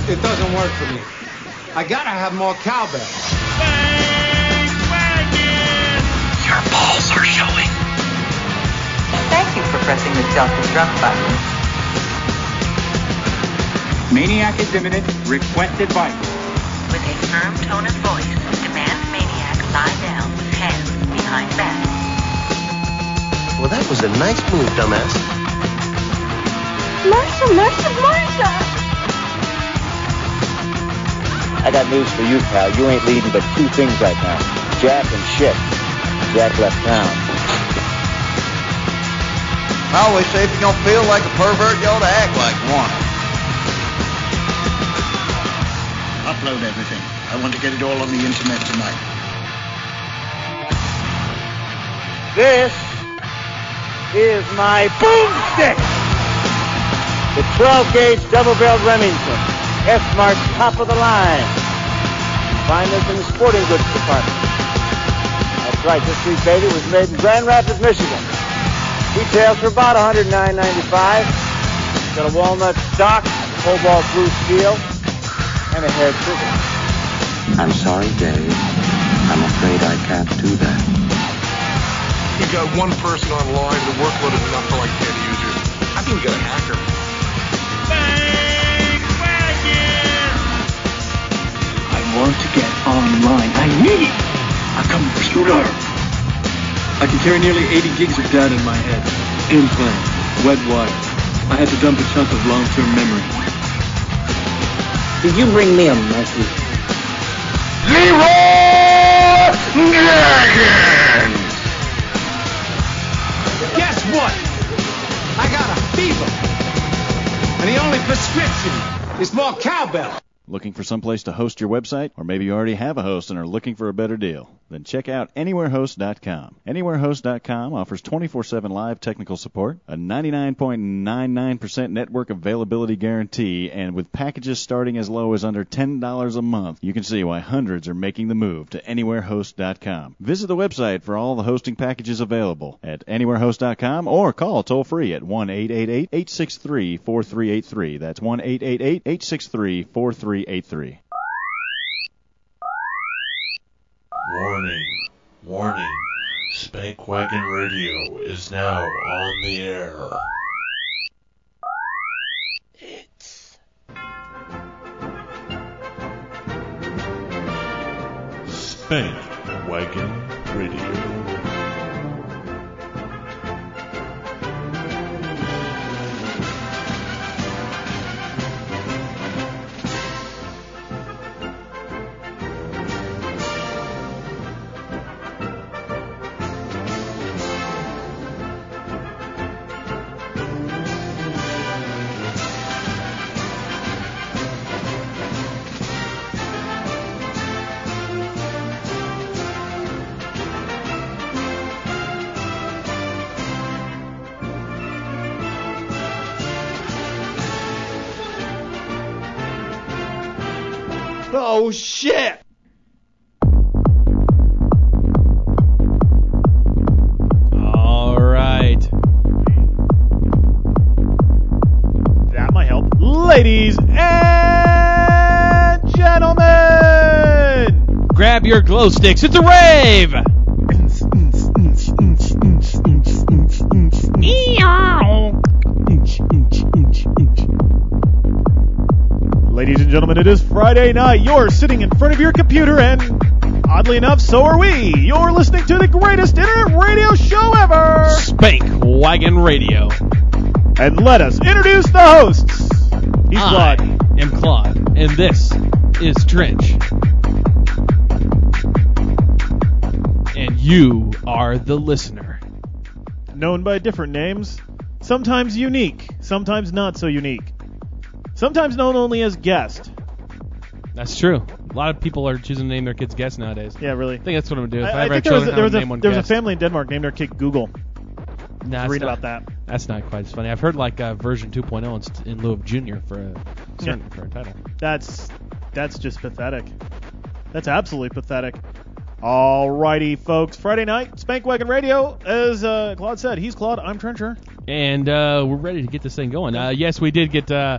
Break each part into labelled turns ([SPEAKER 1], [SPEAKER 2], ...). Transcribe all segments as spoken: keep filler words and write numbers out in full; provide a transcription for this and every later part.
[SPEAKER 1] it doesn't work for me. I gotta have more cowbell.
[SPEAKER 2] Your balls are showing.
[SPEAKER 3] Thank you for pressing the self-destruct button.
[SPEAKER 4] Maniac Exhibited, request advice.
[SPEAKER 3] With a firm tone of voice, demands Maniac lie down, hands behind back.
[SPEAKER 5] Well, that was a nice move, dumbass.
[SPEAKER 6] Marcia, Marcia, Marcia!
[SPEAKER 7] I got news for you, pal. You ain't leading but two things right now. Jack and shit. Jack left town.
[SPEAKER 8] I always say if you're going to feel like a pervert, you ought to act like one.
[SPEAKER 9] Upload everything. I want to get it all on the internet tonight.
[SPEAKER 7] This is my boomstick! The twelve gauge double-barreled Remington. S-Mart top of the line. Find this in the sporting goods department. That's right, this sweet baby was made in Grand Rapids, Michigan. Retails for about one hundred nine ninety-five. Got a walnut stock, cobalt blue steel, and a hair trigger.
[SPEAKER 10] I'm sorry, Dave. I'm afraid I can't do that.
[SPEAKER 11] You got one person online, the workload is enough for like ten users. I think you got a hacker.
[SPEAKER 12] I want to get online. I need a computer.
[SPEAKER 13] I can carry nearly eighty gigs of data in my head. Implant, wet wire. I had to dump a chunk of long-term memory.
[SPEAKER 12] Did you bring me a monkey?
[SPEAKER 2] Leroy Jenkins!
[SPEAKER 1] Guess what? I got a fever. And the only prescription is more cowbell.
[SPEAKER 14] Looking for someplace to host your website? Or maybe you already have a host and are looking for a better deal? Then check out anywhere host dot com. anywhere host dot com offers twenty-four seven live technical support, a ninety-nine point nine nine percent network availability guarantee, and with packages starting as low as under ten dollars a month, you can see why hundreds are making the move to anywhere host dot com. Visit the website for all the hosting packages available at anywhere host dot com or call toll-free at one eight eight eight, eight six three, four three eight three. That's one eight eight eight, eight six three, four three eight three.
[SPEAKER 15] Warning, warning, Spank Wagon Radio is now on the air.
[SPEAKER 2] It's
[SPEAKER 15] Spank Wagon Radio.
[SPEAKER 16] Oh, shit!
[SPEAKER 17] All right.
[SPEAKER 18] That might help. Ladies and gentlemen!
[SPEAKER 17] Grab your glow sticks. It's a rave!
[SPEAKER 18] Ladies and gentlemen, it is Friday night. You're sitting in front of your computer, and oddly enough, so are we. You're listening to the greatest internet radio show ever,
[SPEAKER 17] Spank Wagon Radio.
[SPEAKER 18] And let us introduce the hosts. He's
[SPEAKER 17] I
[SPEAKER 18] Claude.
[SPEAKER 17] am Claude, and this is Trench. And you are the listener.
[SPEAKER 18] Known by different names, sometimes unique, sometimes not so unique. Sometimes known only as guest.
[SPEAKER 17] That's true. A lot of people are choosing to name their kids guest nowadays.
[SPEAKER 18] Yeah, really.
[SPEAKER 17] I think that's what I'm going to do. If I,
[SPEAKER 18] I,
[SPEAKER 17] ever
[SPEAKER 18] I
[SPEAKER 17] have
[SPEAKER 18] think there was,
[SPEAKER 17] children,
[SPEAKER 18] a, there, was
[SPEAKER 17] I'm
[SPEAKER 18] a,
[SPEAKER 17] name one
[SPEAKER 18] there was a
[SPEAKER 17] guest.
[SPEAKER 18] family in Denmark named their kid Google.
[SPEAKER 17] Nah,
[SPEAKER 18] Read
[SPEAKER 17] not,
[SPEAKER 18] about that.
[SPEAKER 17] That's not quite as funny. I've heard like uh, version two point oh in, in lieu of Junior for a certain
[SPEAKER 18] Yeah.
[SPEAKER 17] for a title.
[SPEAKER 18] That's that's just pathetic. That's absolutely pathetic. Alrighty, folks. Friday night, Spank Wagon Radio. As uh, Claude said, he's Claude. I'm Trencher.
[SPEAKER 17] And uh, we're ready to get this thing going. Uh, yes, we did get uh, a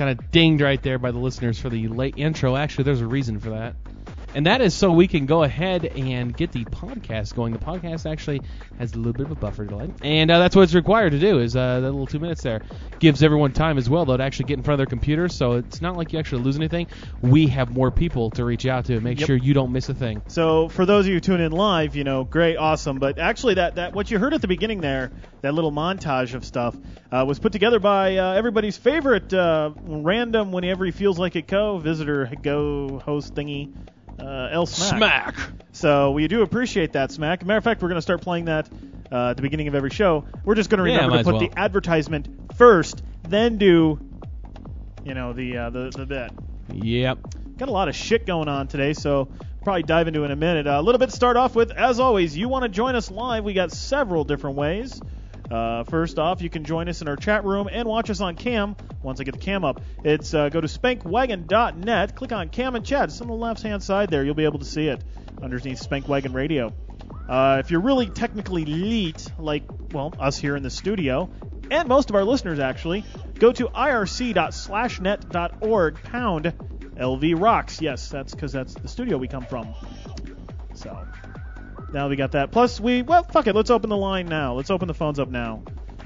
[SPEAKER 17] kind of dinged right there by the listeners for the late intro. Actually, there's a reason for that. And that is so we can go ahead and get the podcast going. The podcast actually has a little bit of a buffer delay. And uh, that's what it's required to do, is uh, that little two minutes there. Gives everyone time as well, though, to actually get in front of their computers. So it's not like you actually lose anything. We have more people to reach out to and make
[SPEAKER 18] Yep.
[SPEAKER 17] sure you don't miss a thing.
[SPEAKER 18] So for those of you who tune in live, you know, great, awesome. But actually, that, that what you heard at the beginning there, that little montage of stuff, uh, was put together by uh, everybody's favorite uh, random, whenever he feels like it, co visitor, go host thingy. Uh, El Smack.
[SPEAKER 17] Smack.
[SPEAKER 18] So we do appreciate that, Smack. Matter of fact, we're going to start playing that uh, at the beginning of every show. We're just going to
[SPEAKER 17] Yeah,
[SPEAKER 18] remember
[SPEAKER 17] might
[SPEAKER 18] to
[SPEAKER 17] as
[SPEAKER 18] put
[SPEAKER 17] well.
[SPEAKER 18] the advertisement first, then do, you know, the uh, the the bit.
[SPEAKER 17] Yep.
[SPEAKER 18] Got a lot of shit going on today, so probably dive into it in a minute. Uh, a little bit to start off with. As always, you want to join us live? We got several different ways. Uh, first off, you can join us in our chat room and watch us on cam. Once I get the cam up, it's uh, go to spank wagon dot net, click on cam and chat. It's on the left-hand side there. You'll be able to see it underneath Spankwagon Radio. Uh, if you're really technically elite, like, well, us here in the studio, and most of our listeners actually, go to I R C dot slash net dot org pound L V rocks. Yes, that's because that's the studio we come from. So now we got that. Plus, we, well, fuck it. Let's open the line now. Let's open the phones up now.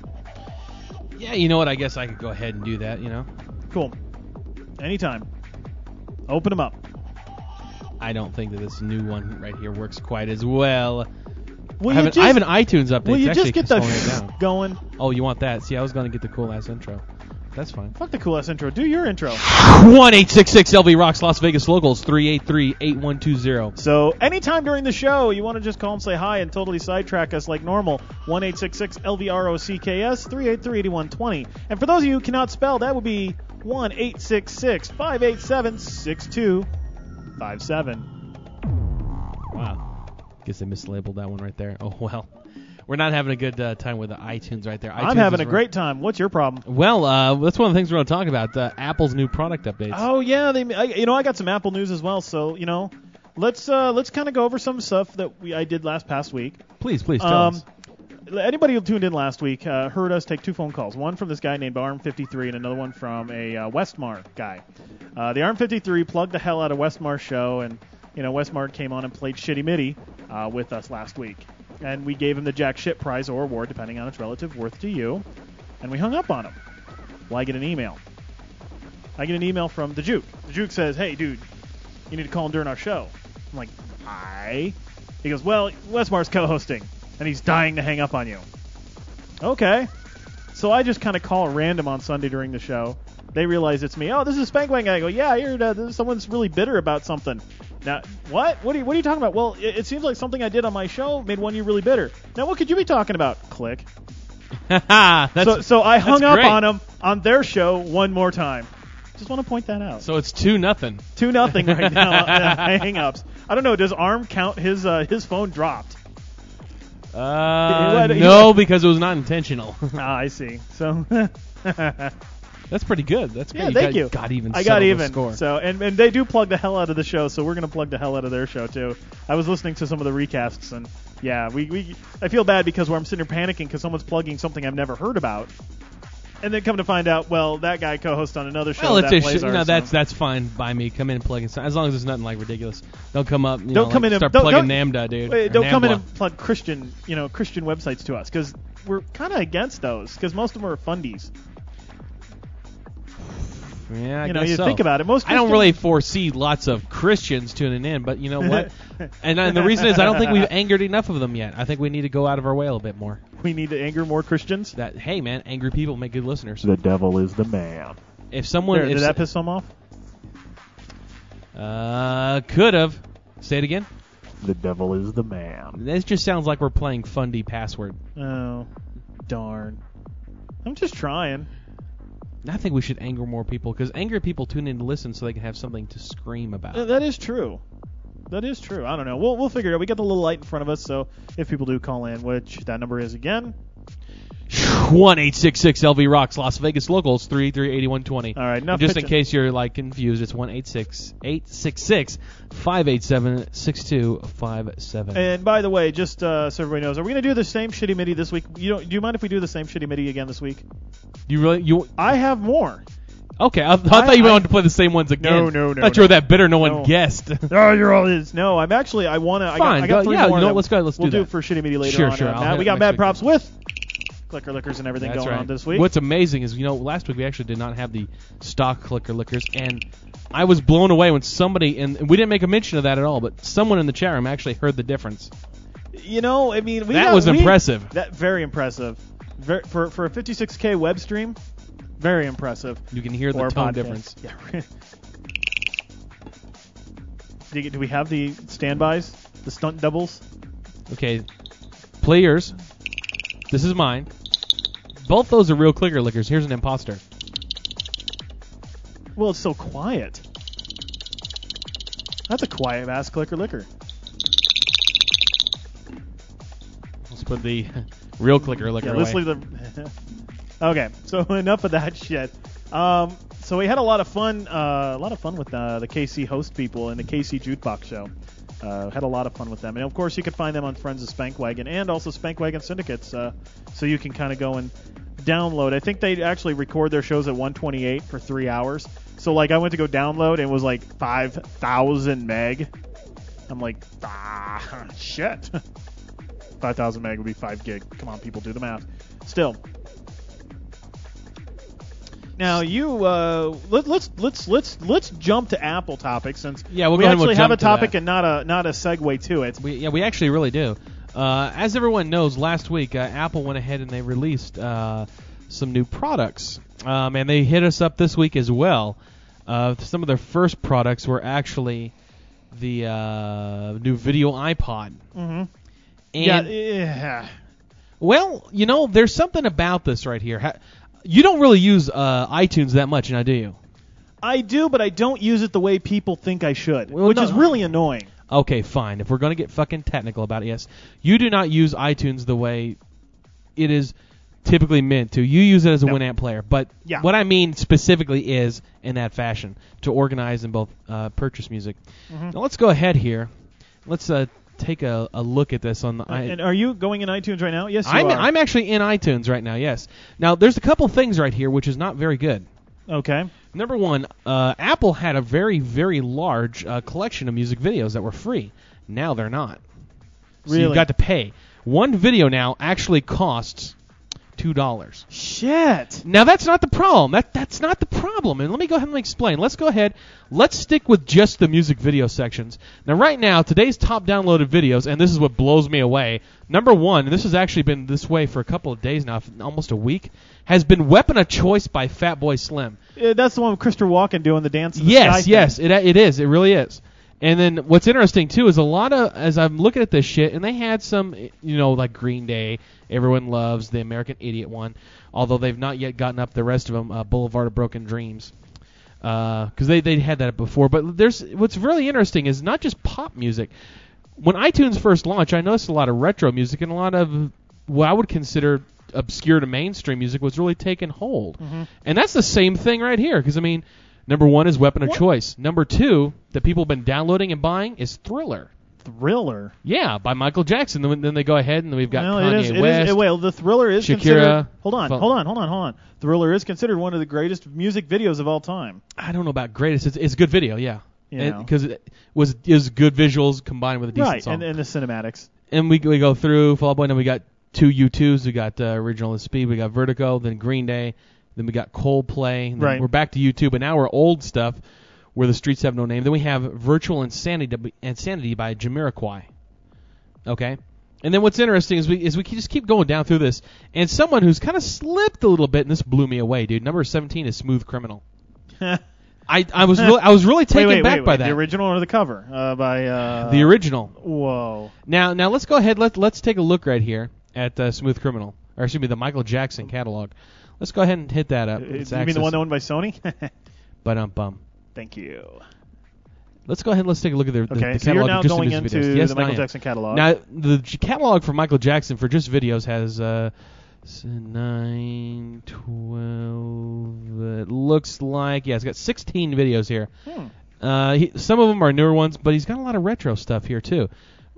[SPEAKER 17] Yeah, you know what? I guess I could go ahead and do that, you know?
[SPEAKER 18] Cool. Anytime. Open them up.
[SPEAKER 17] I don't think that this new one right here works quite as well.
[SPEAKER 18] Will
[SPEAKER 17] I,
[SPEAKER 18] you
[SPEAKER 17] have an,
[SPEAKER 18] just,
[SPEAKER 17] I have an iTunes update.
[SPEAKER 18] Will you
[SPEAKER 17] It's
[SPEAKER 18] just
[SPEAKER 17] actually
[SPEAKER 18] get the
[SPEAKER 17] slowing it down.
[SPEAKER 18] going?
[SPEAKER 17] Oh, you want that? See, I was going to get the cool-ass intro. That's fine.
[SPEAKER 18] Fuck the cool ass intro. Do your intro.
[SPEAKER 17] one eight six six L V Rocks Las Vegas Locals three eight three, eight one two zero.
[SPEAKER 18] So anytime during the show you want to just call and say hi and totally sidetrack us like normal, one eight six six L V R O C K S three eight three, eight one two zero. And for those of you who cannot spell, that would be one eight six six, five eight seven, six two five seven.
[SPEAKER 17] Wow. Guess I mislabeled that one right there. Oh, well. We're not having a good uh, time with the iTunes right there. iTunes
[SPEAKER 18] I'm having a
[SPEAKER 17] run-
[SPEAKER 18] great time. What's your problem?
[SPEAKER 17] Well, uh, that's one of the things we're going to talk about, uh, Apple's new product updates.
[SPEAKER 18] Oh yeah, they. I, you know, I got some Apple news as well. So you know, let's uh, let's kind of go over some stuff that we I did last past week.
[SPEAKER 17] Please, please tell
[SPEAKER 18] um,
[SPEAKER 17] us.
[SPEAKER 18] Anybody who tuned in last week uh, heard us take two phone calls. One from this guy named Arm fifty-three and another one from a uh, Westmar guy. Uh, the Arm fifty-three plugged the hell out of Westmar's show, and you know Westmar came on and played Shitty Mitty uh, with us last week. And we gave him the jack shit prize or award, depending on its relative worth to you. And we hung up on him. Well, I get an email. I get an email from the Juke. The Juke says, hey, dude, you need to call him during our show. I'm like, hi. He goes, well, Westmar's co-hosting, and he's dying to hang up on you. Okay. So I just kind of call random on Sunday during the show. They realize it's me. Oh, this is Spankwang. I go, yeah, I heard uh, someone's really bitter about something. Now, what? What are, you, what are you talking about? Well, it, it seems like something I did on my show made one of you really bitter. Now, what could you be talking about? Click.
[SPEAKER 17] that's,
[SPEAKER 18] so, so I hung up
[SPEAKER 17] great.
[SPEAKER 18] on them on their show one more time. Just want to point that out.
[SPEAKER 17] So it's two nothing.
[SPEAKER 18] Two nothing right now. uh, hang-ups. I don't know. Does Arm count his uh, his phone dropped?
[SPEAKER 17] Uh,
[SPEAKER 18] He- he-
[SPEAKER 17] no, because it was not intentional.
[SPEAKER 18] Ah, I see. So.
[SPEAKER 17] That's pretty good. That's good.
[SPEAKER 18] Yeah,
[SPEAKER 17] you
[SPEAKER 18] thank
[SPEAKER 17] got,
[SPEAKER 18] you.
[SPEAKER 17] Got even.
[SPEAKER 18] I got
[SPEAKER 17] settled the
[SPEAKER 18] even.
[SPEAKER 17] Score.
[SPEAKER 18] So and, and they do plug the hell out of the show, so we're gonna plug the hell out of their show too. I was listening to some of the recasts, and yeah, we, we I feel bad because where I'm sitting here panicking because someone's plugging something I've never heard about, and then come to find out, well, that guy co-hosts on another show
[SPEAKER 17] Well,
[SPEAKER 18] that
[SPEAKER 17] it's
[SPEAKER 18] plays
[SPEAKER 17] a sh-
[SPEAKER 18] our
[SPEAKER 17] you know, that's
[SPEAKER 18] song.
[SPEAKER 17] that's fine by me. Come in and plug in, some- as long as it's nothing like ridiculous. Don't come up. You
[SPEAKER 18] Don't
[SPEAKER 17] know,
[SPEAKER 18] come
[SPEAKER 17] like
[SPEAKER 18] in and
[SPEAKER 17] start
[SPEAKER 18] don't,
[SPEAKER 17] plugging
[SPEAKER 18] don't,
[SPEAKER 17] Nambda, dude.
[SPEAKER 18] Wait,
[SPEAKER 17] or
[SPEAKER 18] don't come in
[SPEAKER 17] Nambla.
[SPEAKER 18] and plug Christian, you know, Christian websites to us because we're kind of against those because most of them are fundies.
[SPEAKER 17] Yeah, I
[SPEAKER 18] you know,
[SPEAKER 17] guess
[SPEAKER 18] you
[SPEAKER 17] so.
[SPEAKER 18] think about it. Most
[SPEAKER 17] I don't
[SPEAKER 18] Christian-
[SPEAKER 17] really foresee lots of Christians tuning in, but you know what? and, and the reason is I don't think we've angered enough of them yet. I think we need to go out of our way a little bit more.
[SPEAKER 18] We need to anger more Christians.
[SPEAKER 17] That hey, man, angry people make good listeners.
[SPEAKER 18] The devil is the man.
[SPEAKER 17] If someone,
[SPEAKER 18] There,
[SPEAKER 17] if
[SPEAKER 18] did
[SPEAKER 17] s-
[SPEAKER 18] that piss some off?
[SPEAKER 17] Uh, could have. Say it again.
[SPEAKER 18] The devil is the man.
[SPEAKER 17] This just sounds like we're playing Fundy Password.
[SPEAKER 18] Oh, darn. I'm just trying.
[SPEAKER 17] I think we should anger more people because angry people tune in to listen so they can have something to scream about.
[SPEAKER 18] Uh, that is true. That is true. I don't know. We'll we'll figure it out. We got the little light in front of us, so if people do call in, which that number is again.
[SPEAKER 17] one eight six six L V Rocks Las Vegas Locals three eight three, eight one two zero.
[SPEAKER 18] All right, enough
[SPEAKER 17] And just in
[SPEAKER 18] pitching.
[SPEAKER 17] case you're like confused, it's one eight six eight six six five eight seven six two five seven.
[SPEAKER 18] And by the way, just uh, so everybody knows, are we going to do the same shitty MIDI this week? You don't, do you mind if we do the same shitty MIDI again this week?
[SPEAKER 17] You really you
[SPEAKER 18] I have more.
[SPEAKER 17] Okay, I, I thought you
[SPEAKER 18] I,
[SPEAKER 17] wanted to play the same ones again.
[SPEAKER 18] No, no, no.
[SPEAKER 17] I thought
[SPEAKER 18] no.
[SPEAKER 17] you were that bitter no,
[SPEAKER 18] no.
[SPEAKER 17] one guessed.
[SPEAKER 18] Oh, you're all is. No, I'm actually, I want to. I got,
[SPEAKER 17] Fine,
[SPEAKER 18] I got
[SPEAKER 17] go,
[SPEAKER 18] three
[SPEAKER 17] yeah,
[SPEAKER 18] more.
[SPEAKER 17] you know, let's go. Let's
[SPEAKER 18] we'll
[SPEAKER 17] do
[SPEAKER 18] do
[SPEAKER 17] that.
[SPEAKER 18] it for Shitty Meaty later
[SPEAKER 17] sure,
[SPEAKER 18] on.
[SPEAKER 17] Sure,
[SPEAKER 18] Uh,
[SPEAKER 17] sure.
[SPEAKER 18] Matt, we got Mad Props with Clicker Lickers and everything
[SPEAKER 17] That's
[SPEAKER 18] going
[SPEAKER 17] right.
[SPEAKER 18] on this week.
[SPEAKER 17] What's amazing is, you know, last week we actually did not have the stock Clicker Lickers, and I was blown away when somebody, and we didn't make a mention of that at all, but someone in the chat room actually heard the difference.
[SPEAKER 18] You know, I mean, we
[SPEAKER 17] that
[SPEAKER 18] got,
[SPEAKER 17] was
[SPEAKER 18] we,
[SPEAKER 17] impressive.
[SPEAKER 18] That very impressive. Very, for for a fifty-six K web stream, very impressive.
[SPEAKER 17] You can hear the
[SPEAKER 18] or
[SPEAKER 17] tone
[SPEAKER 18] podcast.
[SPEAKER 17] difference.
[SPEAKER 18] Yeah. do, you, do we have the standbys, the stunt doubles?
[SPEAKER 17] Okay, play yours. This is mine. Both those are real Clicker Lickers. Here's an imposter.
[SPEAKER 18] Well, it's so quiet. That's a quiet ass Clicker Licker.
[SPEAKER 17] Let's put the real Clicker Licker
[SPEAKER 18] yeah,
[SPEAKER 17] away.
[SPEAKER 18] let's leave the. Okay, so enough of that shit. Um, so we had a lot of fun, uh, a lot of fun with uh, the K C host people and the K C Jukebox show. Uh, had a lot of fun with them, and of course you can find them on Friends of Spankwagon and also Spankwagon Syndicates, uh, so you can kind of go and download. I think they actually record their shows at one twenty-eight for three hours. So like I went to go download and it was like five thousand meg. I'm like, ah, shit. five thousand meg would be five gig. Come on, people, do the math. Still. Now you uh, let, let's let's let's let's jump to Apple topics since
[SPEAKER 17] yeah, we'll
[SPEAKER 18] we
[SPEAKER 17] go
[SPEAKER 18] actually
[SPEAKER 17] we'll
[SPEAKER 18] have a
[SPEAKER 17] to
[SPEAKER 18] topic
[SPEAKER 17] that.
[SPEAKER 18] and not a not a segue to it.
[SPEAKER 17] We, yeah, we actually really do. Uh, as everyone knows, last week uh, Apple went ahead and they released uh, some new products, um, and they hit us up this week as well. Uh, some of their first products were actually the uh, new video iPod.
[SPEAKER 18] Mm-hmm.
[SPEAKER 17] And,
[SPEAKER 18] yeah, yeah.
[SPEAKER 17] Well, you know, there's something about this right here. Ha- You don't really use uh, iTunes that much, now do you?
[SPEAKER 18] I do, but I don't use it the way people think I should,
[SPEAKER 17] well,
[SPEAKER 18] which
[SPEAKER 17] no.
[SPEAKER 18] is really annoying.
[SPEAKER 17] Okay, fine. If we're going to get fucking technical about it, yes. You do not use iTunes the way it is typically meant to. You use it as a
[SPEAKER 18] no.
[SPEAKER 17] Winamp player. But
[SPEAKER 18] yeah.
[SPEAKER 17] what I mean specifically is in that fashion, to organize and both uh, purchase music.
[SPEAKER 18] Mm-hmm.
[SPEAKER 17] Now let's go ahead here. Let's uh, take a, a look at this on the.
[SPEAKER 18] Uh, and are you going in iTunes right now? Yes, you
[SPEAKER 17] I'm,
[SPEAKER 18] are.
[SPEAKER 17] I'm actually in iTunes right now. Yes. Now there's a couple things right here which is not very good.
[SPEAKER 18] Okay.
[SPEAKER 17] Number one, uh, Apple had a very very large uh, collection of music videos that were free. Now they're not. So
[SPEAKER 18] really?
[SPEAKER 17] You've got to pay. One video now actually costs two dollars.
[SPEAKER 18] Shit.
[SPEAKER 17] Now that's not the problem. That that's not the problem. And let me go ahead and explain. Let's go ahead. Let's stick with just the music video sections. Now right now, today's top downloaded videos, and this is what blows me away. Number one, and this has actually been this way for a couple of days now, almost a week, has been Weapon of Choice by Fatboy Slim.
[SPEAKER 18] Uh, that's the one with Christopher Walken doing the dance in the
[SPEAKER 17] yes,
[SPEAKER 18] sky
[SPEAKER 17] yes,
[SPEAKER 18] thing.
[SPEAKER 17] it it is. It really is. And then what's interesting too is a lot of, as I'm looking at this shit, and they had some, you know, like Green Day, everyone loves the American Idiot one, although they've not yet gotten up the rest of them, uh, Boulevard of Broken Dreams, because uh, they they had that before. But there's what's really interesting is not just pop music. When iTunes first launched, I noticed a lot of retro music and a lot of what I would consider obscure to mainstream music was really taking hold.
[SPEAKER 18] Mm-hmm.
[SPEAKER 17] And that's the same thing right here, because I mean. Number one is Weapon of
[SPEAKER 18] what?
[SPEAKER 17] Choice. Number two that people have been downloading and buying is Thriller.
[SPEAKER 18] Thriller?
[SPEAKER 17] Yeah, by Michael Jackson. Then, then they go ahead and we've got
[SPEAKER 18] well,
[SPEAKER 17] Kanye
[SPEAKER 18] it is,
[SPEAKER 17] West.
[SPEAKER 18] It is, well, the Thriller is
[SPEAKER 17] Shakira,
[SPEAKER 18] considered... Hold on,
[SPEAKER 17] Fun-
[SPEAKER 18] hold on, hold on, hold on. Thriller is considered one of the greatest music videos of all time.
[SPEAKER 17] I don't know about greatest. It's, it's a good video, yeah.
[SPEAKER 18] Yeah.
[SPEAKER 17] Because it, it was it was good visuals combined with a decent
[SPEAKER 18] right,
[SPEAKER 17] song.
[SPEAKER 18] and, and the cinematics.
[SPEAKER 17] And we we go through Fall Out Boy, and then we got two U twos. We got uh, Original and Speed. We got Vertigo. Then Green Day. Then we got Coldplay. Then
[SPEAKER 18] right.
[SPEAKER 17] We're back to U two, but now we're old stuff where the streets have no name. Then we have Virtual Insanity, Insanity by Jamiroquai. Okay? And then what's interesting is we is we just keep going down through this, and someone who's kind of slipped a little bit, and this blew me away, dude. Number seventeen is Smooth Criminal. I I was really, I was really taken
[SPEAKER 18] wait, wait,
[SPEAKER 17] back
[SPEAKER 18] wait,
[SPEAKER 17] by
[SPEAKER 18] wait.
[SPEAKER 17] that.
[SPEAKER 18] The original or the cover? Uh, by uh,
[SPEAKER 17] the original.
[SPEAKER 18] Whoa.
[SPEAKER 17] Now now let's go ahead. Let let's take a look right here at uh, Smooth Criminal, or excuse me, the Michael Jackson catalog. Let's go ahead and hit that up.
[SPEAKER 18] Uh,
[SPEAKER 17] Let's
[SPEAKER 18] you mean
[SPEAKER 17] access.
[SPEAKER 18] the one owned by Sony?
[SPEAKER 17] But um bum.
[SPEAKER 18] Thank you.
[SPEAKER 17] Let's go ahead and let's take a look at their the,
[SPEAKER 18] okay,
[SPEAKER 17] the
[SPEAKER 18] so
[SPEAKER 17] catalog
[SPEAKER 18] you're now
[SPEAKER 17] of just
[SPEAKER 18] going
[SPEAKER 17] the music
[SPEAKER 18] into
[SPEAKER 17] videos. Yes,
[SPEAKER 18] the
[SPEAKER 17] now I
[SPEAKER 18] Michael
[SPEAKER 17] am.
[SPEAKER 18] Jackson catalog.
[SPEAKER 17] Now the G- catalog for Michael Jackson for just videos has uh, nine, twelve. It looks like yeah, it's got sixteen videos here.
[SPEAKER 18] Hmm.
[SPEAKER 17] Uh, he, some of them are newer ones, but he's got a lot of retro stuff here too.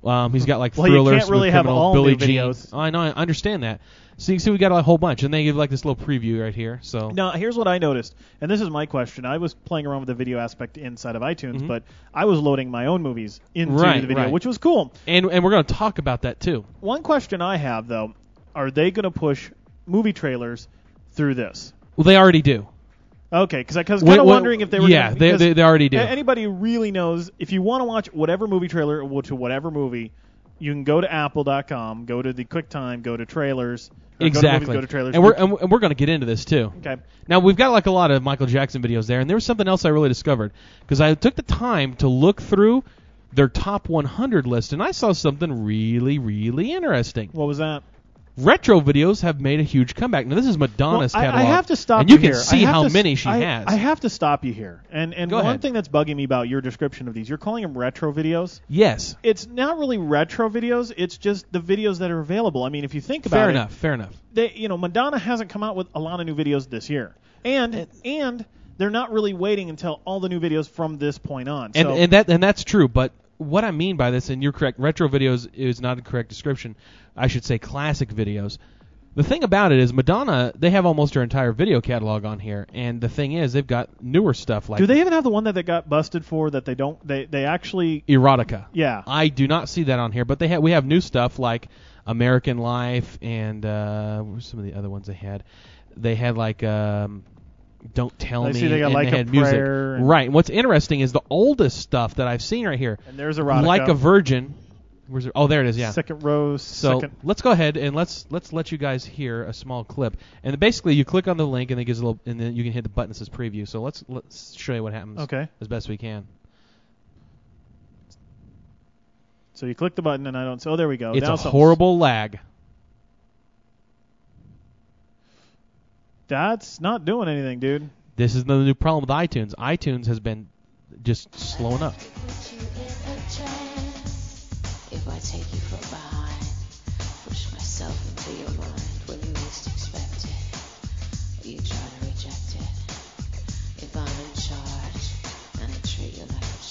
[SPEAKER 17] Um, he's got like
[SPEAKER 18] well, you
[SPEAKER 17] thrillers
[SPEAKER 18] can't really
[SPEAKER 17] with
[SPEAKER 18] have
[SPEAKER 17] criminal
[SPEAKER 18] all
[SPEAKER 17] Billie
[SPEAKER 18] new
[SPEAKER 17] Jean.
[SPEAKER 18] videos.
[SPEAKER 17] Oh, I know, I understand that. So you can see we got a whole bunch, and they give like this little preview right here. So
[SPEAKER 18] Now, here's what I noticed, and this is my question. I was playing around with the video aspect inside of iTunes,
[SPEAKER 17] Mhm.
[SPEAKER 18] but I was loading my own movies into
[SPEAKER 17] Right,
[SPEAKER 18] the video,
[SPEAKER 17] right.
[SPEAKER 18] which was cool.
[SPEAKER 17] and and we're going to talk about that too.
[SPEAKER 18] One question I have, though, are they going to push movie trailers through this?
[SPEAKER 17] Well, they already do.
[SPEAKER 18] Okay, because I was
[SPEAKER 17] When-
[SPEAKER 18] kind of
[SPEAKER 17] when-
[SPEAKER 18] wondering if they were.
[SPEAKER 17] yeah,
[SPEAKER 18] gonna,
[SPEAKER 17] they-
[SPEAKER 18] because
[SPEAKER 17] they- they already do.
[SPEAKER 18] a- Anybody who really knows, if you want to watch whatever movie trailer or to whatever movie, you can go to apple dot com, go to the QuickTime, go to trailers. or
[SPEAKER 17] Exactly.
[SPEAKER 18] Go to, movies, go to trailers.
[SPEAKER 17] And we're and we're- and we're going to get into this too.
[SPEAKER 18] Okay.
[SPEAKER 17] Now we've got like a lot of Michael Jackson videos there, and there was something else I really discovered because I took the time to look through their top one hundred list, and I saw something really, really interesting.
[SPEAKER 18] What was that?
[SPEAKER 17] Retro videos have made a huge comeback. Now this is Madonna's
[SPEAKER 18] Well, I,
[SPEAKER 17] catalog.
[SPEAKER 18] I have to stop
[SPEAKER 17] and you
[SPEAKER 18] here.
[SPEAKER 17] can see
[SPEAKER 18] I have
[SPEAKER 17] how
[SPEAKER 18] to s-
[SPEAKER 17] many she
[SPEAKER 18] I,
[SPEAKER 17] has.
[SPEAKER 18] I have to stop you here. And and
[SPEAKER 17] Go
[SPEAKER 18] one
[SPEAKER 17] ahead.
[SPEAKER 18] thing that's bugging me about your description of these, you're calling them retro videos.
[SPEAKER 17] Yes.
[SPEAKER 18] It's not really retro videos. It's just the videos that are available. I mean, if you think about
[SPEAKER 17] Fair
[SPEAKER 18] it,
[SPEAKER 17] enough. Fair enough.
[SPEAKER 18] they, you know, Madonna hasn't come out with a lot of new videos this year, and and they're not really waiting until all the new videos from this point on.
[SPEAKER 17] And
[SPEAKER 18] so,
[SPEAKER 17] and that and that's true. But what I mean by this, and you're correct, retro videos is not a correct description. I should say classic videos. The thing about it is Madonna, they have almost her entire video catalog on here, and the thing is they've got newer stuff like
[SPEAKER 18] do they even have the one that they got busted for that they don't? They they actually
[SPEAKER 17] erotica.
[SPEAKER 18] Yeah.
[SPEAKER 17] I do not see that on here, but they have we have new stuff like American Life and uh, what were some of the other ones they had? They had like um, Don't Tell
[SPEAKER 18] I
[SPEAKER 17] Me.
[SPEAKER 18] see they got
[SPEAKER 17] and
[SPEAKER 18] Like
[SPEAKER 17] they
[SPEAKER 18] a
[SPEAKER 17] had music.
[SPEAKER 18] Prayer and-
[SPEAKER 17] Right. And what's interesting is the oldest stuff that I've seen right here.
[SPEAKER 18] And there's erotica.
[SPEAKER 17] Like a Virgin. Where's it? Oh, there it is. Yeah.
[SPEAKER 18] Second row.
[SPEAKER 17] So
[SPEAKER 18] second.
[SPEAKER 17] let's go ahead and let's let's let you guys hear a small clip. And basically, you click on the link, and it gives a little, and then you can hit the button that says preview. So let's let's show you what happens.
[SPEAKER 18] Okay.
[SPEAKER 17] As best we can.
[SPEAKER 18] So you click the button, and I don't. So oh, there we go.
[SPEAKER 17] It's
[SPEAKER 18] Now
[SPEAKER 17] a
[SPEAKER 18] something's-
[SPEAKER 17] horrible lag.
[SPEAKER 18] That's not doing anything, dude.
[SPEAKER 17] This is the new problem with iTunes. iTunes has been just slowing up.
[SPEAKER 6] If I take you from behind, push myself into your mind when you least expect it, you try to reject it. If I'm in charge and I treat you like a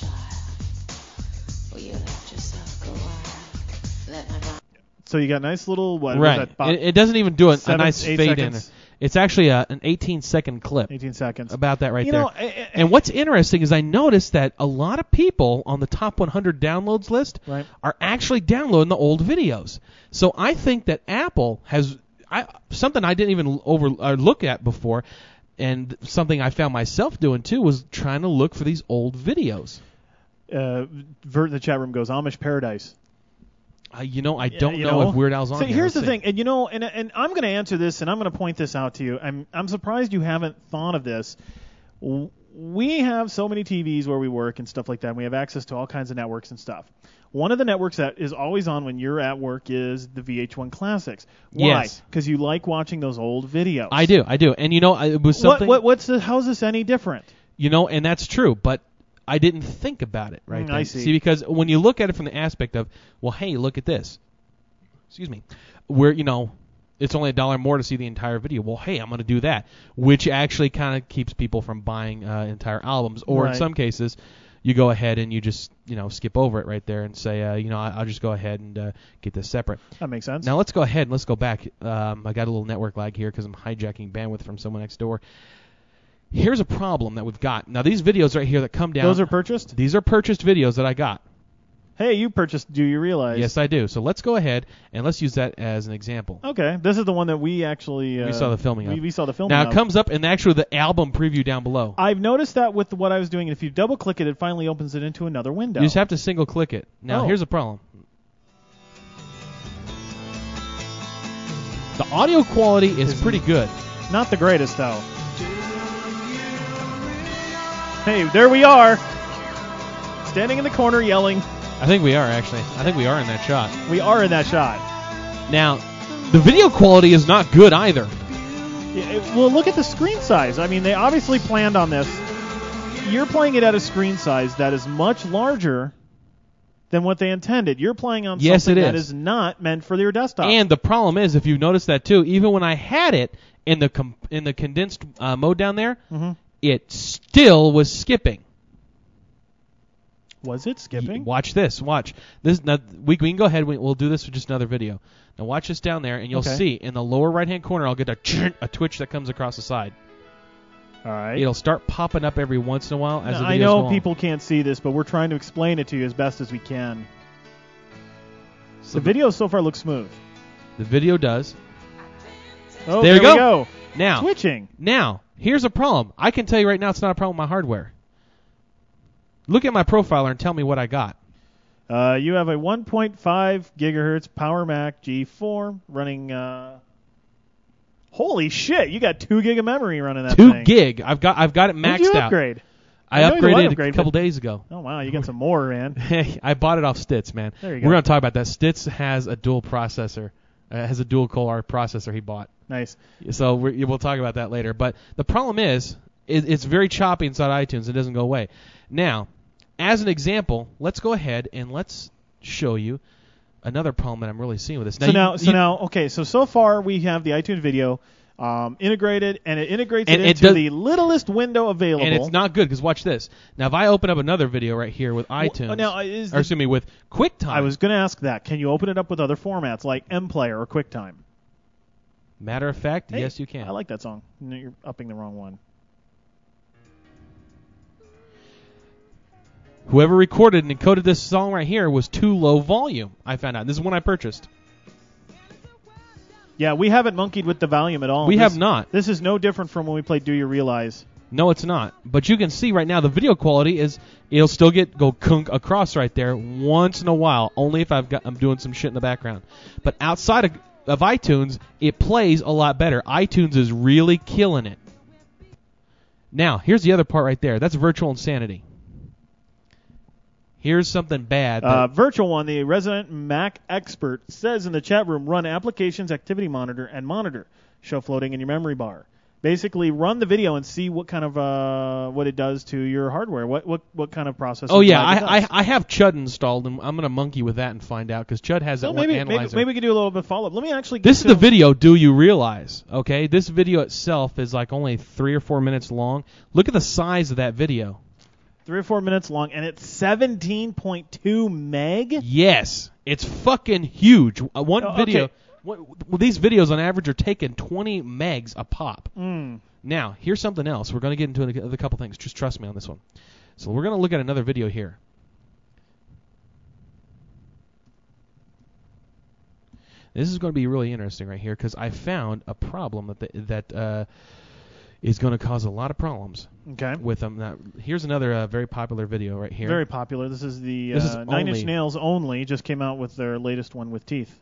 [SPEAKER 6] child, will you let yourself go wild? Let my mind.
[SPEAKER 18] So you got nice little what?
[SPEAKER 17] Right.
[SPEAKER 18] Was that, about
[SPEAKER 17] It, it doesn't even do a, a
[SPEAKER 18] seven,
[SPEAKER 17] nice
[SPEAKER 18] eight
[SPEAKER 17] fade
[SPEAKER 18] seconds?
[SPEAKER 17] in. It's actually a, an eighteen second clip.
[SPEAKER 18] eighteen seconds.
[SPEAKER 17] About that right
[SPEAKER 18] You
[SPEAKER 17] there.
[SPEAKER 18] know, I- I-
[SPEAKER 17] and what's interesting is I noticed that a lot of people on the top one hundred downloads list
[SPEAKER 18] Right.
[SPEAKER 17] are actually downloading the old videos. So I think that Apple has I, something I didn't even over uh, look at before, and something I found myself doing too was trying to look for these old videos.
[SPEAKER 18] Uh, Vert in the chat room goes Amish Paradise.
[SPEAKER 17] Uh, you know, I don't
[SPEAKER 18] you
[SPEAKER 17] know,
[SPEAKER 18] know?
[SPEAKER 17] if Weird Al's on
[SPEAKER 18] So
[SPEAKER 17] here.
[SPEAKER 18] here's
[SPEAKER 17] Let's
[SPEAKER 18] the
[SPEAKER 17] see.
[SPEAKER 18] thing, and you know, and and I'm going to answer this, and I'm going to point this out to you. I'm I'm surprised you haven't thought of this. W- We have so many T Vs where we work and stuff like that. And we have access to all kinds of networks and stuff. One of the networks that is always on when you're at work is the V H one Classics. Why?
[SPEAKER 17] Yes.
[SPEAKER 18] Because you like watching those old videos.
[SPEAKER 17] I do, I do, and you know, I- it was
[SPEAKER 18] What,
[SPEAKER 17] something.
[SPEAKER 18] what what's the, how's this any different?
[SPEAKER 17] You know, and that's true, but I didn't think about it right
[SPEAKER 18] Mm,
[SPEAKER 17] then.
[SPEAKER 18] I see.
[SPEAKER 17] because when you look at it from the aspect of, well, hey, look at this. Excuse me. Where, you know, it's only a dollar more to see the entire video. Well, hey, I'm going to do that, which actually kind of keeps people from buying uh, entire albums. Or in
[SPEAKER 18] Right.
[SPEAKER 17] some cases, you go ahead and you just, you know, skip over it right there and say, uh, you know, I- I'll just go ahead and uh, get this separate.
[SPEAKER 18] That makes sense.
[SPEAKER 17] Now let's go ahead and let's go back. Um, I got a little network lag here because I'm hijacking bandwidth from someone next door. Here's a problem that we've got. Now these videos right here that come down.
[SPEAKER 18] Those are purchased?
[SPEAKER 17] These are purchased videos that I got.
[SPEAKER 18] Hey, you purchased. Do you realize?
[SPEAKER 17] Yes, I do. So let's go ahead and let's use that as an example.
[SPEAKER 18] Okay, this is the one that we actually uh,
[SPEAKER 17] we saw the filming
[SPEAKER 18] we,
[SPEAKER 17] of.
[SPEAKER 18] we saw the filming
[SPEAKER 17] Now
[SPEAKER 18] of.
[SPEAKER 17] it comes up in actually the album preview down below.
[SPEAKER 18] I've noticed that with what I was doing. If you double click it, it finally opens it into another window.
[SPEAKER 17] You just have to single click it. Now
[SPEAKER 18] Oh.
[SPEAKER 17] here's the problem. The audio quality is pretty good.
[SPEAKER 18] Not the greatest though. Hey, there we are, standing in the corner yelling.
[SPEAKER 17] I think we are actually. I think we are in that shot.
[SPEAKER 18] We are in that shot.
[SPEAKER 17] Now, the video quality is not good either.
[SPEAKER 18] Yeah, it- well, look at the screen size. I mean, they obviously planned on this. You're playing it at a screen size that is much larger than what they intended. You're playing on
[SPEAKER 17] Yes,
[SPEAKER 18] something
[SPEAKER 17] it
[SPEAKER 18] that
[SPEAKER 17] is.
[SPEAKER 18] is not meant for your desktop.
[SPEAKER 17] And the problem is, if you notice that too, even when I had it in the com- in the condensed uh, mode down there,
[SPEAKER 18] Mhm.
[SPEAKER 17] it still was skipping.
[SPEAKER 18] Was it skipping?
[SPEAKER 17] Watch this. Watch this. Now we, we can go ahead. We, we'll do this for just another video. Now watch this down there, and you'll
[SPEAKER 18] Okay.
[SPEAKER 17] see in the lower right-hand corner, I'll get a a twitch that comes across the side.
[SPEAKER 18] All right.
[SPEAKER 17] It'll start popping up every once in a while as
[SPEAKER 18] Now,
[SPEAKER 17] the
[SPEAKER 18] I
[SPEAKER 17] videos
[SPEAKER 18] know
[SPEAKER 17] go on.
[SPEAKER 18] people can't see this, but we're trying to explain it to you as best as we can.
[SPEAKER 17] So
[SPEAKER 18] the video so far looks smooth.
[SPEAKER 17] The video does.
[SPEAKER 18] Oh,
[SPEAKER 17] there,
[SPEAKER 18] there
[SPEAKER 17] you go.
[SPEAKER 18] we go.
[SPEAKER 17] Now,
[SPEAKER 18] Twitching.
[SPEAKER 17] Now, here's a problem. I can tell you right now it's not a problem with my hardware. Look at my profiler and tell me what I got.
[SPEAKER 18] Uh, you have a one point five gigahertz Power Mac G four running. Uh, holy shit! You got two gig of memory running that
[SPEAKER 17] Two
[SPEAKER 18] thing.
[SPEAKER 17] gig. I've got I've got it
[SPEAKER 18] When
[SPEAKER 17] maxed
[SPEAKER 18] did you
[SPEAKER 17] out.
[SPEAKER 18] upgrade?
[SPEAKER 17] I,
[SPEAKER 18] I know you
[SPEAKER 17] upgraded
[SPEAKER 18] did
[SPEAKER 17] it
[SPEAKER 18] upgrade,
[SPEAKER 17] a couple
[SPEAKER 18] but-
[SPEAKER 17] days ago.
[SPEAKER 18] Oh wow, you got some more, man.
[SPEAKER 17] I bought it off Stitz, man.
[SPEAKER 18] There you go.
[SPEAKER 17] We're going to talk about that. Stitz has a dual processor. Uh, has a dual core processor he bought.
[SPEAKER 18] Nice.
[SPEAKER 17] So we're, we'll talk about that later. But the problem is, it, it's very choppy inside iTunes. It doesn't go away. Now, as an example, let's go ahead and let's show you another problem that I'm really seeing with this.
[SPEAKER 18] So
[SPEAKER 17] you-
[SPEAKER 18] now, so
[SPEAKER 17] you-
[SPEAKER 18] now, okay. So so far we have the iTunes video um, integrated, and it integrates
[SPEAKER 17] And
[SPEAKER 18] it
[SPEAKER 17] it
[SPEAKER 18] into
[SPEAKER 17] does-
[SPEAKER 18] the littlest window available.
[SPEAKER 17] and it's not good because watch this. Now, if I open up another video right here with iTunes,
[SPEAKER 18] now, is
[SPEAKER 17] or
[SPEAKER 18] the-
[SPEAKER 17] excuse me, with QuickTime,
[SPEAKER 18] I was going to ask that. Can you open it up with other formats like MPlayer or QuickTime?
[SPEAKER 17] matter of fact,
[SPEAKER 18] Hey,
[SPEAKER 17] yes, you can.
[SPEAKER 18] I like that song. No, you're upping the wrong one.
[SPEAKER 17] Whoever recorded and encoded this song right here was too low volume. I found out. This is one I purchased.
[SPEAKER 18] Yeah, we haven't monkeyed with the volume at all.
[SPEAKER 17] We
[SPEAKER 18] This-
[SPEAKER 17] have not.
[SPEAKER 18] This is no different from when we played Do You Realize?
[SPEAKER 17] No, it's not. But you can see right now the video quality is it'll still get go kunk across right there once in a while, only if I've got I'm doing some shit in the background. But outside of, of iTunes, it plays a lot better. iTunes is really killing it. Now, here's the other part right there. That's virtual insanity. Here's something bad. that-
[SPEAKER 18] Uh, Virtual One, the resident Mac expert, says in the chat room, run Applications Activity Monitor and monitor show floating in your memory bar. Basically, run the video and see what kind of uh, what it does to your hardware. What what what kind of processor?
[SPEAKER 17] oh yeah,
[SPEAKER 18] lag it
[SPEAKER 17] I,
[SPEAKER 18] does.
[SPEAKER 17] I I have Chud installed, and I'm gonna monkey with that and find out because Chud has that
[SPEAKER 18] Well,
[SPEAKER 17] one
[SPEAKER 18] maybe, maybe
[SPEAKER 17] analyzer.
[SPEAKER 18] maybe we can do a little bit of follow up. Let me actually.
[SPEAKER 17] This is
[SPEAKER 18] get
[SPEAKER 17] the
[SPEAKER 18] to-
[SPEAKER 17] video. Do you realize? Okay, this video itself is like only three or four minutes long. Look at the size of that video.
[SPEAKER 18] Three or four minutes long, and it's seventeen point two meg.
[SPEAKER 17] Yes, it's fucking huge. Uh, one
[SPEAKER 18] Oh,
[SPEAKER 17] video.
[SPEAKER 18] okay.
[SPEAKER 17] What, well, these videos on average are taking twenty megs a pop.
[SPEAKER 18] Mm.
[SPEAKER 17] Now, here's something else. We're going to get into a, a couple things. Just trust me on this one. So we're going to look at another video here. This is going to be really interesting right here because I found a problem that the, that uh, is going to cause a lot of problems.
[SPEAKER 18] Okay.
[SPEAKER 17] With them. Now, here's another uh, very popular video right here.
[SPEAKER 18] Very popular. This is the
[SPEAKER 17] This is
[SPEAKER 18] uh, Nine Inch
[SPEAKER 17] only-
[SPEAKER 18] Nails only. Just came out with their latest one with teeth.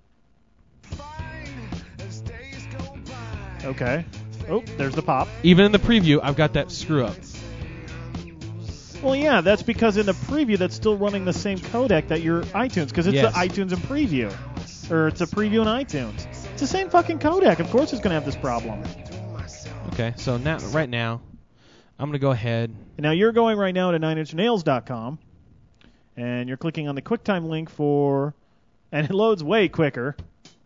[SPEAKER 18] Okay. Oh, there's the pop.
[SPEAKER 17] Even in the preview, I've got that screw up.
[SPEAKER 18] Well, yeah, that's because in the preview that's still running the same codec that your iTunes, because it's
[SPEAKER 17] Yes.
[SPEAKER 18] the iTunes in preview, or it's a preview in iTunes. It's the same fucking codec. Of course, it's gonna have this problem.
[SPEAKER 17] Okay, so now right now, I'm gonna go ahead.
[SPEAKER 18] Now you're going right now to nine inch nails dot com, and you're clicking on the QuickTime link for, and it loads way quicker.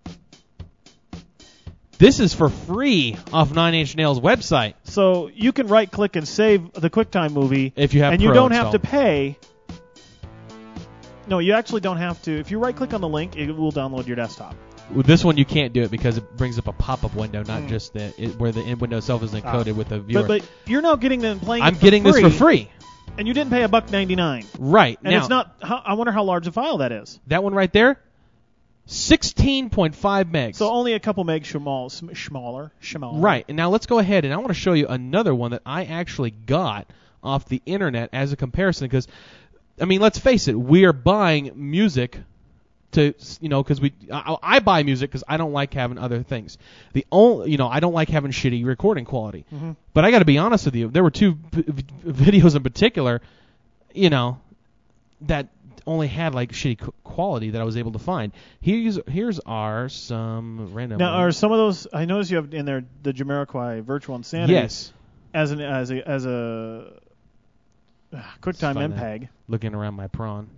[SPEAKER 17] This is for free off Nine Inch Nails website.
[SPEAKER 18] So you can right click and save the QuickTime movie,
[SPEAKER 17] If you have
[SPEAKER 18] and you
[SPEAKER 17] Pro
[SPEAKER 18] don't have to
[SPEAKER 17] installed.
[SPEAKER 18] pay. No, you actually don't have to. If you right click on the link, it will download your desktop.
[SPEAKER 17] With this one, you can't do it because it brings up a pop-up window, not
[SPEAKER 18] Hmm.
[SPEAKER 17] just the it, where the in- window itself is encoded
[SPEAKER 18] Ah.
[SPEAKER 17] with the viewer.
[SPEAKER 18] But, but you're now getting them playing.
[SPEAKER 17] I'm
[SPEAKER 18] it for
[SPEAKER 17] getting
[SPEAKER 18] free,
[SPEAKER 17] this for free.
[SPEAKER 18] and you didn't pay a buck ninety nine.
[SPEAKER 17] Right
[SPEAKER 18] And
[SPEAKER 17] now,
[SPEAKER 18] it's not. How, I wonder how large a file that is.
[SPEAKER 17] that one right there, sixteen point five megs.
[SPEAKER 18] So only a couple megs small, sm- smaller, smaller.
[SPEAKER 17] Right, and now let's go ahead and I want to show you another one that I actually got off the internet as a comparison because, I mean, let's face it, we are buying music to, you know, because we, I, I buy music because I don't like having other things. The only, you know, I don't like having shitty recording quality.
[SPEAKER 18] Mhm.
[SPEAKER 17] But I got to be honest with you, there were two v- v- videos in particular, you know, that only had like shitty qu- quality that I was able to find. Here's here's are some random.
[SPEAKER 18] Now, are some of those? I notice you have in there the Jamiroquai Virtual Insanity.
[SPEAKER 17] Yes.
[SPEAKER 18] As an as a as a uh, QuickTime
[SPEAKER 17] Find that.
[SPEAKER 18] MPEG.
[SPEAKER 17] Looking around my prawn.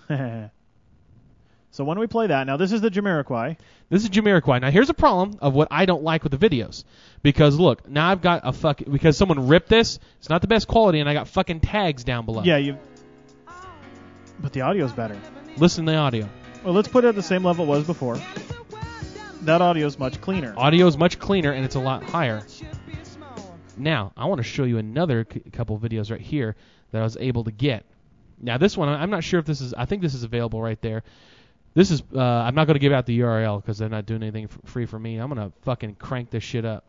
[SPEAKER 18] So when do we play that? Now this is the Jamiroquai.
[SPEAKER 17] This is Jamiroquai. Now here's a problem of what I don't like with the videos. Because look, now I've got a fuck because someone ripped this. It's not the best quality, and I got fucking tags down below.
[SPEAKER 18] Yeah, you. But the audio's better.
[SPEAKER 17] Listen to the audio.
[SPEAKER 18] Well, let's put it at the same level it was before. That audio's much cleaner.
[SPEAKER 17] Audio is much cleaner, and it's a lot higher. Now, I want to show you another c- couple videos right here that I was able to get. Now, this one, I'm not sure if this is, I think this is available right there. This is, uh, I'm not going to give out the U R L because they're not doing anything f- free for me. I'm going to fucking crank this shit up.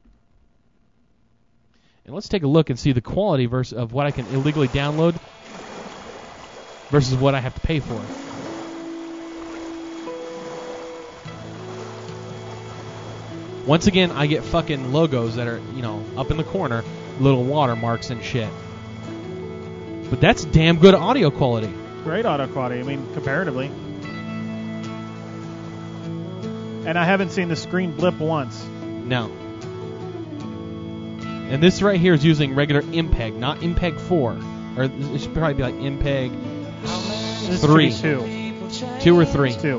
[SPEAKER 17] And let's take a look and see the quality versus of what I can illegally download versus what I have to pay for. Once again, I get fucking logos that are, you know, up in the corner, little watermarks and shit. But that's damn good audio quality.
[SPEAKER 18] Great audio quality, I mean, comparatively. And I haven't seen the screen blip once.
[SPEAKER 17] No. And this right here is using regular M P E G, not M P E G four. Or it should probably be like M P E G three.
[SPEAKER 18] This should be two.
[SPEAKER 17] Two or three.
[SPEAKER 18] Two.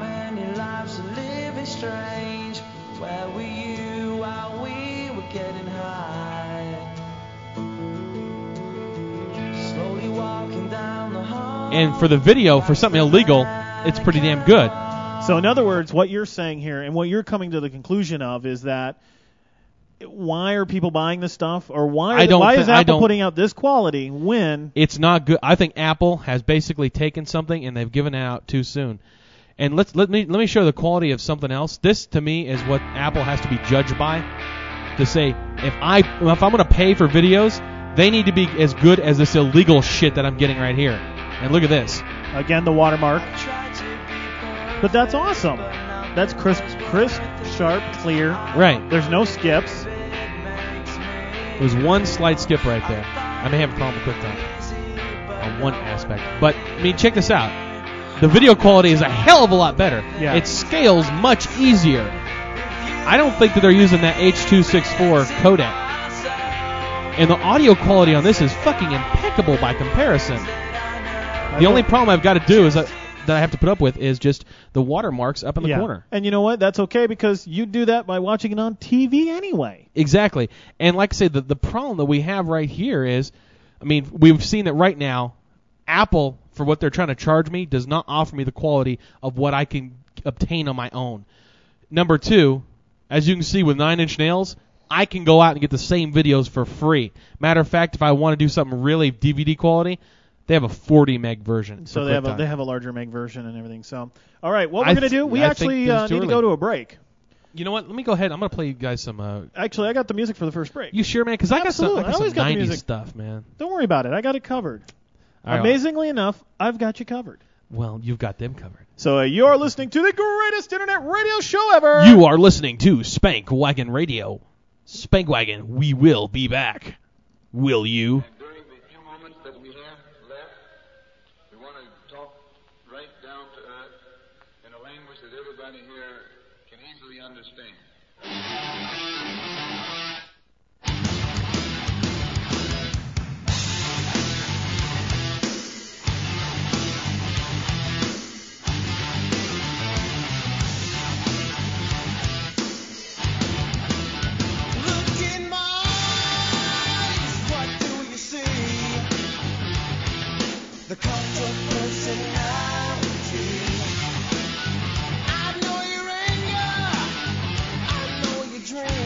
[SPEAKER 17] And for the video, for something illegal, it's pretty damn good.
[SPEAKER 18] So in other words, what you're saying here and what you're coming to the conclusion of is that why are people buying this stuff, or why,
[SPEAKER 17] I don't
[SPEAKER 18] why
[SPEAKER 17] th-
[SPEAKER 18] is
[SPEAKER 17] I
[SPEAKER 18] Apple
[SPEAKER 17] don't-
[SPEAKER 18] putting out this quality when
[SPEAKER 17] It's not good. I think Apple has basically taken something and they've given it out too soon. And let's let me let me show the quality of something else. This to me is what Apple has to be judged by. To say if I if I'm going to pay for videos, they need to be as good as this illegal shit that I'm getting right here. And look at this.
[SPEAKER 18] Again, the watermark. But that's awesome. That's crisp, crisp, sharp, clear.
[SPEAKER 17] Right.
[SPEAKER 18] There's no skips.
[SPEAKER 17] There's one slight skip right there. I may have a problem with QuickTime on one aspect. But, I mean, check this out. The video quality is a hell of a lot better.
[SPEAKER 18] Yeah.
[SPEAKER 17] It scales much easier. I don't think that they're using that H two sixty-four codec. And the audio quality on this is fucking impeccable by comparison. The only problem I've got to do is that, that I have to put up with is just the watermarks up in the
[SPEAKER 18] yeah.
[SPEAKER 17] corner.
[SPEAKER 18] And you know what? That's okay because you do that by watching it on T V anyway.
[SPEAKER 17] Exactly. And like I say, the, the problem that we have right here is, I mean, we've seen it right now. Apple, for what they're trying to charge me, does not offer me the quality of what I can obtain on my own. Number two, as you can see with Nine Inch Nails, I can go out and get the same videos for free. Matter of fact, if I want to do something really D V D quality, they have a forty meg version.
[SPEAKER 18] So
[SPEAKER 17] for
[SPEAKER 18] they have a,
[SPEAKER 17] QuickTime.
[SPEAKER 18] they have a larger meg version and everything. So, all right, what
[SPEAKER 17] I
[SPEAKER 18] we're going to
[SPEAKER 17] th-
[SPEAKER 18] do, we
[SPEAKER 17] I
[SPEAKER 18] actually
[SPEAKER 17] think
[SPEAKER 18] uh,
[SPEAKER 17] it's
[SPEAKER 18] need
[SPEAKER 17] too
[SPEAKER 18] to go
[SPEAKER 17] early.
[SPEAKER 18] to a break.
[SPEAKER 17] You know what? Let me go ahead. I'm going to play you guys some... Uh,
[SPEAKER 18] Actually, I got the music for the first break.
[SPEAKER 17] you sure, man? Because I got some,
[SPEAKER 18] Absolutely.
[SPEAKER 17] I got
[SPEAKER 18] I always
[SPEAKER 17] some
[SPEAKER 18] got the
[SPEAKER 17] nineties
[SPEAKER 18] music.
[SPEAKER 17] stuff, man.
[SPEAKER 18] Don't worry about it. I got it covered.
[SPEAKER 17] All right.
[SPEAKER 18] Amazingly enough, I've got you covered.
[SPEAKER 17] Well, you've got them covered.
[SPEAKER 18] So uh, you're listening to the greatest internet radio show ever.
[SPEAKER 17] You are listening to Spank Wagon Radio. Spank Wagon, we will be back. Will you?
[SPEAKER 19] During the few moments that we have left, we want to talk right down to earth in a language that everybody here can easily understand.
[SPEAKER 20] The cult of personality. I know your anger. I know your dreams.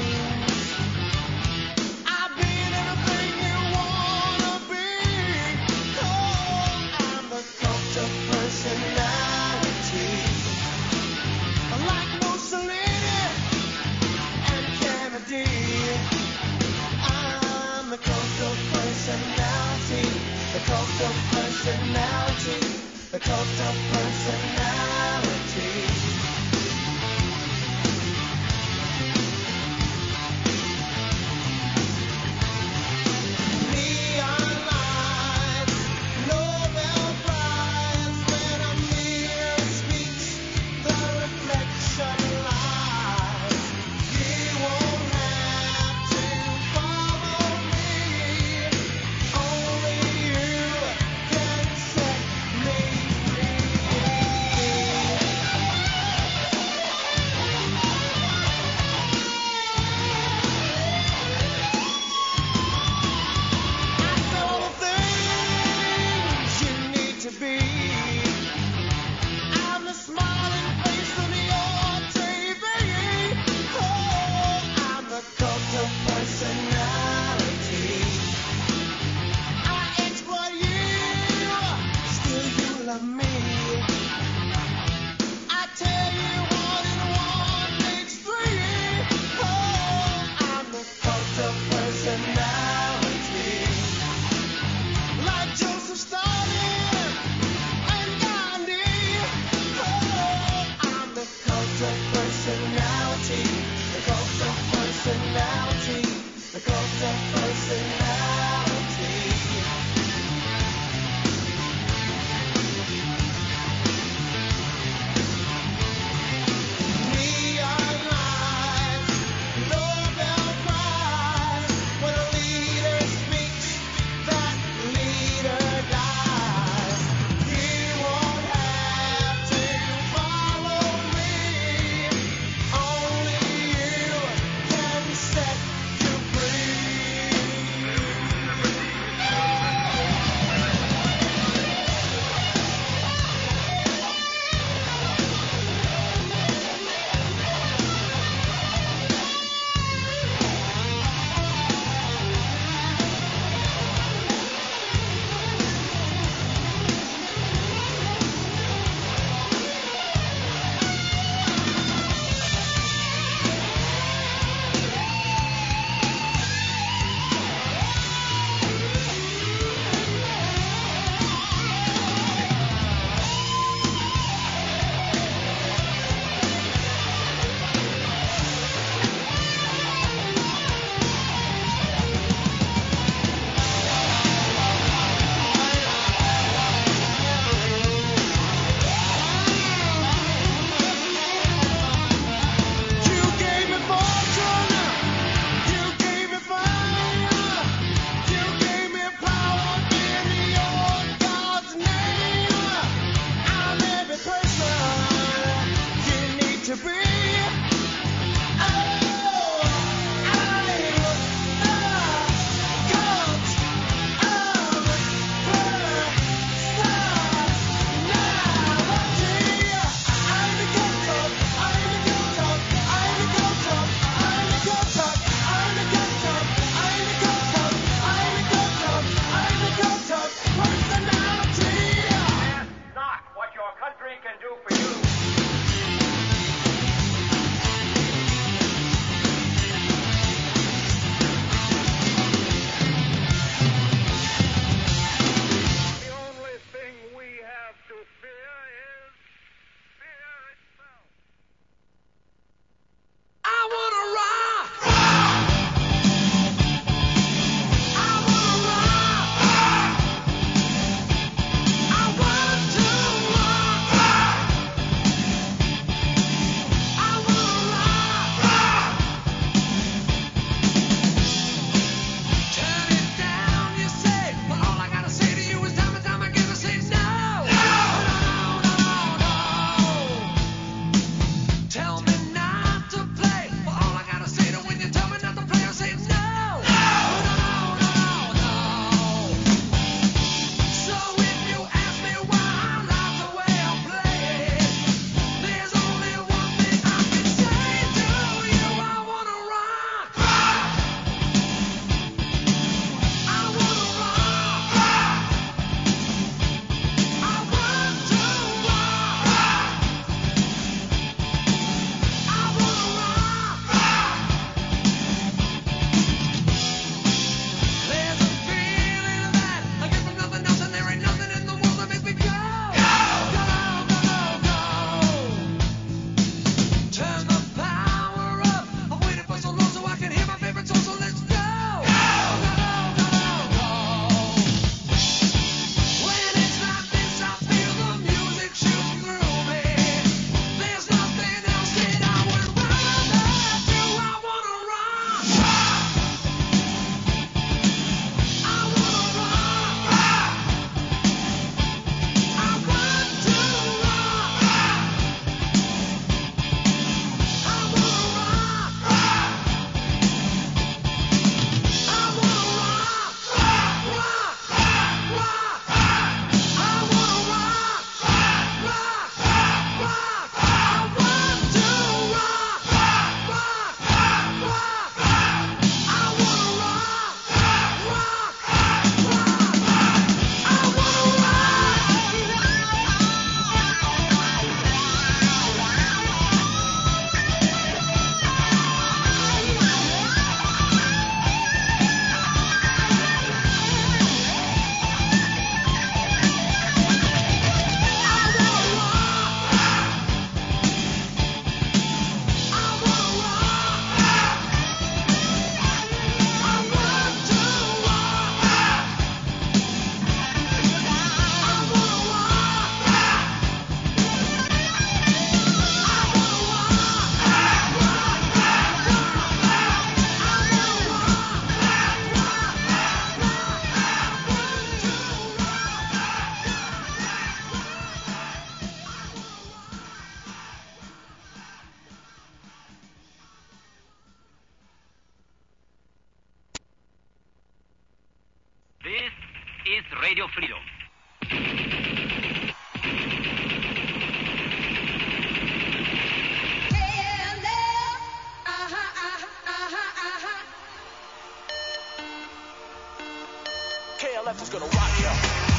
[SPEAKER 21] Radio Freedom.
[SPEAKER 22] K L F is gonna rock you.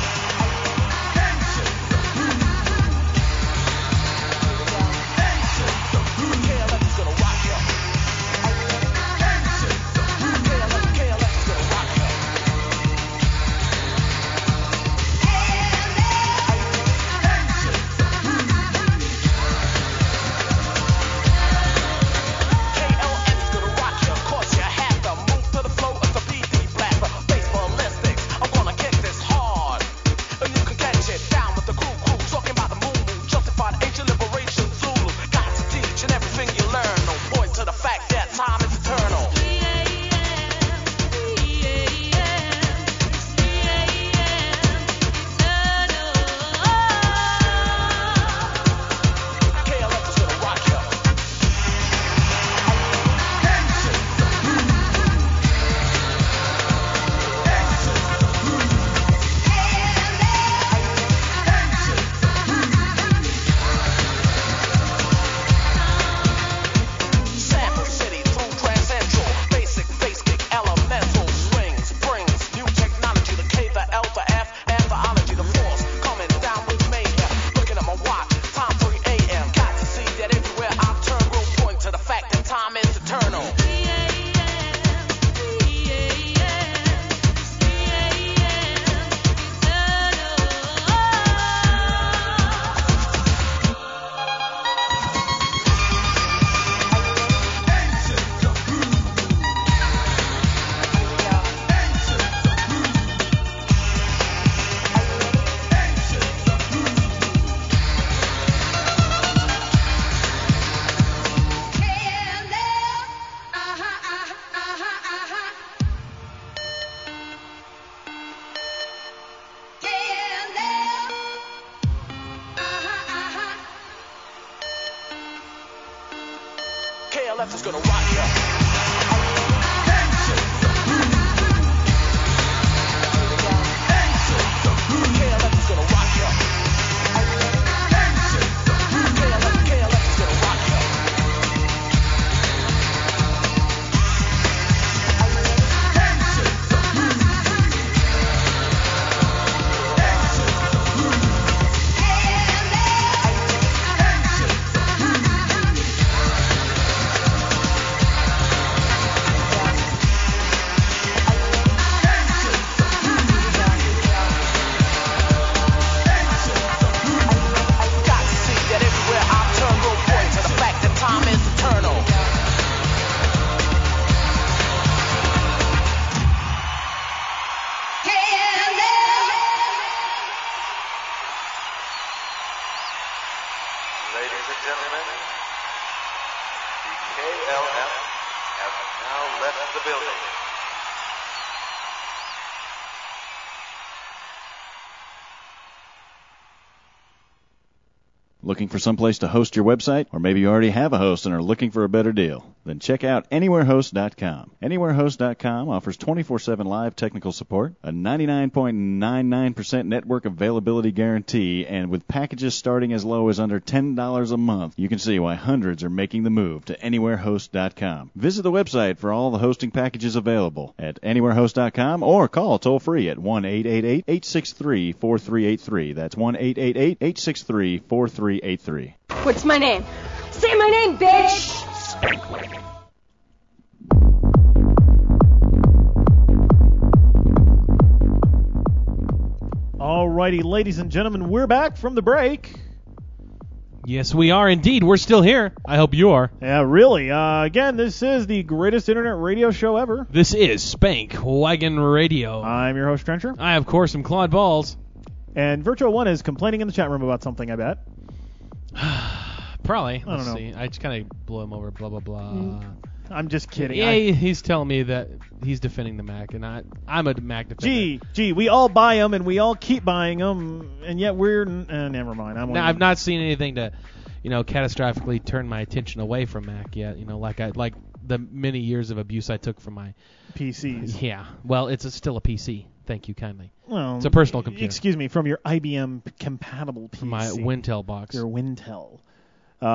[SPEAKER 22] K L F is gonna rock you.
[SPEAKER 23] Ladies and gentlemen, the K L F has now left the building.
[SPEAKER 14] Looking for someplace to host your website? Or maybe you already have a host and are looking for a better deal? Then check out Anywhere Host dot com. Anywhere Host dot com offers twenty-four seven live technical support, a ninety-nine point nine nine percent network availability guarantee, and with packages starting as low as under ten dollars a month, you can see why hundreds are making the move to Anywhere Host dot com. Visit the website for all the hosting packages available at Anywhere Host dot com or call toll-free at one eight eight eight, eight six three, four three eight three. That's one eight eight eight, eight six three, four three eight three.
[SPEAKER 24] What's my name? Say my name, bitch!
[SPEAKER 18] Alrighty, ladies and gentlemen, we're back from the break.
[SPEAKER 17] Yes, we are indeed. We're still here. I hope you are.
[SPEAKER 18] Yeah, really. Uh, again, this is the greatest internet radio show ever.
[SPEAKER 17] This is Spank Wagon Radio.
[SPEAKER 18] I'm your host, Trencher.
[SPEAKER 17] I, of course, am Claude Balls.
[SPEAKER 18] And Virtual One is complaining in the chat room about something, I bet.
[SPEAKER 17] Probably.
[SPEAKER 18] I don't
[SPEAKER 17] Let's
[SPEAKER 18] know.
[SPEAKER 17] see. I just kind of blew him over, blah, blah, blah.
[SPEAKER 18] Mm. I'm just kidding.
[SPEAKER 17] Yeah,
[SPEAKER 18] I,
[SPEAKER 17] he's telling me that he's defending the Mac, and I, I'm a Mac defender.
[SPEAKER 18] Gee, gee, we all buy them, and we all keep buying them, and yet we're... Uh, never mind. I'm
[SPEAKER 17] now, I've not seen anything to, you know, catastrophically turn my attention away from Mac yet. You know, like I like the many years of abuse I took from my
[SPEAKER 18] P Cs.
[SPEAKER 17] Yeah. Well, it's a, still a P C. Thank you kindly.
[SPEAKER 18] Well,
[SPEAKER 17] it's a personal computer.
[SPEAKER 18] Excuse me, from your I B M compatible P C.
[SPEAKER 17] From my Wintel box.
[SPEAKER 18] Your Wintel. Uh,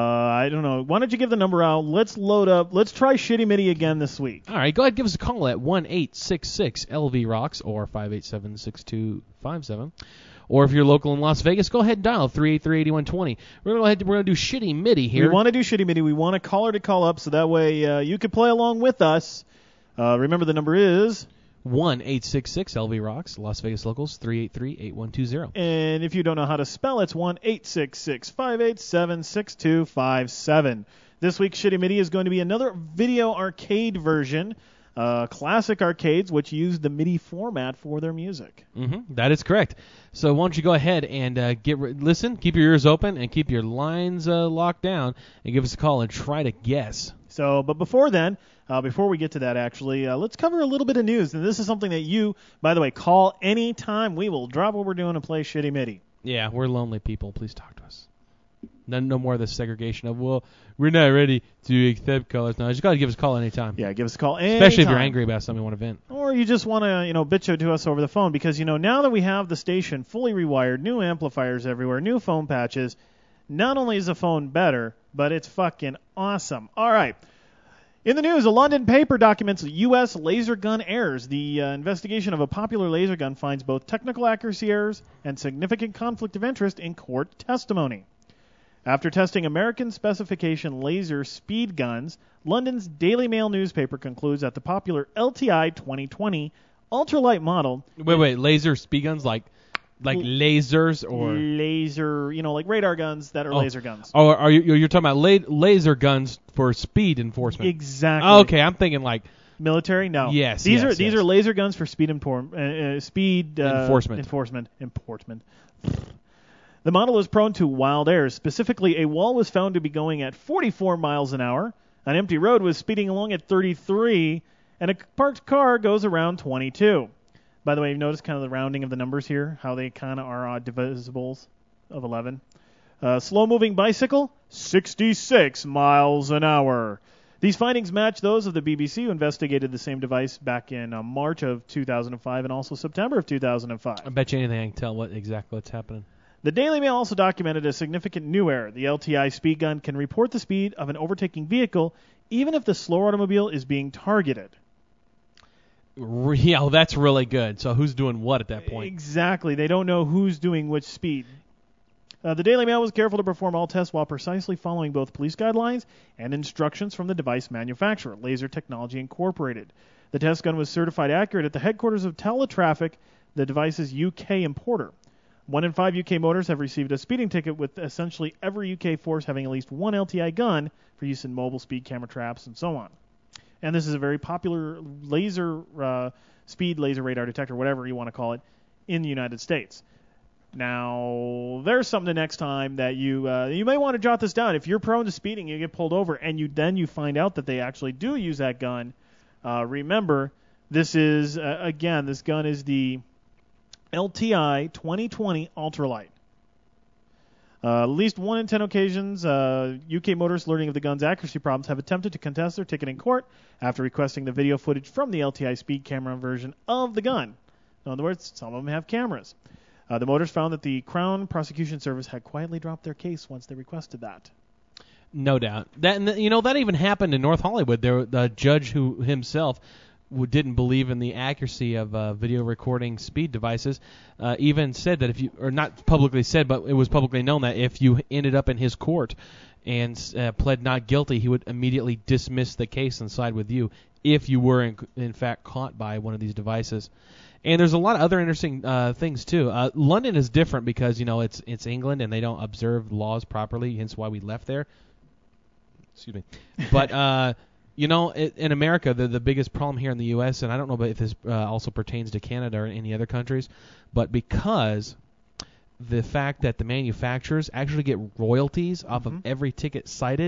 [SPEAKER 18] I don't know. Why don't you give the number out? Let's load up. Let's try Shitty Mitty again this week.
[SPEAKER 17] All right, go ahead and give us a call at one eight six six L V rocks or five eight seven, six two five seven. Or if you're local in Las Vegas, go ahead and dial three eight three, eight one two zero. We're going to go ahead. We're going to do Shitty Mitty here.
[SPEAKER 18] We want to do Shitty Mitty. We want a caller to call up so that way uh, you can play along with us. Uh, remember the number is
[SPEAKER 17] one eight six six L V rocks. Las Vegas locals three eight three, eight one two zero.
[SPEAKER 18] And if you don't know how to spell, it's one eight six six, five eight seven, six two five seven. This week's Shitty Mitty is going to be another video arcade version. Uh, classic arcades, which use the MIDI format for their music.
[SPEAKER 17] Mm-hmm. That is correct. So why don't you go ahead and uh, get re- listen, keep your ears open, and keep your lines uh, locked down, and give us a call and try to guess.
[SPEAKER 18] So, but before then, uh, before we get to that, actually, uh, let's cover a little bit of news. And this is something that you, by the way, call anytime. We will drop what we're doing and play Shitty Mitty.
[SPEAKER 17] Yeah, we're lonely people. Please talk to us. No, no more of the segregation of, well, we're not ready to accept callers now. You just got to give us a call anytime.
[SPEAKER 18] Yeah, give us a call anytime.
[SPEAKER 17] Especially if you're angry about something you want to vent.
[SPEAKER 18] Or you just want to, you know, bitch out to us over the phone because, you know, now that we have the station fully rewired, new amplifiers everywhere, new phone patches, not only is the phone better, but it's fucking awesome. All right. In the news, a London paper documents U S laser gun errors. The uh, investigation of a popular laser gun finds both technical accuracy errors and significant conflict of interest in court testimony. After testing American specification laser speed guns, London's Daily Mail newspaper concludes that the popular L T I twenty twenty ultralight model...
[SPEAKER 17] Wait, wait, laser speed guns like like lasers or...
[SPEAKER 18] Laser, you know, like radar guns that are
[SPEAKER 17] oh.
[SPEAKER 18] laser guns.
[SPEAKER 17] Oh, are you, you're talking about la- laser guns for speed enforcement?
[SPEAKER 18] Exactly.
[SPEAKER 17] Oh, okay, I'm thinking like...
[SPEAKER 18] Military? No.
[SPEAKER 17] Yes,
[SPEAKER 18] These
[SPEAKER 17] yes,
[SPEAKER 18] are
[SPEAKER 17] yes.
[SPEAKER 18] These are laser guns for speed, impor- uh, uh, speed uh,
[SPEAKER 17] enforcement.
[SPEAKER 18] Enforcement. Enforcement. The model is prone to wild errors. Specifically, a wall was found to be going at forty-four miles an hour. An empty road was speeding along at thirty-three, and a parked car goes around twenty-two. By the way, you notice kind of the rounding of the numbers here, how they kind of are uh, divisibles of eleven. Uh, slow-moving bicycle, sixty-six miles an hour. These findings match those of the B B C, who investigated the same device back in uh, March of two thousand five and also September of two thousand five.
[SPEAKER 17] I bet you anything I can tell what exactly what's happening.
[SPEAKER 18] The Daily Mail also documented a significant new error. The L T I speed gun can report the speed of an overtaking vehicle even if the slower automobile is being targeted.
[SPEAKER 17] Yeah, well, that's really good. So who's doing what at that point?
[SPEAKER 18] Exactly. They don't know who's doing which speed. Uh, the Daily Mail was careful to perform all tests while precisely following both police guidelines and instructions from the device manufacturer, Laser Technology Incorporated. The test gun was certified accurate at the headquarters of Teletraffic, the device's U K importer. One in five U K motors have received a speeding ticket, with essentially every U K force having at least one L T I gun for use in mobile speed camera traps and so on. And this is a very popular laser uh, speed laser radar detector, whatever you want to call it, in the United States. Now, there's something the next time that you uh, you may want to jot this down. If you're prone to speeding, you get pulled over, and you then you find out that they actually do use that gun. Uh, remember, this is uh, again, this gun is the L T I twenty twenty Ultralight. Uh, at least one in ten occasions, uh, U K motorists learning of the gun's accuracy problems have attempted to contest their ticket in court after requesting the video footage from the L T I speed camera version of the gun. In other words, some of them have cameras. Uh, the motorists found that the Crown Prosecution Service had quietly dropped their case once they requested that.
[SPEAKER 17] No doubt. That and you know that even happened in North Hollywood. There, the judge who himself who didn't believe in the accuracy of uh, video recording speed devices, uh, even said that if you, or not publicly said, but it was publicly known that if you ended up in his court and uh, pled not guilty, he would immediately dismiss the case and side with you if you were in, in fact caught by one of these devices. And there's a lot of other interesting uh, things too. Uh, London is different because you know it's it's England and they don't observe laws properly, hence why we left there. Excuse me, but. Uh, You know, in America, the the biggest problem here in the U S, and I don't know if this uh, also pertains to Canada or any other countries, but because the fact that the manufacturers actually get royalties off
[SPEAKER 18] mm-hmm.
[SPEAKER 17] of every ticket cited,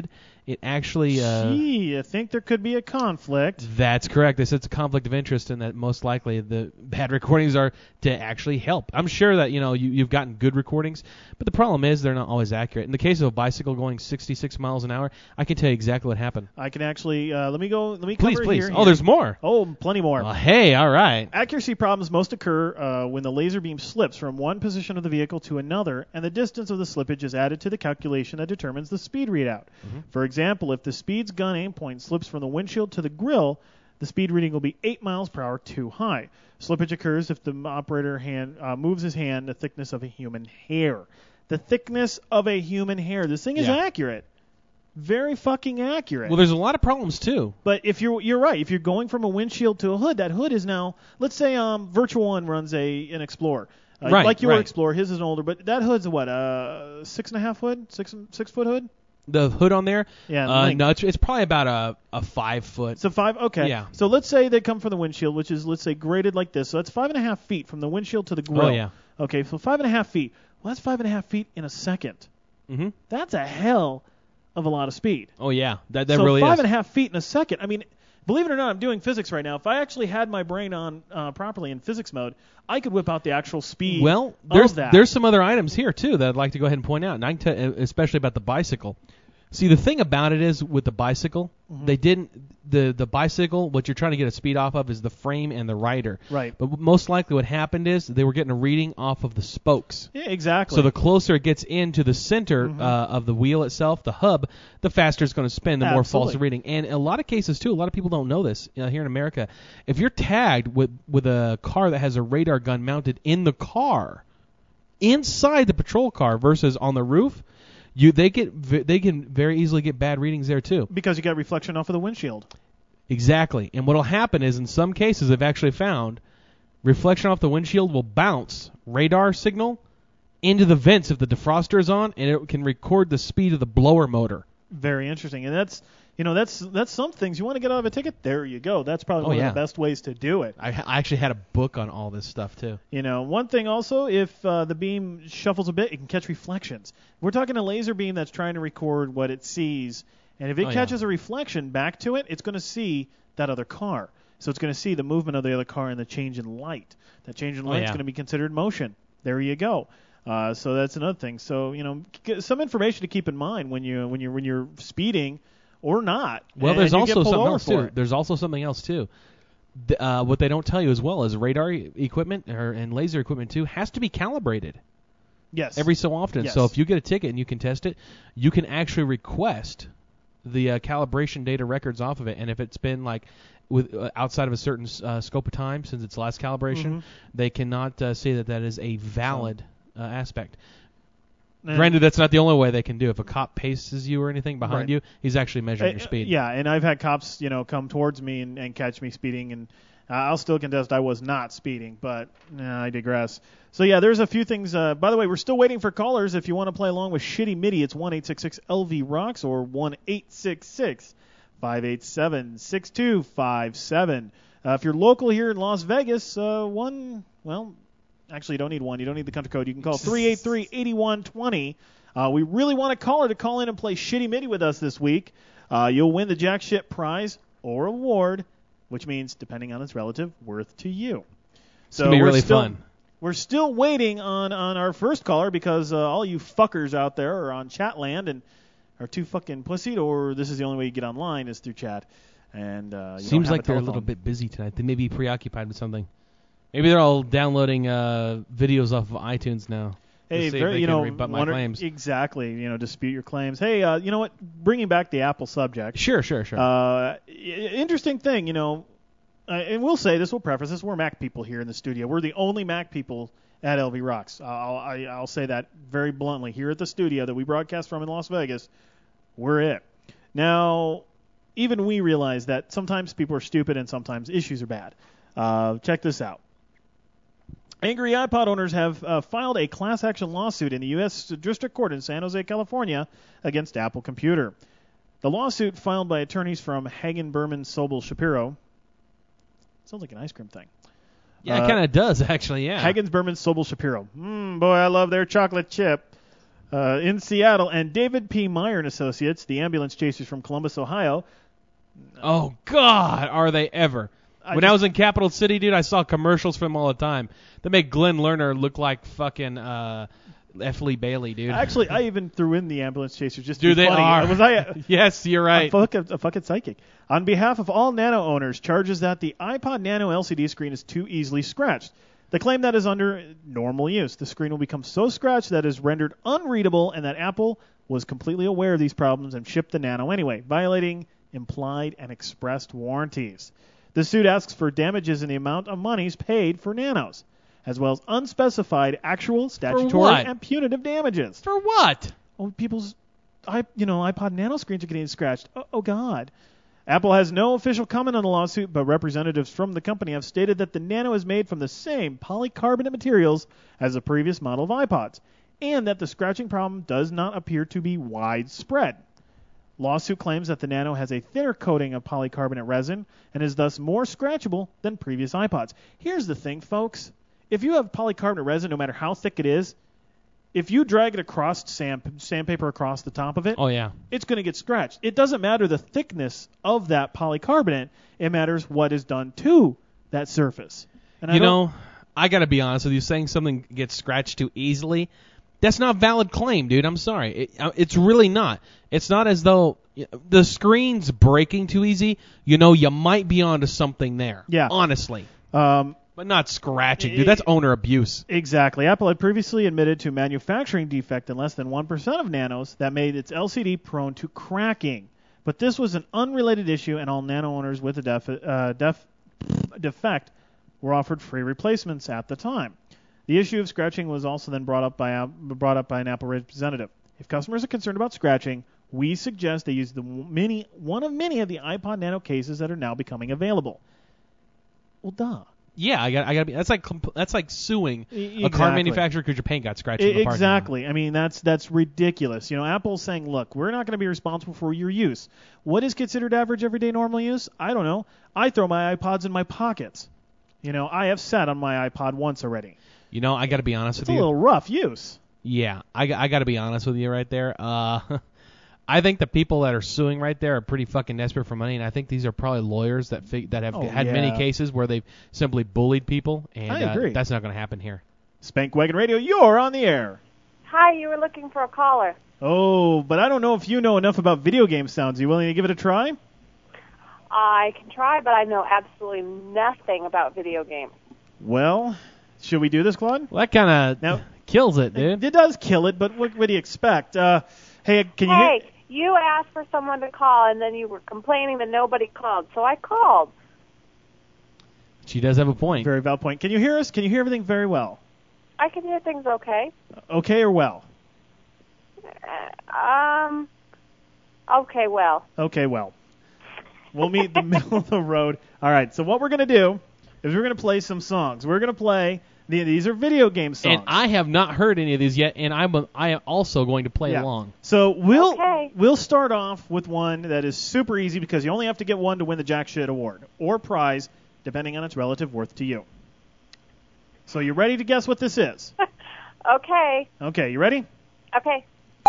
[SPEAKER 17] it actually... Uh,
[SPEAKER 18] Gee, I think there could be a conflict.
[SPEAKER 17] That's correct. They said it's a conflict of interest, and that most likely the bad recordings are to actually help. I'm sure that you know you, you've gotten good recordings, but the problem is they're not always accurate. In the case of a bicycle going sixty-six miles an hour, I can tell you exactly what happened.
[SPEAKER 18] I can actually uh, let me go. Let me
[SPEAKER 17] please,
[SPEAKER 18] cover
[SPEAKER 17] please.
[SPEAKER 18] Here,
[SPEAKER 17] Oh,
[SPEAKER 18] here.
[SPEAKER 17] there's more.
[SPEAKER 18] Oh, plenty more.
[SPEAKER 17] Uh, hey, all right.
[SPEAKER 18] Accuracy problems most occur uh, when the laser beam slips from one position of the vehicle to another, and the distance of the slippage is added to the calculation that determines the speed readout.
[SPEAKER 17] Mm-hmm.
[SPEAKER 18] For example, if the speed's gun aim point slips from the windshield to the grill, the speed reading will be eight miles per hour too high. Slippage occurs if the operator hand uh, moves his hand the thickness of a human hair. The thickness of a human hair. This thing is
[SPEAKER 17] Yeah.
[SPEAKER 18] accurate. Very fucking accurate.
[SPEAKER 17] Well, there's a lot of problems too.
[SPEAKER 18] But if you're you're right, if you're going from a windshield to a hood, that hood is now, let's say um Virtual One runs a an Explorer, uh,
[SPEAKER 17] Right,
[SPEAKER 18] like your
[SPEAKER 17] right.
[SPEAKER 18] Explorer. His is an older, but that hood's a what, uh six and a half hood, six six foot hood.
[SPEAKER 17] The hood on there?
[SPEAKER 18] Yeah,
[SPEAKER 17] Uh,
[SPEAKER 18] length.
[SPEAKER 17] no, it's, it's probably about a, a five foot.
[SPEAKER 18] It's a five. Okay.
[SPEAKER 17] Yeah.
[SPEAKER 18] So let's say they come from the windshield, which is let's say graded like this. So that's five and a half feet from the windshield to the grill.
[SPEAKER 17] Oh, yeah.
[SPEAKER 18] Okay. So five and a half feet. Well, that's five and a half feet in a second.
[SPEAKER 17] Mm-hmm.
[SPEAKER 18] That's a hell of a lot of speed.
[SPEAKER 17] Oh yeah, that that
[SPEAKER 18] so
[SPEAKER 17] really
[SPEAKER 18] five
[SPEAKER 17] is.
[SPEAKER 18] and a half feet in a second. I mean, believe it or not, I'm doing physics right now. If I actually had my brain on uh, properly in physics mode, I could whip out the actual speed.
[SPEAKER 17] Well, there's
[SPEAKER 18] of that.
[SPEAKER 17] there's some other items here too that I'd like to go ahead and point out, and I can tell, especially about the bicycle. See, the thing about it is with the bicycle,
[SPEAKER 18] Mhm.
[SPEAKER 17] they didn't the the bicycle. What you're trying to get a speed off of is the frame and the rider.
[SPEAKER 18] Right.
[SPEAKER 17] But most likely, what happened is they were getting a reading off of the spokes.
[SPEAKER 18] Yeah, exactly.
[SPEAKER 17] So the closer it gets into the center
[SPEAKER 18] Mhm.
[SPEAKER 17] uh, of the wheel itself, the hub, the faster it's going to spin, the more false
[SPEAKER 18] Absolutely.
[SPEAKER 17] the reading. And in a lot of cases, too, a lot of people don't know this uh, here in America. If you're tagged with, with a car that has a radar gun mounted in the car, inside the patrol car versus on the roof, you they get v- they can very easily get bad readings there, too.
[SPEAKER 18] because you got reflection off of the windshield.
[SPEAKER 17] Exactly. And what will happen is, in some cases, I've actually found reflection off the windshield will bounce radar signal into the vents if the defroster is on, and it can record the speed of the blower motor.
[SPEAKER 18] Very interesting, and that's you know that's that's some things you want to get out of a ticket. There you go. That's probably
[SPEAKER 17] Oh,
[SPEAKER 18] one
[SPEAKER 17] yeah.
[SPEAKER 18] of the best ways to do it.
[SPEAKER 17] I, I actually had a book on all this stuff, too.
[SPEAKER 18] You know, one thing also, if uh, the beam shuffles a bit, it can catch reflections. We're talking a laser beam that's trying to record what it sees, and if it
[SPEAKER 17] Oh, yeah.
[SPEAKER 18] catches a reflection back to it, it's going to see that other car. So it's going to see the movement of the other car and the change in light. That change in
[SPEAKER 17] Oh,
[SPEAKER 18] light is
[SPEAKER 17] yeah.
[SPEAKER 18] going to be considered motion. There you go. Uh, so that's another thing. So you know, get some information to keep in mind when you when you when you're speeding or not.
[SPEAKER 17] Well,
[SPEAKER 18] and
[SPEAKER 17] there's
[SPEAKER 18] you
[SPEAKER 17] also
[SPEAKER 18] get pulled
[SPEAKER 17] something
[SPEAKER 18] over
[SPEAKER 17] else,
[SPEAKER 18] for
[SPEAKER 17] too.
[SPEAKER 18] it.
[SPEAKER 17] There's also something else, too. The, uh, what they don't tell you as well is radar e- equipment or, and laser equipment, too, has to be calibrated.
[SPEAKER 18] Yes.
[SPEAKER 17] Every so often.
[SPEAKER 18] Yes.
[SPEAKER 17] So if you get a ticket and you can test it, you can actually request the uh, calibration data records off of it. And if it's been like with uh, outside of a certain uh, scope of time since its last calibration,
[SPEAKER 18] Mhm.
[SPEAKER 17] they cannot uh, say that that is a valid uh, aspect.
[SPEAKER 18] And-
[SPEAKER 17] Granted, that's not the only way they can do. If a cop paces you or anything behind
[SPEAKER 18] Right.
[SPEAKER 17] you, he's actually measuring
[SPEAKER 18] Uh,
[SPEAKER 17] your speed.
[SPEAKER 18] Yeah, and I've had cops, you know, come towards me and, and catch me speeding, and uh, I'll still contest I was not speeding, but nah, I digress. So yeah, there's a few things. Uh, by the way, we're still waiting for callers. If you want to play along with Shitty MIDI, it's one eight six six L V rocks or one eight six six five eight seven six two five seven. Uh, if you're local here in Las Vegas, uh, one well. Actually, you don't need one. You don't need the country code. You can call three eight three, eight one two zero. Uh, we really want a caller to call in and play Shitty MIDI with us this week. Uh, you'll win the jack shit prize or award, which means, depending on its relative, worth to you.
[SPEAKER 17] It's gonna be
[SPEAKER 18] we're
[SPEAKER 17] really
[SPEAKER 18] still,
[SPEAKER 17] fun.
[SPEAKER 18] We're still waiting on, on our first caller because uh, all you fuckers out there are on Chatland and are too fucking pussied, or this is the only way you get online is through chat. And uh, you don't
[SPEAKER 17] Seems
[SPEAKER 18] have
[SPEAKER 17] like
[SPEAKER 18] a
[SPEAKER 17] they're a
[SPEAKER 18] telephone.
[SPEAKER 17] little bit busy tonight. They may be preoccupied with something. Maybe they're all downloading uh, videos off of iTunes now. to
[SPEAKER 18] Hey,
[SPEAKER 17] see if
[SPEAKER 18] very,
[SPEAKER 17] they
[SPEAKER 18] you
[SPEAKER 17] can
[SPEAKER 18] know,
[SPEAKER 17] rebut my
[SPEAKER 18] wonder-
[SPEAKER 17] claims.
[SPEAKER 18] exactly. You know, dispute your claims. Hey, uh, you know what? Bringing back the Apple subject.
[SPEAKER 17] Sure, sure, sure.
[SPEAKER 18] Uh, i- interesting thing, you know, uh, and we'll say this. We'll preface this. We're Mac people here in the studio. We're the only Mac people at L V Rocks. I'll, I, I'll say that very bluntly. Here at the studio that we broadcast from in Las Vegas, we're it. Now, even we realize that sometimes people are stupid and sometimes issues are bad. Uh, check this out. Angry iPod owners have uh, filed a class action lawsuit in the U S District Court in San Jose, California, against Apple Computer. The lawsuit, filed by attorneys from Hagen, Berman, Sobel, Shapiro. Sounds like an ice cream thing.
[SPEAKER 17] Yeah,
[SPEAKER 18] Uh,
[SPEAKER 17] it kind of does, actually, yeah.
[SPEAKER 18] Hagen's, Berman, Sobel, Shapiro. Mmm, boy, I love their chocolate chip. Uh, in Seattle, and David P. Meyer and Associates, the ambulance chasers from Columbus, Ohio.
[SPEAKER 17] Oh, God, are they ever.
[SPEAKER 18] I
[SPEAKER 17] when
[SPEAKER 18] just,
[SPEAKER 17] I was in Capital City, dude, I saw commercials for them all the time. They make Glenn Lerner look like fucking uh, F. Lee Bailey, dude.
[SPEAKER 18] Actually, I even threw in the ambulance chasers just to
[SPEAKER 17] Dude,
[SPEAKER 18] be
[SPEAKER 17] they
[SPEAKER 18] funny.
[SPEAKER 17] are.
[SPEAKER 18] Was I?
[SPEAKER 17] Yes, you're right.
[SPEAKER 18] A fucking, a fucking psychic. On behalf of all Nano owners, charges that the iPod Nano L C D screen is too easily scratched. The claim that is under normal use. The screen will become so scratched that it is rendered unreadable, and that Apple was completely aware of these problems and shipped the Nano anyway, violating implied and expressed warranties. The suit asks for damages in the amount of monies paid for Nanos, as well as unspecified actual statutory and punitive damages.
[SPEAKER 17] For what?
[SPEAKER 18] Oh, people's, i you know, iPod Nano screens are getting scratched. Oh, oh God. Apple has no official comment on the lawsuit, but representatives from the company have stated that the Nano is made from the same polycarbonate materials as the previous model of iPods, and that the scratching problem does not appear to be widespread. Lawsuit claims that the Nano has a thinner coating of polycarbonate resin and is thus more scratchable than previous iPods. Here's the thing, folks. If you have polycarbonate resin, no matter how thick it is, if you drag it across sand, sandpaper across the top of it,
[SPEAKER 17] oh yeah,
[SPEAKER 18] it's going to get scratched. It doesn't matter the thickness of that polycarbonate. It matters what is done to that surface. And
[SPEAKER 17] you
[SPEAKER 18] I
[SPEAKER 17] know, I got to be honest with you. Saying something gets scratched too easily, that's not a valid claim, dude. I'm sorry. It, it's really not. It's not as though the screen's breaking too easy. You know, you might be onto something there.
[SPEAKER 18] Yeah.
[SPEAKER 17] Honestly.
[SPEAKER 18] Um,
[SPEAKER 17] But not scratching, dude. That's owner abuse.
[SPEAKER 18] Exactly. Apple had previously admitted to manufacturing defect in less than one percent of Nanos that made its L C D prone to cracking. But this was an unrelated issue, and all Nano owners with a def, uh, def, defect were offered free replacements at the time. The issue of scratching was also then brought up by brought up by an Apple representative. If customers are concerned about scratching, we suggest they use the many, one of many of the iPod Nano cases that are now becoming available. Well, duh.
[SPEAKER 17] Yeah, I got. I got to be. That's like that's like suing
[SPEAKER 18] Exactly.
[SPEAKER 17] a car manufacturer because your paint got scratched in the parking lot.
[SPEAKER 18] Exactly. I mean, that's that's ridiculous. You know, Apple's saying, look, we're not going to be responsible for your use. What is considered average, everyday, normal use? I don't know. I throw my iPods in my pockets. You know, I have sat on my iPod once already.
[SPEAKER 17] You know, I got to be honest
[SPEAKER 18] It's
[SPEAKER 17] with
[SPEAKER 18] a
[SPEAKER 17] you.
[SPEAKER 18] little rough use.
[SPEAKER 17] Yeah, I, I got to be honest with you right there. Uh, I think the people that are suing right there are pretty fucking desperate for money, and I think these are probably lawyers that fig- that have
[SPEAKER 18] Oh,
[SPEAKER 17] had
[SPEAKER 18] yeah.
[SPEAKER 17] many cases where they've simply bullied people, and
[SPEAKER 18] I agree.
[SPEAKER 17] Uh, that's not going to happen here.
[SPEAKER 18] Spank Wagon Radio, you're on the air.
[SPEAKER 3] Hi, you were looking for a caller.
[SPEAKER 18] Oh, but I don't know if you know enough about video game sounds. Are you willing to give it a try?
[SPEAKER 3] I can try, but I know absolutely nothing about video games.
[SPEAKER 18] Well, should we do this, Claude?
[SPEAKER 17] Well, that kind of kills it, dude.
[SPEAKER 18] It, it does kill it, but what, what do you expect? Uh, hey, can you
[SPEAKER 3] Hey,
[SPEAKER 18] hear?
[SPEAKER 3] you asked for someone to call, and then you were complaining that nobody called, so I called.
[SPEAKER 17] She does have a point.
[SPEAKER 18] Very valid point. Can you hear us? Can you hear everything very well?
[SPEAKER 3] I can hear things okay.
[SPEAKER 18] Okay or well?
[SPEAKER 3] Uh, um, okay, well.
[SPEAKER 18] Okay, well. We'll meet in the middle of the road. All right, so what we're going to do is we're going to play some songs. We're going to play, the, these are video game songs.
[SPEAKER 17] And I have not heard any of these yet, and I'm a, I am also going to play
[SPEAKER 18] Yeah.
[SPEAKER 17] along.
[SPEAKER 18] So we'll
[SPEAKER 3] Okay.
[SPEAKER 18] we'll start off with one that is super easy because you only have to get one to win the Jack Shit Award or prize, depending on its relative worth to you. So you ready to guess what this is?
[SPEAKER 3] Okay,
[SPEAKER 18] Okay, you ready?
[SPEAKER 3] okay.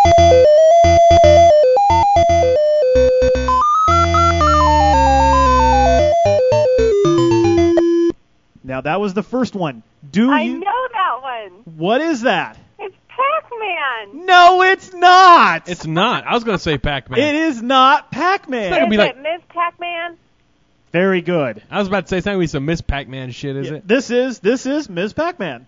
[SPEAKER 18] Now that was the first one. Do
[SPEAKER 3] I
[SPEAKER 18] you?
[SPEAKER 3] know that one.
[SPEAKER 18] What is that?
[SPEAKER 3] It's Pac-Man.
[SPEAKER 18] No, it's not.
[SPEAKER 17] It's not. I was going to say Pac-Man.
[SPEAKER 18] It is not Pac-Man.
[SPEAKER 17] gonna
[SPEAKER 3] Is
[SPEAKER 17] be
[SPEAKER 3] it
[SPEAKER 17] like-
[SPEAKER 3] Miz Pac-Man?
[SPEAKER 18] Very good.
[SPEAKER 17] I was about to say it's not going to be some Miss Pac-Man shit, is
[SPEAKER 18] Yeah,
[SPEAKER 17] it?
[SPEAKER 18] This is this is Miz Pac-Man.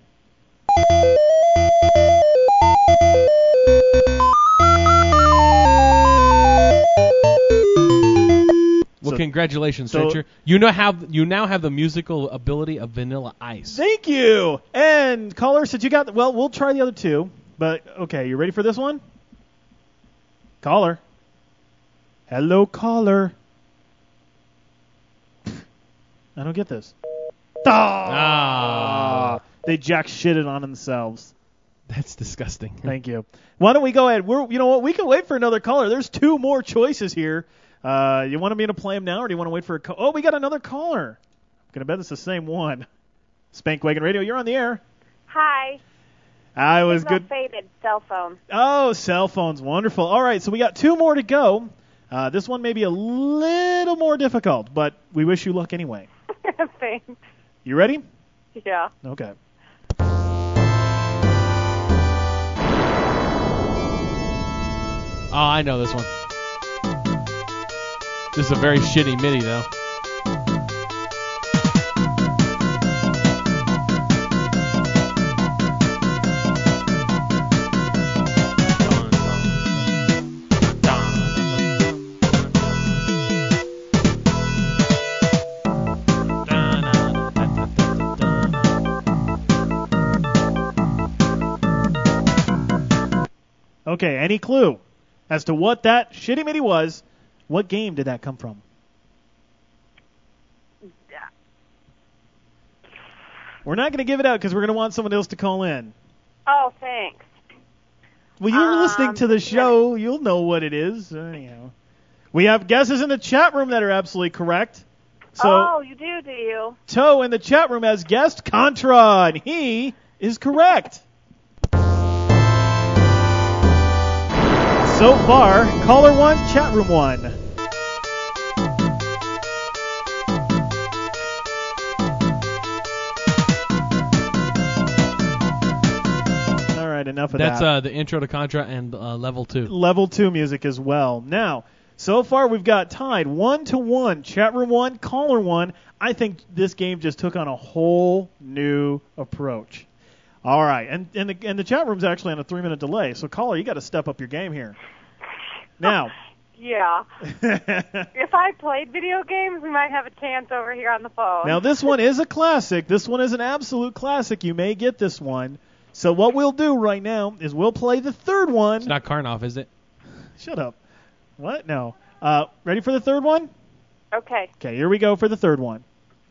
[SPEAKER 17] Well,
[SPEAKER 18] So-
[SPEAKER 17] congratulations,
[SPEAKER 18] so-
[SPEAKER 17] Stretcher. You know have you now have the musical ability of Vanilla Ice.
[SPEAKER 18] Thank you. And caller, since you got well, we'll try the other two. But okay, you ready for this one? Caller. Hello, caller. I don't get this. Ah. They jack shitted on themselves.
[SPEAKER 17] That's disgusting.
[SPEAKER 18] Thank you. Why don't we go ahead? We're, you know what? We can wait for another caller. There's two more choices here. Uh, you want me to play them now, or do you want to wait for a call? Oh, we got another caller. I'm gonna bet it's the same one. Spank Wagon Radio, you're on the air.
[SPEAKER 3] Hi.
[SPEAKER 18] I was
[SPEAKER 3] Signal
[SPEAKER 18] good.
[SPEAKER 3] faded. Cell phone.
[SPEAKER 18] Oh, cell phones. Wonderful. All right, so we got two more to go. Uh, this one may be a little more difficult, but we wish you luck anyway.
[SPEAKER 3] Thanks.
[SPEAKER 18] You ready?
[SPEAKER 3] Yeah.
[SPEAKER 18] Okay.
[SPEAKER 17] Oh, I know this one. This is a very shitty MIDI, though.
[SPEAKER 18] Okay, any clue as to what that shitty MIDI was? What game did that come from? We're not going to give it out because we're going to want someone else to call in.
[SPEAKER 3] Oh, thanks.
[SPEAKER 18] Well, you're
[SPEAKER 3] Um,
[SPEAKER 18] listening to the show. You'll know what it is. Anyhow, we have guesses in the chat room that are absolutely correct. So,
[SPEAKER 3] oh, you do, do you?
[SPEAKER 18] Toe in the chat room has guessed Contra, and he is correct. So far, caller one, chat room one. All right, enough of
[SPEAKER 17] That's
[SPEAKER 18] that.
[SPEAKER 17] uh, the intro to Contra and uh, level two.
[SPEAKER 18] Level two music as well. Now, so far we've got tied one to one. Chat room one, caller one. I think this game just took on a whole new approach. All right, and and the, and the chat room's actually on a three minute delay. So caller, you got to step up your game here. Now.
[SPEAKER 3] Yeah. If I played video games, we might have a chance over here on the phone.
[SPEAKER 18] Now this one is a classic. This one is an absolute classic. You may get this one. So what we'll do right now is we'll play the third one.
[SPEAKER 17] It's not Karnoff, is it?
[SPEAKER 18] Shut up. What? No. Uh, ready for the third one?
[SPEAKER 3] Okay.
[SPEAKER 18] Okay, here we go for the third one.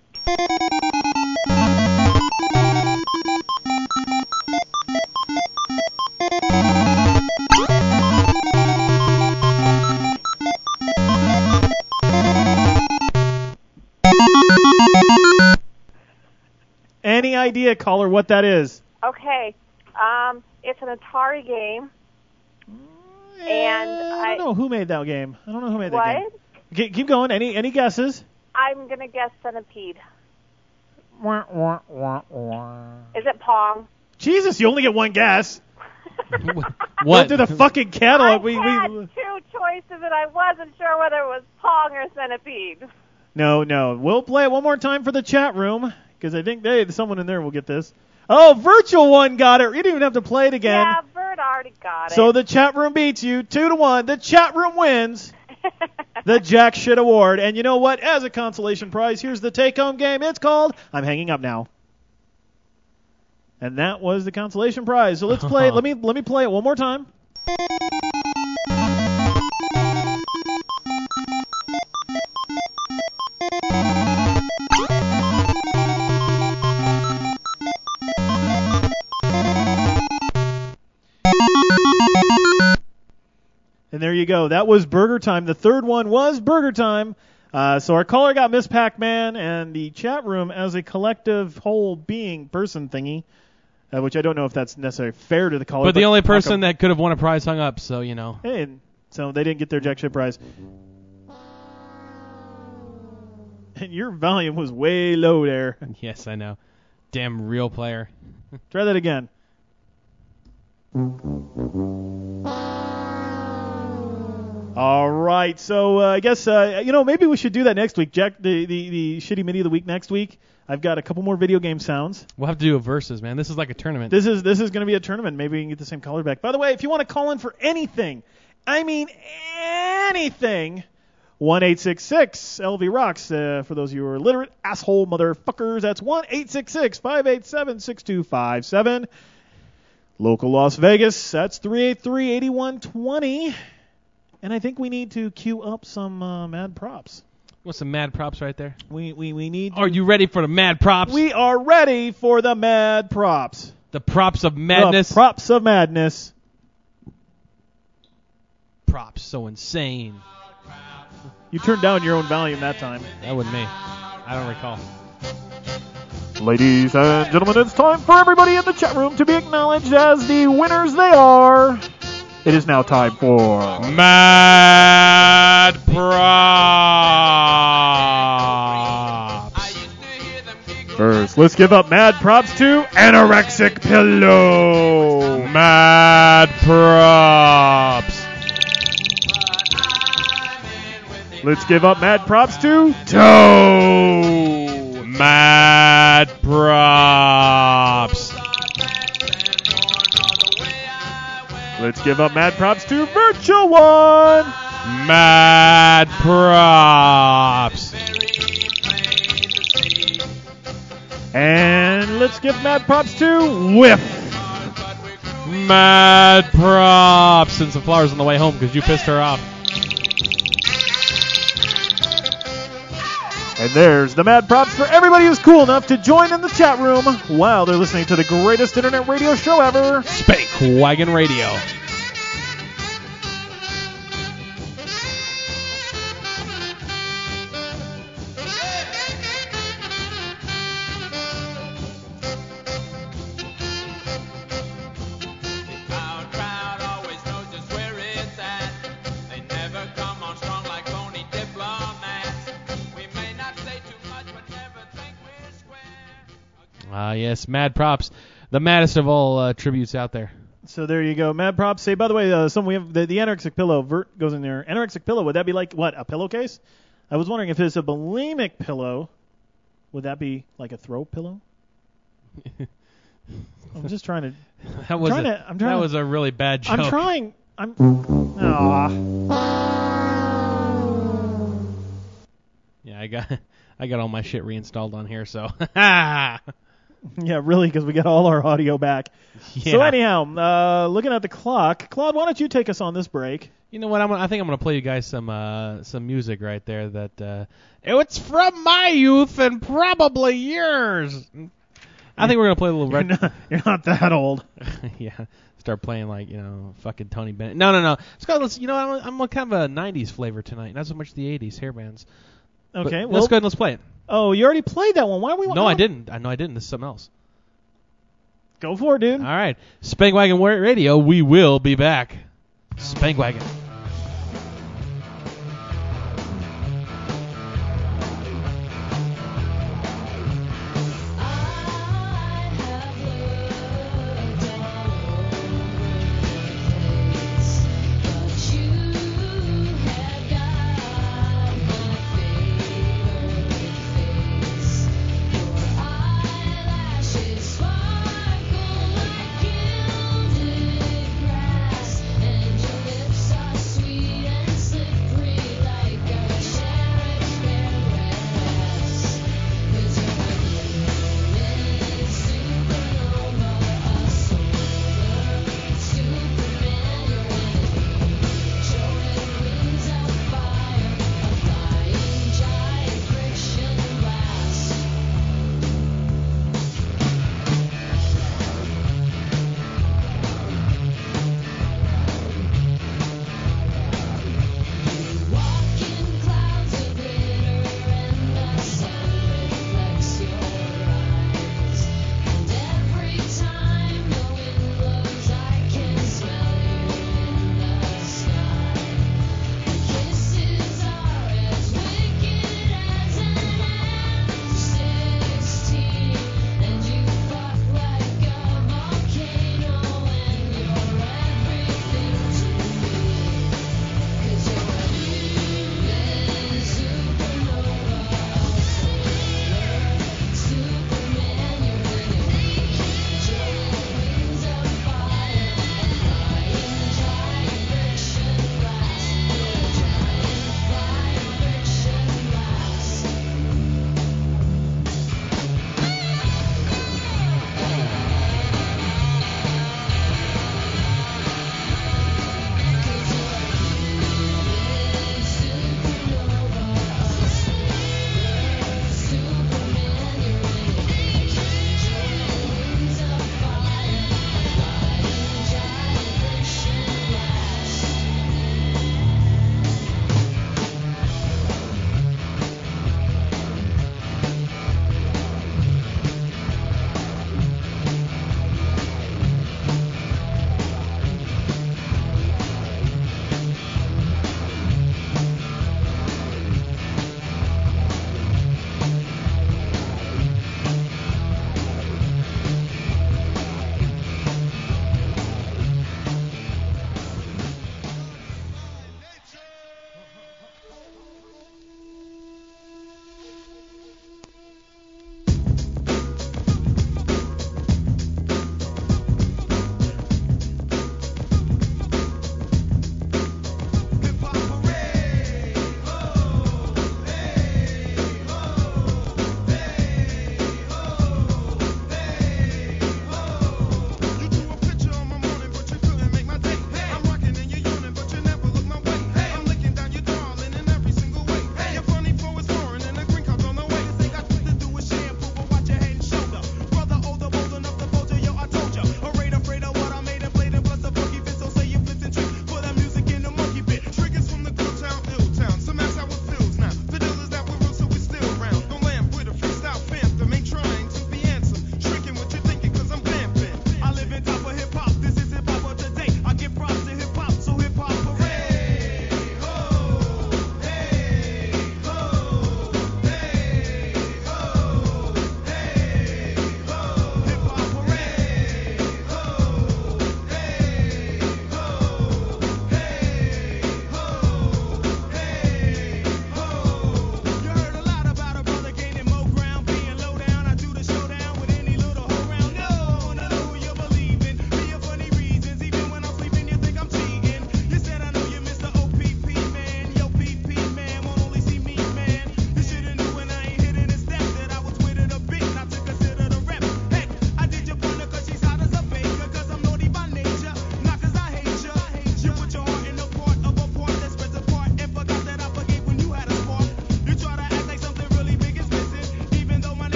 [SPEAKER 18] Any idea, caller, what that is?
[SPEAKER 3] Okay. Um, it's an Atari game. And
[SPEAKER 18] I don't know who made that game. I don't know who made
[SPEAKER 3] What?
[SPEAKER 18] that game. Keep, keep going. Any any guesses?
[SPEAKER 3] I'm going to guess Centipede.
[SPEAKER 18] Wah, wah, wah, wah.
[SPEAKER 3] Is it Pong?
[SPEAKER 18] Jesus, you only get one guess.
[SPEAKER 17] What?
[SPEAKER 18] Go to the fucking catalog.
[SPEAKER 3] I
[SPEAKER 18] we,
[SPEAKER 3] had
[SPEAKER 18] we,
[SPEAKER 3] two choices, and I wasn't sure whether it was Pong or Centipede.
[SPEAKER 18] No, no. We'll play it one more time for the chat room, because I think they, someone in there will get this. Oh, Virtual One got it. You didn't even have to play it again.
[SPEAKER 3] Yeah, Bert already got it.
[SPEAKER 18] So the chat room beats you two to one. The chat room wins the Jack Shit Award. And you know what? As a consolation prize, here's the take-home game. It's called I'm Hanging Up Now. And that was the consolation prize. So let's play. let me let me play it one more time. And there you go. That was Burger Time. The third one was Burger Time. Uh, so our caller got Miss Pac-Man, and the chat room as a collective whole being person thingy, uh, which I don't know if that's necessarily fair to the caller.
[SPEAKER 17] But the only person
[SPEAKER 18] Malcolm,
[SPEAKER 17] that could have won a prize hung up, so, you know.
[SPEAKER 18] Hey, and so they didn't get their Jack Shit prize. And your volume was way low there.
[SPEAKER 17] Yes, I know. Damn real player.
[SPEAKER 18] Try that again. All right, so uh, I guess uh, you know maybe we should do that next week, Jack. The, the the shitty MIDI of the week next week. I've got a couple more video game sounds.
[SPEAKER 17] We'll have to do a versus, man. This is like a tournament.
[SPEAKER 18] This is this is going to be a tournament. Maybe we can get the same caller back. By the way, if you want to call in for anything, I mean anything, one eight six six L V rocks. Uh, for those of you who are illiterate asshole motherfuckers, that's one eight six six five eight seven six two five seven. Local Las Vegas, that's three eight three eight one two zero. And I think we need to queue up some uh, mad props.
[SPEAKER 17] What's some mad props right there?
[SPEAKER 18] We we, we need. To,
[SPEAKER 17] Are you ready for the mad props?
[SPEAKER 18] We are ready for the mad props.
[SPEAKER 17] The props of madness.
[SPEAKER 18] The props of madness.
[SPEAKER 17] Props so insane.
[SPEAKER 18] You turned down your own volume that time.
[SPEAKER 17] That wasn't me. I don't recall.
[SPEAKER 18] Ladies and gentlemen, it's time for everybody in the chat room to be acknowledged as the winners they are. It is now time for
[SPEAKER 17] Mad Props.
[SPEAKER 18] First, let's give up mad props to Anorexic Pillow.
[SPEAKER 17] Mad Props.
[SPEAKER 18] Let's give up mad props to Toe.
[SPEAKER 17] Mad Props.
[SPEAKER 18] Let's give up mad props to Virtual One.
[SPEAKER 17] Mad Props.
[SPEAKER 18] And let's give mad props to Whiff.
[SPEAKER 17] Mad Props. Send some flowers on the way home because you pissed her off.
[SPEAKER 18] And there's the mad props for everybody who's cool enough to join in the chat room while they're listening to the greatest internet radio show ever,
[SPEAKER 17] Spank Wagon Radio. Ah, uh, yes, Mad Props, the maddest of all uh, tributes out there.
[SPEAKER 18] So there you go, Mad Props. Say, by the way, uh, some we have the, the anorexic pillow. Vert goes in there. Anorexic pillow. Would that be like what? A pillowcase? I was wondering if it's a bulimic pillow. Would that be like a throw pillow? I'm just trying to.
[SPEAKER 17] That was
[SPEAKER 18] trying
[SPEAKER 17] a,
[SPEAKER 18] to, I'm trying
[SPEAKER 17] that
[SPEAKER 18] to,
[SPEAKER 17] was a really bad joke.
[SPEAKER 18] I'm trying. I'm. Aww.
[SPEAKER 17] Yeah, I got I got all my shit reinstalled on here, so.
[SPEAKER 18] Yeah, really, because we got all our audio back.
[SPEAKER 17] Yeah.
[SPEAKER 18] So anyhow, uh, looking at the clock, Claude, why don't you take us on this break?
[SPEAKER 17] You know what? I'm, I think I'm gonna play you guys some uh, some music right there. That uh, it's from my youth and probably yours. I think we're gonna play a little.
[SPEAKER 18] You're,
[SPEAKER 17] Red...
[SPEAKER 18] not, you're not that old.
[SPEAKER 17] Yeah, start playing like you know fucking Tony Bennett. No, no, no. Scott, let's. You know, I'm, I'm kind of a nineties flavor tonight, not so much the eighties hair bands.
[SPEAKER 18] Okay,
[SPEAKER 17] but
[SPEAKER 18] well,
[SPEAKER 17] let's go ahead and let's play it.
[SPEAKER 18] Oh, you already played that one. Why are we?
[SPEAKER 17] No, I didn't. I know I didn't. This is something else.
[SPEAKER 18] Go for it, dude.
[SPEAKER 17] All right, Spank Wagon Radio. We will be back. Spank Wagon.
[SPEAKER 6] Sparkle like gilded grass, and your lips are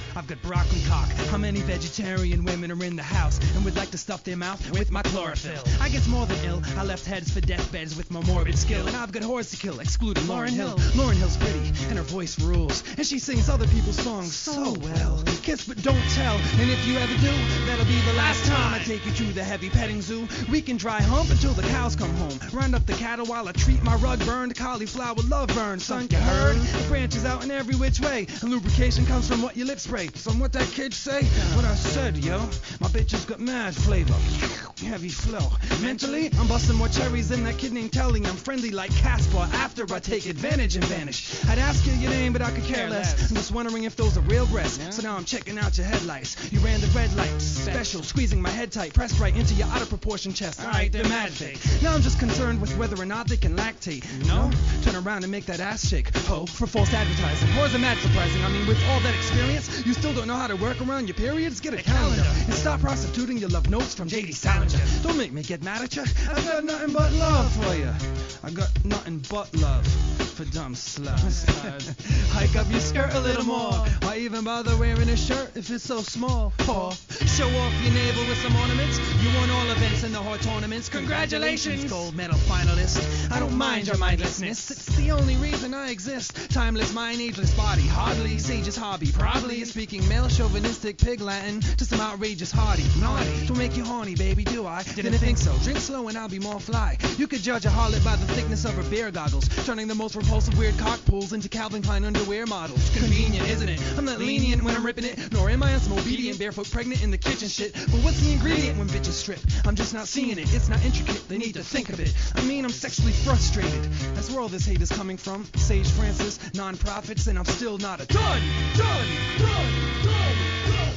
[SPEAKER 4] I've got broccoli cock. How many vegetarian women are in the house and would like to stuff their mouth with my chlorophyll? I get more than ill. I left heads for deathbeds with my morbid skill, and I've got whores to kill, excluding Lauryn Hill. Lauryn Hill's pretty, and her voice rules, and she sings other people's songs so well. Kiss but don't tell, and if you ever do, that'll be the last time I take you to the heavy petting zoo. We can dry hump until the cows come home. Round up the cattle while I treat my rug burned cauliflower love burn. Son, you heard? It branches out in every which way, and lubrication comes from what your lips spray. From what that kid say, what I said, yo. My bitch has got mad flavor, heavy flow. Mentally, I'm busting more cherries than that kid named Telly. I'm friendly like Casper after I take advantage and vanish. I'd ask you your name, but I could care less. I'm just wondering if those are real breasts. So now I'm checking out your headlights. You ran the red light, special, squeezing my head tight, pressed right into your out of proportion chest. Alright, they're mad fake. Now I'm just concerned with whether or not they can lactate. No? Turn around and make that ass shake. Ho, for false advertising. Whores are mad surprising. I mean, with all that experience, you still don't know how to work around your periods? Get a calendar and stop prostituting your love notes from J D Salinger. Don't make me get mad at you. I got nothing but love for you. I got nothing but love for dumb sluts. Hike up your skirt a little more. Why even bother wearing a shirt if it's so small? Or show off your navel with some ornaments. You won all events in the whore tournaments. Congratulations, gold medal finalist. I don't mind your mindlessness. It's the only reason I exist. Timeless mind, ageless body. Hardly sage's hobby. Probably speaking male chauvinistic pig Latin to some outrageous hardy. Naughty. Don't make you horny, baby, do I? Didn't think so. Drink slow and I'll be more fly. You could judge a harlot by the thickness of her beer goggles, turning the most repulsive weird cock pools into Calvin Klein underwear models. Convenient, isn't it? I'm not lenient when I'm ripping it, nor am I on some obedient barefoot pregnant in the kitchen shit. But what's the ingredient when bitches strip? I'm just not seeing it. It's not intricate. They need to think of it. I mean, I'm sexually frustrated. That's where all this hate is coming from. Sage Francis, non-profits, and I'm still not a done, done, done, done, done.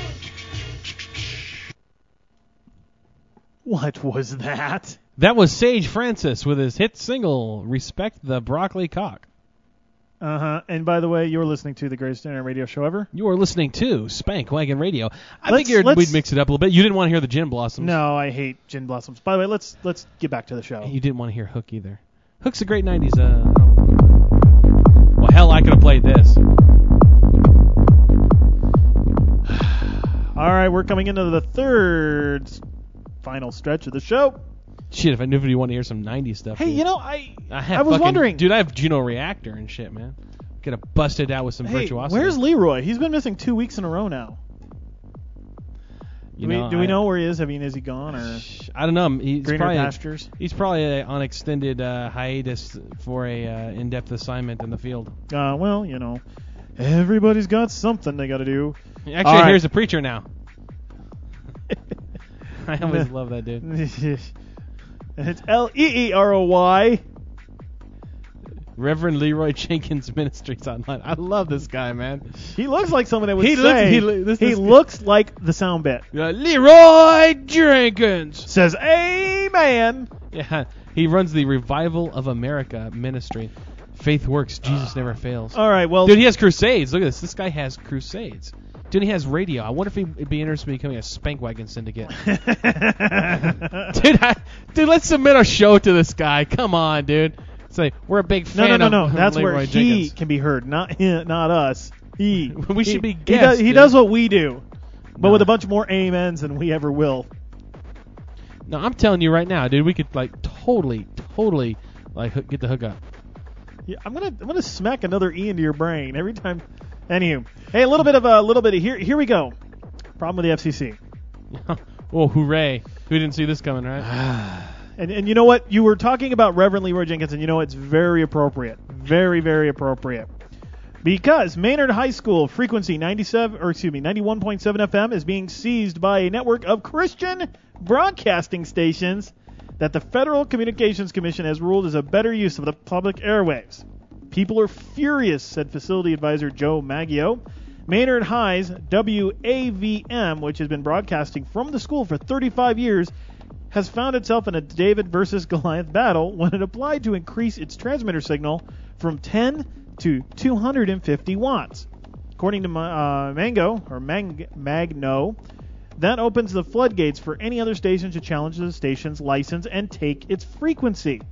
[SPEAKER 18] What was that?
[SPEAKER 17] That was Sage Francis with his hit single, Respect the Broccoli Cock.
[SPEAKER 18] Uh-huh. And by the way, you're listening to the greatest internet radio show ever.
[SPEAKER 17] You are listening to Spank Wagon Radio. I
[SPEAKER 18] Let's-
[SPEAKER 17] figured
[SPEAKER 18] let's-
[SPEAKER 17] we'd mix it up a little bit. You didn't want to hear the Gin Blossoms.
[SPEAKER 18] No, I hate Gin Blossoms. By the way, let's let's get back to the show.
[SPEAKER 17] You didn't want to hear Hook either. Hook's a great nineties. Uh, well, hell, I could have played this.
[SPEAKER 18] All right, we're coming into the third s- final stretch of the show.
[SPEAKER 17] Shit, if I knew you wanted to hear some nineties stuff.
[SPEAKER 18] Hey,
[SPEAKER 17] dude.
[SPEAKER 18] you know, I
[SPEAKER 17] I, have
[SPEAKER 18] I was
[SPEAKER 17] fucking-
[SPEAKER 18] wondering.
[SPEAKER 17] Dude, I have Juno Reactor and shit, man. Get a busted out with some
[SPEAKER 18] Hey,
[SPEAKER 17] virtuosity.
[SPEAKER 18] where's Leroy? He's been missing two weeks in a row now.
[SPEAKER 17] You
[SPEAKER 18] do we,
[SPEAKER 17] know,
[SPEAKER 18] do we
[SPEAKER 17] I-
[SPEAKER 18] know where he is? I mean, is he gone or?
[SPEAKER 17] I don't know. He's
[SPEAKER 18] Greener
[SPEAKER 17] probably
[SPEAKER 18] pastures?
[SPEAKER 17] He's probably on extended uh, hiatus for a uh, in-depth assignment in the field.
[SPEAKER 18] Uh, well, you know, everybody's got something they got to do.
[SPEAKER 17] Actually,
[SPEAKER 18] All right.
[SPEAKER 17] here's a preacher now. I always love that dude.
[SPEAKER 18] It's L E E R O Y.
[SPEAKER 17] Reverend Leroy Jenkins Ministries Online. I love this guy, man.
[SPEAKER 18] He looks like someone that would
[SPEAKER 17] He
[SPEAKER 18] say.
[SPEAKER 17] looks- he loo- this
[SPEAKER 18] he
[SPEAKER 17] is-
[SPEAKER 18] looks like the sound bit.
[SPEAKER 17] Uh, Leroy Jenkins
[SPEAKER 18] says, "Amen."
[SPEAKER 17] Yeah, he runs the Revival of America ministry. Faith works. Jesus never fails.
[SPEAKER 18] All right, well,
[SPEAKER 17] dude, he has crusades. Look at this. This guy has crusades. Dude, he has radio. I wonder if he'd be interested in becoming a Spank Wagon syndicate. dude, I, dude, let's submit our show to this guy. Come on, dude. Say we're a big
[SPEAKER 18] No,
[SPEAKER 17] fan
[SPEAKER 18] no, no,
[SPEAKER 17] of
[SPEAKER 18] no. That's
[SPEAKER 17] Leroy
[SPEAKER 18] where
[SPEAKER 17] Jenkins.
[SPEAKER 18] he can be heard, not him, not us. He.
[SPEAKER 17] We should
[SPEAKER 18] he,
[SPEAKER 17] be
[SPEAKER 18] He does,
[SPEAKER 17] guests,
[SPEAKER 18] he
[SPEAKER 17] dude.
[SPEAKER 18] does what we do, but
[SPEAKER 17] Nah.
[SPEAKER 18] with a bunch more amens than we ever will.
[SPEAKER 17] No, I'm telling you right now, dude. We could like totally, totally like hook, get the hook up.
[SPEAKER 18] Yeah, I'm gonna I'm gonna smack another E into your brain every time. Anywho, hey, a little bit of a little bit of here. Here we go. Problem with the F C C.
[SPEAKER 17] Oh, hooray! Who didn't see this coming, right?
[SPEAKER 18] And and you know what? You were talking about Reverend Leroy Jenkins, and you know it's very appropriate, very very appropriate, because Maynard High School frequency ninety-seven or excuse me ninety-one point seven F M is being seized by a network of Christian broadcasting stations that the Federal Communications Commission has ruled is a better use of the public airwaves. People are furious, said facility advisor Joe Maggio. Maynard High's W A V M, which has been broadcasting from the school for thirty-five years, has found itself in a David versus Goliath battle when it applied to increase its transmitter signal from ten to two hundred fifty watts. According to uh, Mango, or Mag- Magno, that opens the floodgates for any other station to challenge the station's license and take its frequency.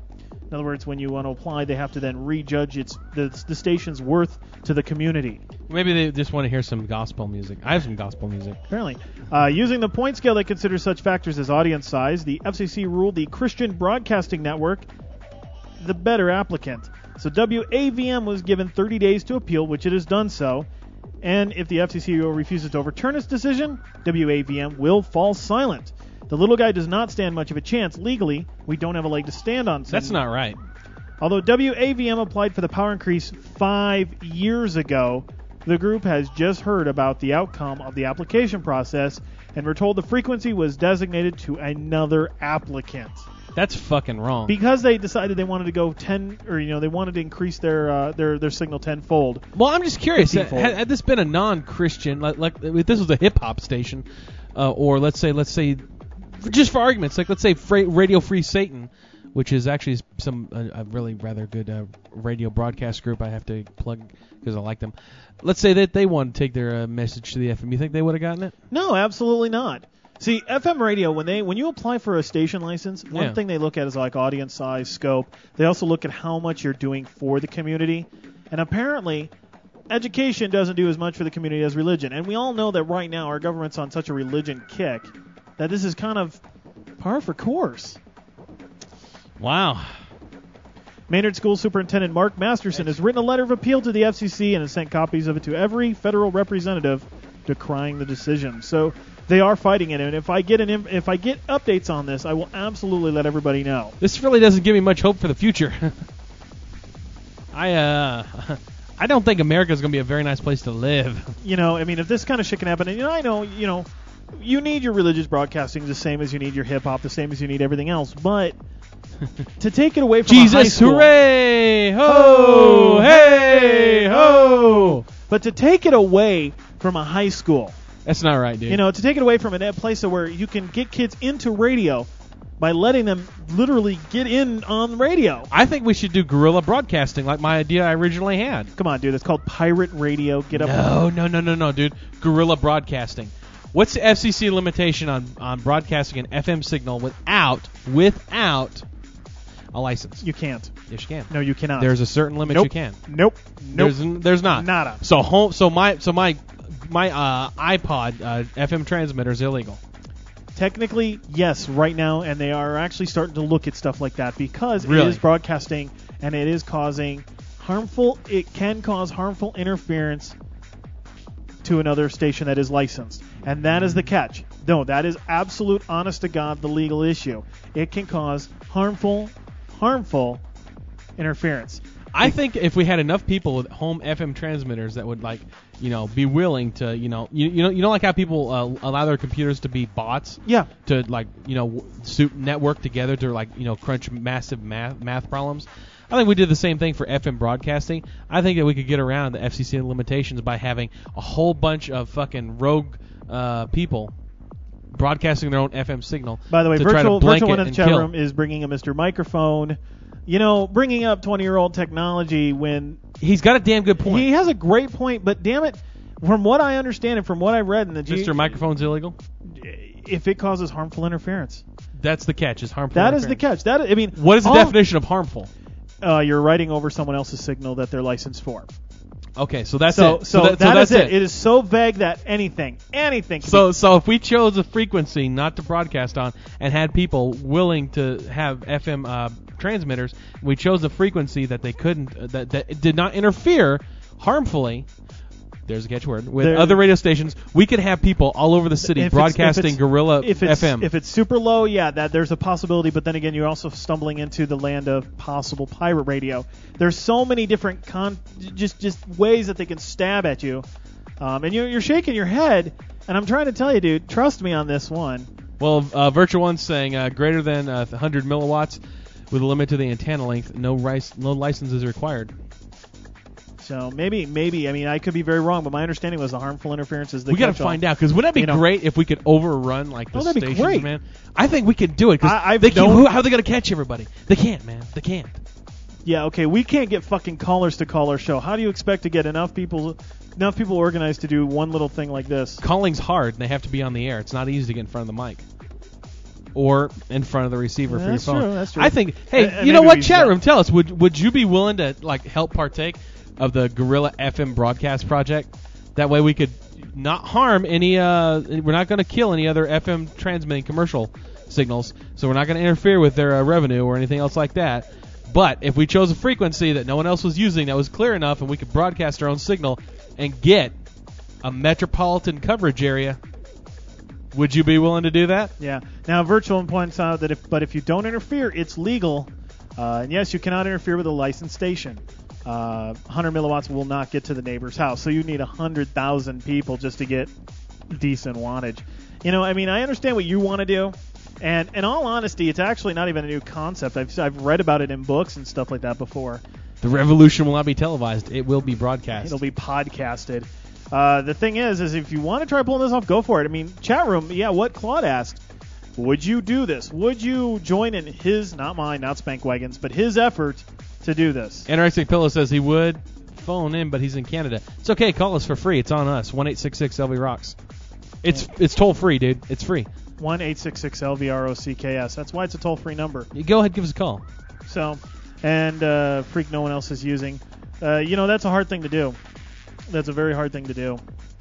[SPEAKER 18] In other words, when you want to apply, they have to then rejudge its the, the station's worth to the community.
[SPEAKER 17] Maybe they just want to hear some gospel music. I have some gospel music.
[SPEAKER 18] Apparently. Uh, using the point scale, they consider such factors as audience size. The F C C ruled the Christian Broadcasting Network the better applicant. So W A V M was given thirty days to appeal, which it has done so. And if the F C C refuses to overturn its decision, W A V M will fall silent. The little guy does not stand much of a chance. Legally, we don't have a leg to stand on.
[SPEAKER 17] That's not right.
[SPEAKER 18] Although W A V M applied for the power increase five years ago, the group has just heard about the outcome of the application process, and we're told the frequency was designated to another applicant.
[SPEAKER 17] That's fucking wrong.
[SPEAKER 18] Because they decided they wanted to go ten, or you know, they wanted to increase their uh, their their signal tenfold.
[SPEAKER 17] Well, I'm just curious. Had, had this been a non-Christian, like, like if this was a hip hop station, uh, or let's say, let's say, just for arguments, like let's say Fra- Radio Free Satan, which is actually some uh, a really rather good uh, radio broadcast group I have to plug because I like them. Let's say that they wanted to take their uh, message to the F M. You think they would have gotten it?
[SPEAKER 18] No, absolutely not. See, F M radio, when they when you apply for a station license, one
[SPEAKER 17] Yeah.
[SPEAKER 18] thing they look at is like audience size, scope. They also look at how much you're doing for the community. And apparently, education doesn't do as much for the community as religion. And we all know that right now our government's on such a religion kick that this is kind of par for course.
[SPEAKER 17] Wow.
[SPEAKER 18] Maynard School Superintendent Mark Masterson has written a letter of appeal to the F C C and has sent copies of it to every federal representative decrying the decision. So they are fighting it, and if I get an inf- if I get updates on this, I will absolutely let everybody know.
[SPEAKER 17] This really doesn't give me much hope for the future. I uh, I don't think America's going to be a very nice place to live.
[SPEAKER 18] You know, I mean, if this kind of shit can happen, and you know, I know, you know, you need your religious broadcasting the same as you need your hip hop, the same as you need everything else, but to take it away from
[SPEAKER 17] Jesus,
[SPEAKER 18] a high school,
[SPEAKER 17] hooray, ho, hey, ho.
[SPEAKER 18] But to take it away from a high school,
[SPEAKER 17] that's not right, dude.
[SPEAKER 18] You know, to take it away from a place where you can get kids into radio by letting them literally get in on radio.
[SPEAKER 17] I think we should do guerrilla broadcasting like my idea I originally had.
[SPEAKER 18] Come on, dude. It's called pirate radio. Get up.
[SPEAKER 17] No, no, no, no, no, dude. Guerrilla broadcasting. What's the F C C limitation on, on broadcasting an F M signal without without a license?
[SPEAKER 18] You can't.
[SPEAKER 17] Yes, you can.
[SPEAKER 18] No, you cannot.
[SPEAKER 17] There's a certain limit
[SPEAKER 18] nope.
[SPEAKER 17] you can.
[SPEAKER 18] Nope. Nope.
[SPEAKER 17] There's, there's not.
[SPEAKER 18] Nada.
[SPEAKER 17] So home. So my so my my uh, iPod uh, F M transmitter is illegal.
[SPEAKER 18] Technically, yes, right now, and they are actually starting to look at stuff like that because
[SPEAKER 17] Really?
[SPEAKER 18] it is broadcasting and it is causing harmful. It can cause harmful interference to another station that is licensed, and that is the catch. No, that is absolute, honest to God, the legal issue. It can cause harmful, harmful interference.
[SPEAKER 17] I think if we had enough people with home F M transmitters that would like, you know, be willing to, you know, you, you know, you know, like how people uh, allow their computers to be bots.
[SPEAKER 18] Yeah.
[SPEAKER 17] To like, you know, suit network together to like, you know, crunch massive math math problems. I think we did the same thing for F M broadcasting. I think that we could get around the F C C limitations by having a whole bunch of fucking rogue uh, people broadcasting their own F M signal.
[SPEAKER 18] By the way,
[SPEAKER 17] to try to
[SPEAKER 18] virtual
[SPEAKER 17] blanket
[SPEAKER 18] virtual one in the
[SPEAKER 17] and
[SPEAKER 18] chat
[SPEAKER 17] kill.
[SPEAKER 18] room is bringing up Mister Microphone. You know, bringing up twenty-year-old technology when
[SPEAKER 17] he's got a damn good point.
[SPEAKER 18] He has a great point, but damn it, from what I understand and from what I read in the G-
[SPEAKER 17] Mister Microphone's illegal.
[SPEAKER 18] If it causes harmful interference,
[SPEAKER 17] that's the catch. Is harmful.
[SPEAKER 18] That is
[SPEAKER 17] interference.
[SPEAKER 18] the catch. That I mean,
[SPEAKER 17] what is the
[SPEAKER 18] all,
[SPEAKER 17] definition of harmful?
[SPEAKER 18] Uh, you're writing over someone else's signal that they're licensed for.
[SPEAKER 17] Okay, so that's
[SPEAKER 18] so,
[SPEAKER 17] it.
[SPEAKER 18] So,
[SPEAKER 17] so, that,
[SPEAKER 18] that
[SPEAKER 17] so that's
[SPEAKER 18] is it.
[SPEAKER 17] it.
[SPEAKER 18] It is so vague that anything, anything. Can
[SPEAKER 17] So,
[SPEAKER 18] be.
[SPEAKER 17] so if we chose a frequency not to broadcast on and had people willing to have F M uh, transmitters, we chose a frequency that they couldn't, uh, that that did not interfere harmfully. There's a catchword with
[SPEAKER 18] There-
[SPEAKER 17] other radio stations. We could have people all over the city
[SPEAKER 18] If it's-
[SPEAKER 17] broadcasting
[SPEAKER 18] if it's-
[SPEAKER 17] guerrilla
[SPEAKER 18] if it's,
[SPEAKER 17] F M.
[SPEAKER 18] If it's super low, yeah, that there's a possibility. But then again, you're also stumbling into the land of possible pirate radio. There's so many different con, just just ways that they can stab at you, um, and you're you're shaking your head. And I'm trying to tell you, dude, trust me on this one.
[SPEAKER 17] Well, uh, Virtual One's saying uh, greater than uh, one hundred milliwatts with a limit to the antenna length. No rice, no license is required.
[SPEAKER 18] So maybe, maybe, I mean, I could be very wrong, but my understanding was the harmful interference is the
[SPEAKER 17] We got to
[SPEAKER 18] catch-all.
[SPEAKER 17] find out, because wouldn't that be
[SPEAKER 18] You know,
[SPEAKER 17] great if we could overrun like the
[SPEAKER 18] Oh, that'd be
[SPEAKER 17] stations,
[SPEAKER 18] great.
[SPEAKER 17] man? I think we could do it,
[SPEAKER 18] I-
[SPEAKER 17] because
[SPEAKER 18] I've
[SPEAKER 17] they keep,
[SPEAKER 18] known-
[SPEAKER 17] who, how are they going to catch everybody? They can't, man. They can't.
[SPEAKER 18] Yeah, okay, we can't get fucking callers to call our show. How do you expect to get enough people, enough people organized to do one little thing like this?
[SPEAKER 17] Calling's hard, and they have to be on the air. It's not easy to get in front of the mic. or in front of the receiver
[SPEAKER 18] Yeah,
[SPEAKER 17] for your
[SPEAKER 18] that's
[SPEAKER 17] phone.
[SPEAKER 18] true, that's true.
[SPEAKER 17] I think. Hey,
[SPEAKER 18] And- and
[SPEAKER 17] you know
[SPEAKER 18] maybe
[SPEAKER 17] what?
[SPEAKER 18] we
[SPEAKER 17] Chat
[SPEAKER 18] should-
[SPEAKER 17] room, tell us. Would would you be willing to like help partake of the Gorilla F M broadcast project? That way we could not harm any. Uh, we're not going to kill any other F M transmitting commercial signals, so we're not going to interfere with their uh, revenue or anything else like that. But if we chose a frequency that no one else was using that was clear enough, and we could broadcast our own signal and get a metropolitan coverage area, would you be willing to do that?
[SPEAKER 18] Yeah. Now, Virtual points out that if, but if you don't interfere, it's legal. Uh, and yes, you cannot interfere with a licensed station. Uh, one hundred milliwatts will not get to the neighbor's house, so you need one hundred thousand people just to get decent wattage. You know, I mean, I understand what you want to do, and in all honesty, it's actually not even a new concept. I've I've read about it in books and stuff like that before.
[SPEAKER 17] The revolution will not be televised; it will be broadcast.
[SPEAKER 18] It'll be podcasted. Uh, the thing is, is if you want to try pulling this off, go for it. I mean, chat room, yeah. What Claude asked, would you do this? Would you join in his, not mine, not Spankwagon's, but his effort to do this?
[SPEAKER 17] Anorexic Pillow says he would phone in, but he's in Canada. It's okay. Call us for free. It's on us. one eight six six L V rocks. It's it's toll free, dude. It's free.
[SPEAKER 18] one eight six six L V R O C K S. That's why it's a toll free number.
[SPEAKER 17] You go ahead, give us a call.
[SPEAKER 18] So, and uh, freak no one else is using. Uh, you know, that's a hard thing to do. That's a very hard thing to do.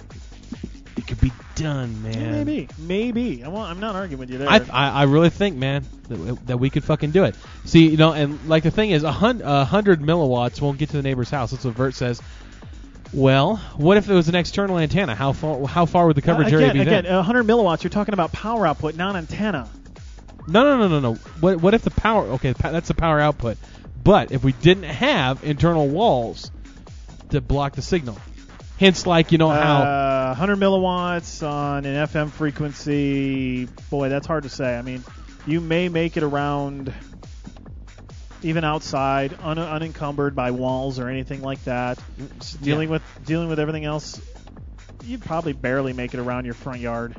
[SPEAKER 17] It could be done, man.
[SPEAKER 18] Yeah, maybe, maybe. I want, I'm not arguing with you there.
[SPEAKER 17] I, I I really think, man, that, that we could fucking do it. See, you know, and like the thing is, a hun- a hundred milliwatts won't get to the neighbor's house. That's what Vert says. Well, what if it was an external antenna? How far? How far would the coverage
[SPEAKER 18] uh, again,
[SPEAKER 17] area be
[SPEAKER 18] again,
[SPEAKER 17] then?
[SPEAKER 18] one hundred milliwatts. You're talking about power output, not antenna.
[SPEAKER 17] No, no, no, no, no. What what if the power? Okay, that's the power output. But if we didn't have internal walls to block the signal, hence, like you know how
[SPEAKER 18] uh, one hundred milliwatts on an F M frequency. Boy, that's hard to say. I mean, you may make it around, even outside, un- unencumbered by walls or anything like that. Dealing
[SPEAKER 17] Yeah.
[SPEAKER 18] with dealing with everything else, you'd probably barely make it around your front yard.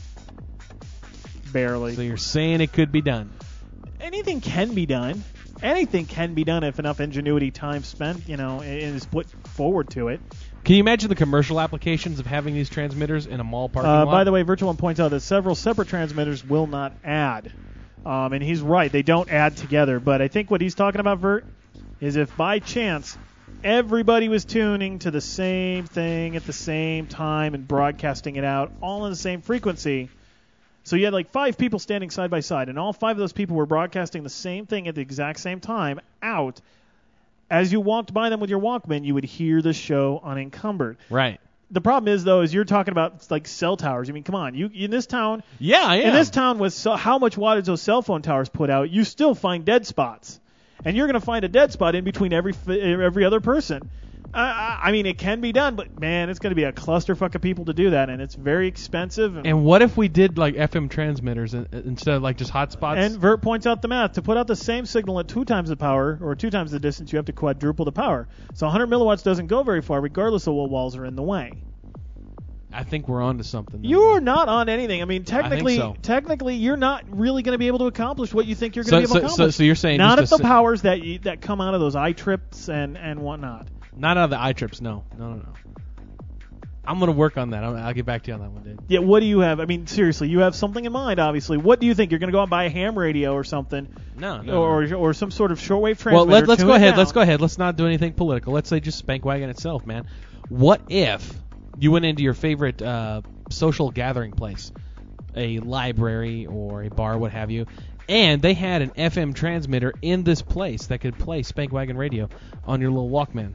[SPEAKER 18] Barely.
[SPEAKER 17] So you're saying it could be done?
[SPEAKER 18] Anything can be done. Anything can be done if enough ingenuity, time spent, you know, is put forward to it.
[SPEAKER 17] Can you imagine the commercial applications of having these transmitters in a mall parking
[SPEAKER 18] Uh,
[SPEAKER 17] lot?
[SPEAKER 18] by the way, Virtual One points out that several separate transmitters will not add. Um, and he's right, they don't add together. But I think what he's talking about, Vert, is if by chance everybody was tuning to the same thing at the same time and broadcasting it out all in the same frequency. So you had like five people standing side by side, and all five of those people were broadcasting the same thing at the exact same time out. As you walked by them with your Walkman, you would hear the show unencumbered.
[SPEAKER 17] Right.
[SPEAKER 18] The problem is, though, is you're talking about like cell towers. I mean, come on, you in this town.
[SPEAKER 17] Yeah, I am.
[SPEAKER 18] In this town, with so, how much wattage those cell phone towers put out, you still find dead spots, and you're going to find a dead spot in between every every other person. Uh, I mean, it can be done, but man, it's going to be a clusterfuck of people to do that, and it's very expensive. And,
[SPEAKER 17] And what if we did like F M transmitters in, instead of like just hotspots?
[SPEAKER 18] and Vert points out the math. To put out the same signal at two times the power or two times the distance, you have to quadruple the power. So one hundred milliwatts doesn't go very far, regardless of what walls are in the way.
[SPEAKER 17] I think we're on to something.
[SPEAKER 18] You're not on anything. I mean, technically,
[SPEAKER 17] so.
[SPEAKER 18] technically, you're not really going to be able to accomplish what you think you're
[SPEAKER 17] So-
[SPEAKER 18] going to be able
[SPEAKER 17] so-
[SPEAKER 18] to
[SPEAKER 17] so-
[SPEAKER 18] accomplish.
[SPEAKER 17] so you're saying
[SPEAKER 18] not
[SPEAKER 17] just
[SPEAKER 18] at
[SPEAKER 17] a
[SPEAKER 18] the
[SPEAKER 17] si-
[SPEAKER 18] powers that you, that come out of those I trips and and whatnot.
[SPEAKER 17] Not out of the iTrips, no, no, no, no. I'm gonna work on that. I'll, I'll get back to you on that one, dude.
[SPEAKER 18] Yeah, what do you have? I mean, seriously, you have something in mind, obviously. What do you think? You're going to go out and buy a ham radio or something?
[SPEAKER 17] No, no,
[SPEAKER 18] Or or some sort of shortwave transmitter.
[SPEAKER 17] Well, let, let's
[SPEAKER 18] tune
[SPEAKER 17] go
[SPEAKER 18] it
[SPEAKER 17] ahead.
[SPEAKER 18] down.
[SPEAKER 17] Let's go ahead. Let's not do anything political. Let's say just Spankwagon itself, man. What if you went into your favorite uh, social gathering place, a library or a bar, what have you, and they had an F M transmitter in this place that could play Spankwagon radio on your little Walkman?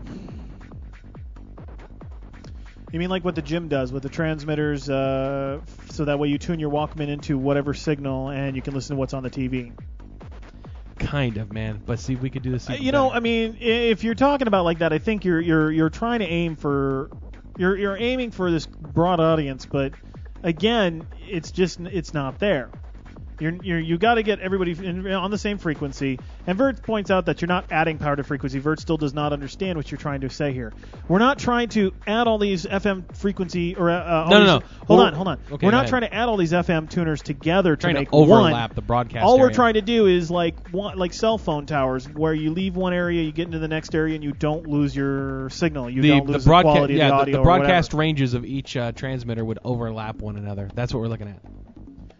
[SPEAKER 18] You mean like what the gym does with the transmitters, uh, so that way you tune your Walkman into whatever signal and you can listen to what's on the T V?
[SPEAKER 17] Kind of, man. But see, we could do this.
[SPEAKER 18] Uh,
[SPEAKER 17] even
[SPEAKER 18] you know,
[SPEAKER 17] better.
[SPEAKER 18] I mean, if you're talking about like that, I think you're you're you're trying to aim for you're you're aiming for this broad audience, but again, it's just it's not there. You're, you're, you got to get everybody in, on the same frequency. And Vert points out that you're not adding power to frequency. Vert still does not understand what you're trying to say here. We're not trying to add all these F M frequency or uh, all
[SPEAKER 17] No, no,
[SPEAKER 18] these,
[SPEAKER 17] no.
[SPEAKER 18] Hold
[SPEAKER 17] We're-
[SPEAKER 18] on, hold on.
[SPEAKER 17] okay,
[SPEAKER 18] we're
[SPEAKER 17] go
[SPEAKER 18] not
[SPEAKER 17] ahead.
[SPEAKER 18] trying to add all these F M tuners together to
[SPEAKER 17] Trying to
[SPEAKER 18] make
[SPEAKER 17] overlap
[SPEAKER 18] one.
[SPEAKER 17] the broadcast
[SPEAKER 18] All we're
[SPEAKER 17] area.
[SPEAKER 18] trying to do is like one, like cell phone towers, where you leave one area, you get into the next area, and you don't lose your signal. You
[SPEAKER 17] the,
[SPEAKER 18] don't
[SPEAKER 17] the
[SPEAKER 18] lose the,
[SPEAKER 17] broadca-
[SPEAKER 18] quality
[SPEAKER 17] yeah,
[SPEAKER 18] of the
[SPEAKER 17] the-
[SPEAKER 18] audio.
[SPEAKER 17] the
[SPEAKER 18] or
[SPEAKER 17] broadcast
[SPEAKER 18] whatever.
[SPEAKER 17] ranges of each uh, transmitter would overlap one another. That's what we're looking at.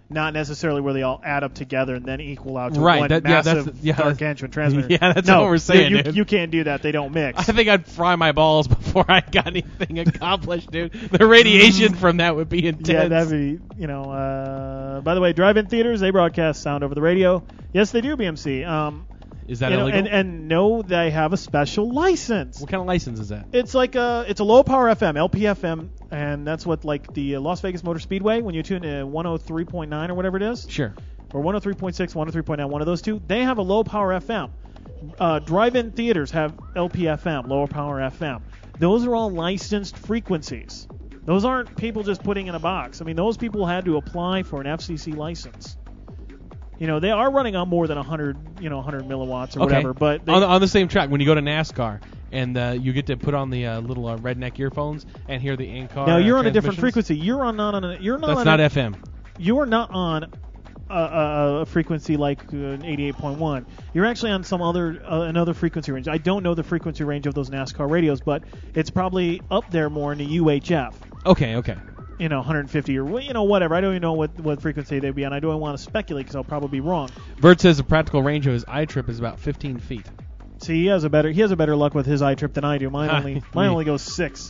[SPEAKER 18] not necessarily where they all add up together and then equal out to
[SPEAKER 17] Right,
[SPEAKER 18] one
[SPEAKER 17] that- yeah,
[SPEAKER 18] massive
[SPEAKER 17] that's- yeah,
[SPEAKER 18] gargantuan transmitter.
[SPEAKER 17] Yeah, that's
[SPEAKER 18] no,
[SPEAKER 17] what we're saying,
[SPEAKER 18] you,
[SPEAKER 17] dude.
[SPEAKER 18] you can't do that. They don't mix.
[SPEAKER 17] I think I'd fry my balls before I got anything accomplished, dude. The radiation from that would be intense.
[SPEAKER 18] Yeah, that'd be, you know, uh, by the way, drive-in theaters, they broadcast sound over the radio. Yes, they do, B M C. Um,
[SPEAKER 17] Is that
[SPEAKER 18] you know,
[SPEAKER 17] illegal?
[SPEAKER 18] and, and no, they have a special license.
[SPEAKER 17] What kind of license is that?
[SPEAKER 18] It's like a, it's a low-power F M, L P F M, and that's what, like, the uh, Las Vegas Motor Speedway, when you tune in one oh three point nine or whatever it is.
[SPEAKER 17] Sure.
[SPEAKER 18] Or one oh three point six, one oh three point nine, one of those two. They have a low-power F M. Uh, drive-in theaters have L P F M, lower power F M. Those are all licensed frequencies. Those aren't people just putting in a box. I mean, those people had to apply for an F C C license. You know, they are running on more than one hundred, you know, one hundred milliwatts or
[SPEAKER 17] Okay.
[SPEAKER 18] whatever. But they,
[SPEAKER 17] on, the, on the same track, when you go to NASCAR and uh, you get to put on the uh, little uh, redneck earphones and hear the in-car
[SPEAKER 18] now you're
[SPEAKER 17] uh,
[SPEAKER 18] on a different
[SPEAKER 17] transmissions?
[SPEAKER 18] frequency. You're on not on a. You're not.
[SPEAKER 17] That's
[SPEAKER 18] on
[SPEAKER 17] not
[SPEAKER 18] a,
[SPEAKER 17] F M.
[SPEAKER 18] You're not on a, a, a frequency like uh, an eighty-eight point one. You're actually on some other uh, another frequency range. I don't know the frequency range of those NASCAR radios, but it's probably up there more in the U H F.
[SPEAKER 17] Okay, okay.
[SPEAKER 18] You know, one hundred fifty or you know whatever. I don't even know what, what frequency they'd be on. I don't want to speculate because I'll probably be wrong.
[SPEAKER 17] Vert says the practical range of his iTrip is about fifteen feet.
[SPEAKER 18] See, he has a better he has a better luck with his iTrip than I do. Mine
[SPEAKER 17] Ah,
[SPEAKER 18] only mine
[SPEAKER 17] me.
[SPEAKER 18] only goes six.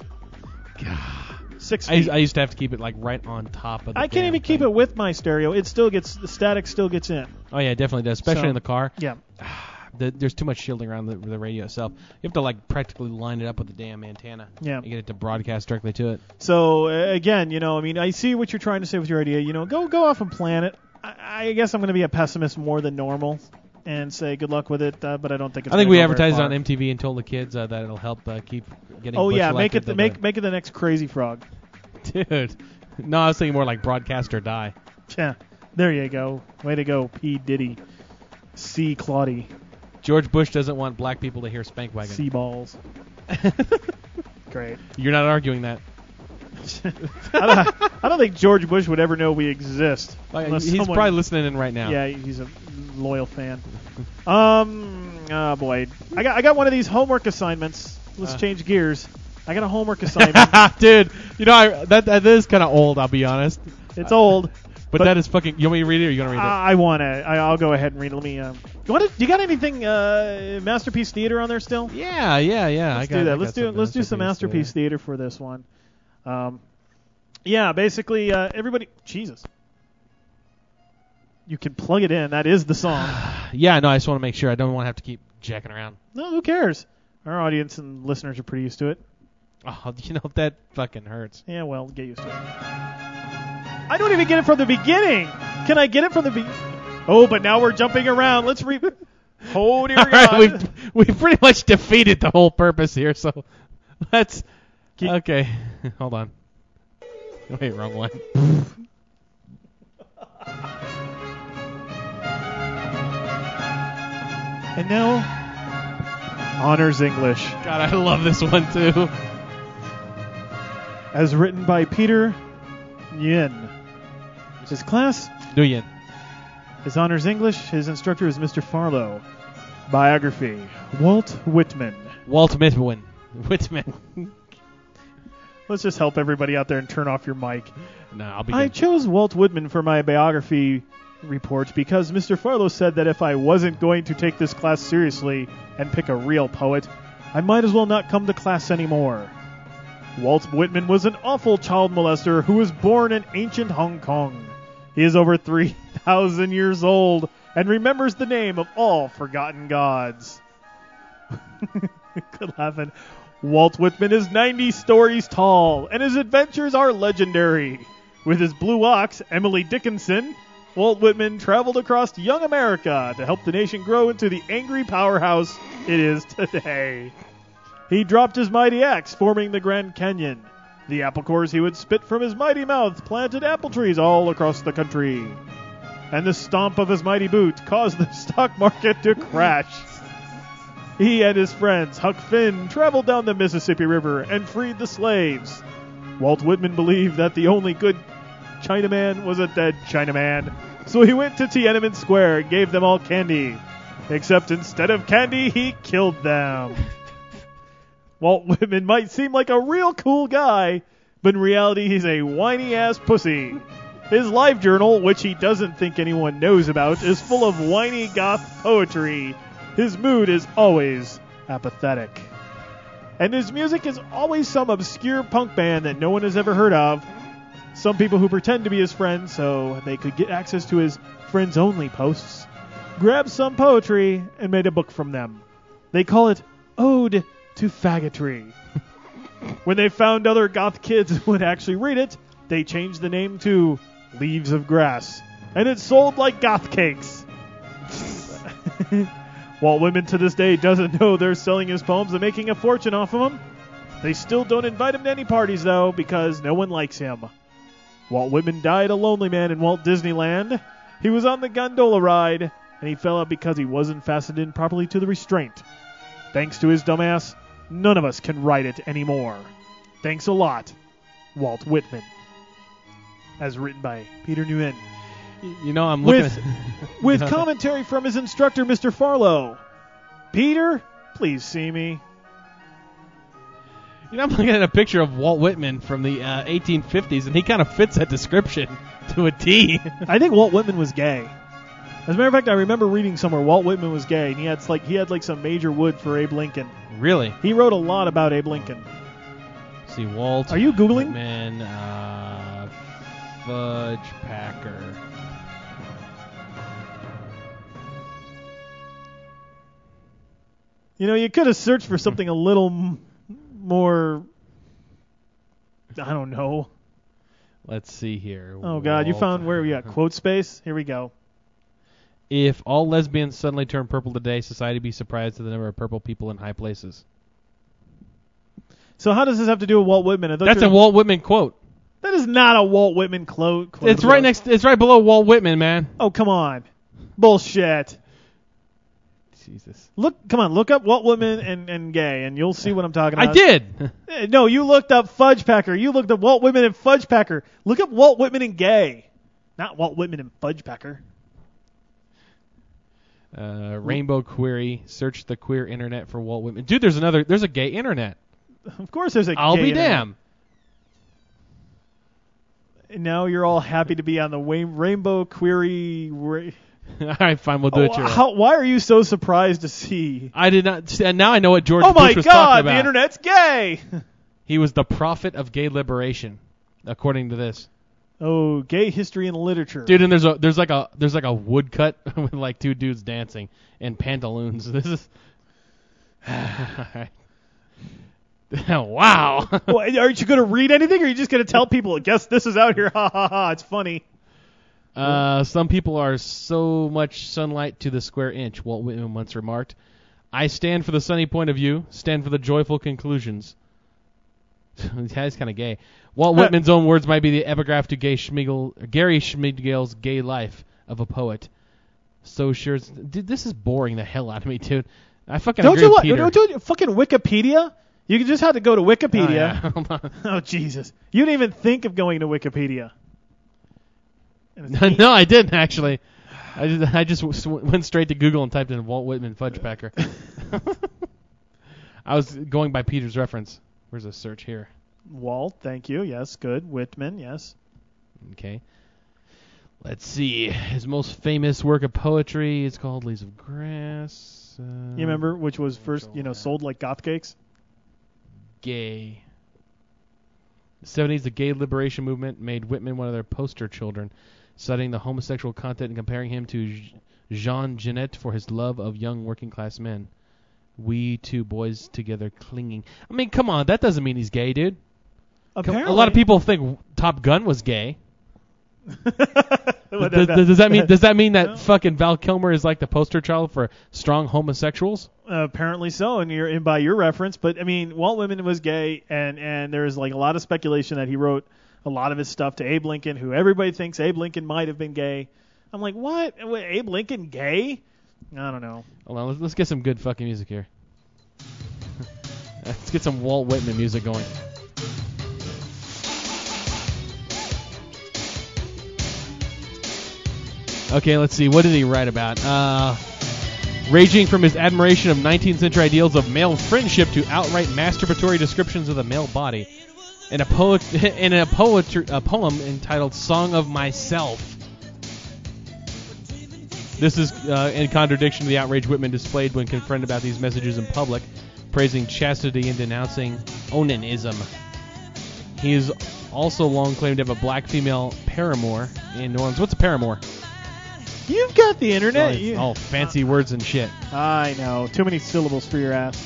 [SPEAKER 18] Six
[SPEAKER 17] I,
[SPEAKER 18] feet.
[SPEAKER 17] I used to have to keep it like right on top of the
[SPEAKER 18] I can't
[SPEAKER 17] damn
[SPEAKER 18] even keep
[SPEAKER 17] thing.
[SPEAKER 18] it with my stereo. It still gets the static still gets in.
[SPEAKER 17] Oh yeah, it definitely does, especially
[SPEAKER 18] So,
[SPEAKER 17] in the car.
[SPEAKER 18] Yeah.
[SPEAKER 17] The, there's too much shielding around the, the radio itself. You have to like practically line it up with the damn antenna.
[SPEAKER 18] Yeah.
[SPEAKER 17] And get it to broadcast directly to it.
[SPEAKER 18] So uh, again, you know, I mean, I see what you're trying to say with your idea. You know, go go off and plan it. I, I guess I'm going to be a pessimist more than normal and say good luck with it, uh, but I don't think it's.
[SPEAKER 17] I think
[SPEAKER 18] gonna
[SPEAKER 17] we
[SPEAKER 18] go very
[SPEAKER 17] advertised it
[SPEAKER 18] far.
[SPEAKER 17] on M T V and told the kids uh, that it'll help uh, keep getting.
[SPEAKER 18] Oh
[SPEAKER 17] Bush
[SPEAKER 18] yeah, make
[SPEAKER 17] elected
[SPEAKER 18] it the,
[SPEAKER 17] to
[SPEAKER 18] make make it the next Crazy Frog.
[SPEAKER 17] Dude, no, I was thinking more like broadcast or die.
[SPEAKER 18] Yeah, there you go. Way to go, P Diddy, C Claudie,
[SPEAKER 17] George Bush doesn't want black people to hear Spank Wagon.
[SPEAKER 18] C balls. Great.
[SPEAKER 17] You're not arguing that.
[SPEAKER 18] I, don't, I don't think George Bush would ever know we exist.
[SPEAKER 17] Like,
[SPEAKER 18] unless
[SPEAKER 17] he's
[SPEAKER 18] someone-
[SPEAKER 17] probably listening in right now.
[SPEAKER 18] Yeah, he's a loyal fan. Um, oh boy, I got I got one of these homework assignments. Let's
[SPEAKER 17] Uh.
[SPEAKER 18] change gears. I got a homework assignment.
[SPEAKER 17] Dude, you know I, that that is kind of old. I'll be honest.
[SPEAKER 18] It's old,
[SPEAKER 17] but,
[SPEAKER 18] but-
[SPEAKER 17] that is fucking. You want me to read it or you gonna read it?
[SPEAKER 18] I, I want to. I'll go ahead and read it. Let me. Um, you, wanna, you got anything uh, Masterpiece Theater on there still?
[SPEAKER 17] Yeah, yeah, yeah.
[SPEAKER 18] Let's
[SPEAKER 17] I got,
[SPEAKER 18] do that.
[SPEAKER 17] I
[SPEAKER 18] Let's
[SPEAKER 17] got
[SPEAKER 18] do
[SPEAKER 17] some
[SPEAKER 18] let's do some Masterpiece Theater for this one. Um, yeah, basically uh, everybody. Jesus. You can plug it in. That is the song.
[SPEAKER 17] Yeah, no, I just want to make sure. I don't want to have to keep jacking around.
[SPEAKER 18] No, who cares? Our audience and listeners are pretty used to it.
[SPEAKER 17] Oh, you know that fucking hurts.
[SPEAKER 18] Yeah, well, get used to it. I don't even get it from the beginning. Can I get it from the beginning? Oh, but now we're jumping around. Let's re. Oh dear
[SPEAKER 17] All right,
[SPEAKER 18] God.
[SPEAKER 17] we've we've pretty much defeated the whole purpose here. So let's.
[SPEAKER 18] Keep-
[SPEAKER 17] Okay, hold on. Wait, wrong one.
[SPEAKER 18] And now, Honors English,
[SPEAKER 17] God, I love this one too.
[SPEAKER 18] as written by Peter Nguyen. His class
[SPEAKER 17] Nguyen.
[SPEAKER 18] is Honors English. His instructor is Mister Farlow. Biography: Walt Whitman.
[SPEAKER 17] Walt Whitman. Whitman.
[SPEAKER 18] Let's just help everybody out there and turn off your mic.
[SPEAKER 17] No, I'll be.
[SPEAKER 18] I
[SPEAKER 17] good.
[SPEAKER 18] chose Walt Whitman for my biography report because Mister Farlow said that if I wasn't going to take this class seriously and pick a real poet, I might as well not come to class anymore. Walt Whitman was an awful child molester who was born in ancient Hong Kong. He is over three thousand years old and remembers the name of all forgotten gods. Good laughing. Walt Whitman is ninety stories tall, and his adventures are legendary. With his blue ox, Emily Dickinson, Walt Whitman traveled across young America to help the nation grow into the angry powerhouse it is today. He dropped his mighty axe, forming the Grand Canyon. The apple cores he would spit from his mighty mouth planted apple trees all across the country. And the stomp of his mighty boot caused the stock market to crash. He and his friends, Huck Finn, traveled down the Mississippi River and freed the slaves. Walt Whitman believed that the only good Chinaman was a dead Chinaman, so he went to Tiananmen Square and gave them all candy. Except instead of candy, he killed them. Walt Whitman might seem like a real cool guy, but in reality he's a whiny-ass pussy. His live journal, which he doesn't think anyone knows about, is full of whiny goth poetry. His mood is always apathetic. And his music is always some obscure punk band that no one has ever heard of. Some people who pretend to be his friends so they could get access to his friends-only posts grabbed some poetry and made a book from them. They call it Ode to Faggotry. When they found other goth kids would actually read it, they changed the name to Leaves of Grass. And it sold like goth cakes. Walt Whitman to this day doesn't know they're selling his poems and making a fortune off of them. They still don't invite him to any parties, though, because no one likes him. Walt Whitman died a lonely man in Walt Disneyland. He was on the gondola ride, and he fell out because he wasn't fastened in properly to the restraint. Thanks to his dumbass, none of us can ride it anymore. Thanks a lot, Walt Whitman. As written by Peter Nguyen.
[SPEAKER 17] You know, I'm looking
[SPEAKER 18] with,
[SPEAKER 17] at...
[SPEAKER 18] with commentary from his instructor, Mister Farlow. Peter, please see me.
[SPEAKER 17] You know, I'm looking at a picture of Walt Whitman from the uh, eighteen fifties, and he kind of fits that description to a T.
[SPEAKER 18] I think Walt Whitman was gay. As a matter of fact, I remember reading somewhere Walt Whitman was gay, and he had like he had like some major wood for Abe Lincoln.
[SPEAKER 17] Really?
[SPEAKER 18] He wrote a lot about Abe Lincoln.
[SPEAKER 17] Let's see, Walt.
[SPEAKER 18] Are you Googling?
[SPEAKER 17] Whitman, uh, Fudge Packer.
[SPEAKER 18] You know, you could have searched for something a little m- more, I don't know.
[SPEAKER 17] Let's see here.
[SPEAKER 18] Oh, God, you found where we at? Quote space? Here we go.
[SPEAKER 17] If all lesbians suddenly turn purple today, society would be surprised at the number of purple people in high places.
[SPEAKER 18] So how does this have to do with Walt Whitman? I thought
[SPEAKER 17] That's
[SPEAKER 18] you
[SPEAKER 17] a
[SPEAKER 18] were-
[SPEAKER 17] Walt Whitman quote.
[SPEAKER 18] That is not a Walt Whitman quote. quote
[SPEAKER 17] It's right next. It's right below Walt Whitman, man.
[SPEAKER 18] Oh, come on. Bullshit.
[SPEAKER 17] Jesus.
[SPEAKER 18] Look, come on, look up Walt Whitman and, and gay, and you'll see what I'm talking about.
[SPEAKER 17] I did.
[SPEAKER 18] Eh, No, you looked up Fudge Packer. You looked up Walt Whitman and Fudge Packer. Look up Walt Whitman and gay, not Walt Whitman and Fudge Packer.
[SPEAKER 17] Uh, Rainbow Query. Search the queer internet for Walt Whitman. Dude, there's another. There's a gay internet.
[SPEAKER 18] Of course, there's a.
[SPEAKER 17] I'll
[SPEAKER 18] gay
[SPEAKER 17] be
[SPEAKER 18] internet.
[SPEAKER 17] damned.
[SPEAKER 18] And now you're all happy to be on the wa- Rainbow Query. Ra-
[SPEAKER 17] All right, fine. We'll do it.
[SPEAKER 18] Oh,
[SPEAKER 17] Your way.
[SPEAKER 18] how, why are you so surprised to see?
[SPEAKER 17] I did not. And now I know what George
[SPEAKER 18] Oh my
[SPEAKER 17] Bush was
[SPEAKER 18] God,
[SPEAKER 17] talking about.
[SPEAKER 18] the internet's gay.
[SPEAKER 17] He was the prophet of gay liberation, according to this.
[SPEAKER 18] Oh, gay history and literature.
[SPEAKER 17] Dude, and there's a there's like a there's like a woodcut with like two dudes dancing in pantaloons. This is wow.
[SPEAKER 18] Well, aren't you going to read anything, or are you just going to tell people, guess this is out here? Ha ha ha! It's funny.
[SPEAKER 17] Uh, some people are so much sunlight to the square inch, Walt Whitman once remarked. I stand for the sunny point of view, stand for the joyful conclusions. That's kind of gay. Walt Whitman's own words might be the epigraph to Gay Schmiegel, Gary Schmiegel's gay life of a poet. So sure, dude, this is boring the hell out of me, dude. I fucking
[SPEAKER 18] Don't
[SPEAKER 17] agree
[SPEAKER 18] you
[SPEAKER 17] with
[SPEAKER 18] what?
[SPEAKER 17] Peter.
[SPEAKER 18] Don't you fucking Wikipedia? You just had to go to Wikipedia.
[SPEAKER 17] Oh, yeah. Hold on.
[SPEAKER 18] Oh, Jesus! You didn't even think of going to Wikipedia.
[SPEAKER 17] No, I didn't actually. I just I just w- went straight to Google and typed in Walt Whitman Fudge Packer. I was going by Peter's reference. Where's the search here?
[SPEAKER 18] Walt, thank you. Yes, good. Whitman, yes.
[SPEAKER 17] Okay. Let's see. His most famous work of poetry is called Leaves of Grass. Uh,
[SPEAKER 18] You remember which was first, you know, sold like goth cakes?
[SPEAKER 17] Gay. The seventies, the gay liberation movement made Whitman one of their poster children, citing the homosexual content and comparing him to Jean Genet for his love of young working class men. We two boys together clinging. I mean, come on, that doesn't mean he's gay, dude.
[SPEAKER 18] Apparently.
[SPEAKER 17] A lot of people think Top Gun was gay.
[SPEAKER 18] Well,
[SPEAKER 17] does,
[SPEAKER 18] that-
[SPEAKER 17] does that mean does that mean that fucking Val Kilmer is like the poster child for strong homosexuals?
[SPEAKER 18] Uh, apparently so, and you're in by your reference. But I mean, Walt Whitman was gay, and and there's like a lot of speculation that he wrote a lot of his stuff to Abe Lincoln, who everybody thinks Abe Lincoln might have been gay. I'm like, what? Wait, Abe Lincoln gay? I don't know.
[SPEAKER 17] Hold on, let's, let's get some good fucking music here. Let's get some Walt Whitman music going. Okay, let's see. What did he write about? Uh, ranging from his admiration of nineteenth century ideals of male friendship to outright masturbatory descriptions of the male body. in a poet in a poetry a poem entitled "Song of Myself." This is uh, in contradiction to the outrage Whitman displayed when confronted about these messages in public, praising chastity and denouncing onanism. He has also long claimed to have a black female paramour in New Orleans. What's a paramour?
[SPEAKER 18] You've got the internet.
[SPEAKER 17] Oh,
[SPEAKER 18] You-
[SPEAKER 17] all fancy words and shit.
[SPEAKER 18] I know. Too many syllables for your ass.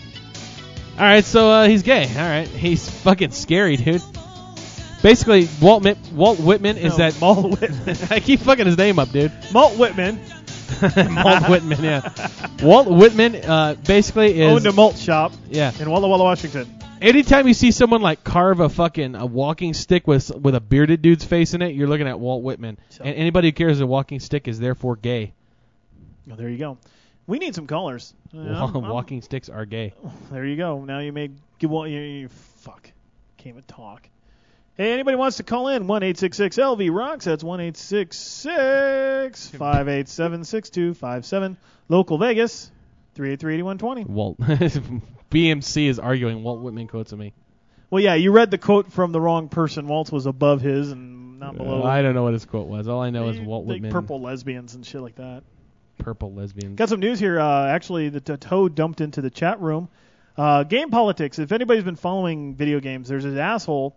[SPEAKER 17] All right, so uh, he's gay. All right, he's fucking scary, dude. Basically, Walt Mi- Walt Whitman is
[SPEAKER 18] No,
[SPEAKER 17] that
[SPEAKER 18] Malt Whitman.
[SPEAKER 17] I keep fucking his name up, dude.
[SPEAKER 18] Malt Whitman.
[SPEAKER 17] Walt Whitman, yeah. Walt Whitman uh, basically is
[SPEAKER 18] Owned a malt shop.
[SPEAKER 17] Yeah.
[SPEAKER 18] In Walla Walla, Washington.
[SPEAKER 17] Anytime you see someone like carve a fucking a walking stick with with a bearded dude's face in it, you're looking at Walt Whitman.
[SPEAKER 18] So-
[SPEAKER 17] And anybody who cares a walking stick is therefore gay.
[SPEAKER 18] Oh, there you go. We need some callers. Uh, I'm- I'm-
[SPEAKER 17] Walking sticks are gay.
[SPEAKER 18] There you go. Now you made give one. You, you, fuck. Can't even talk. Hey, anybody wants to call in? one eight six six L V rocks. That's one eight six six five eight seven six two five seven. Local Vegas three eight three eight one two zero.
[SPEAKER 17] Walt B M C is arguing Walt Whitman quotes of me.
[SPEAKER 18] Well, yeah, you read the quote from the wrong person. Walt's was above his and not below.
[SPEAKER 17] Uh, I don't know what his quote was. All I know is
[SPEAKER 18] They-
[SPEAKER 17] Walt
[SPEAKER 18] like
[SPEAKER 17] Whitman.
[SPEAKER 18] purple lesbians and shit like that.
[SPEAKER 17] Purple lesbians.
[SPEAKER 18] Got some news here. Uh, actually, the t- Toad dumped into the chat room. Uh, game politics. If anybody's been following video games, there's an asshole.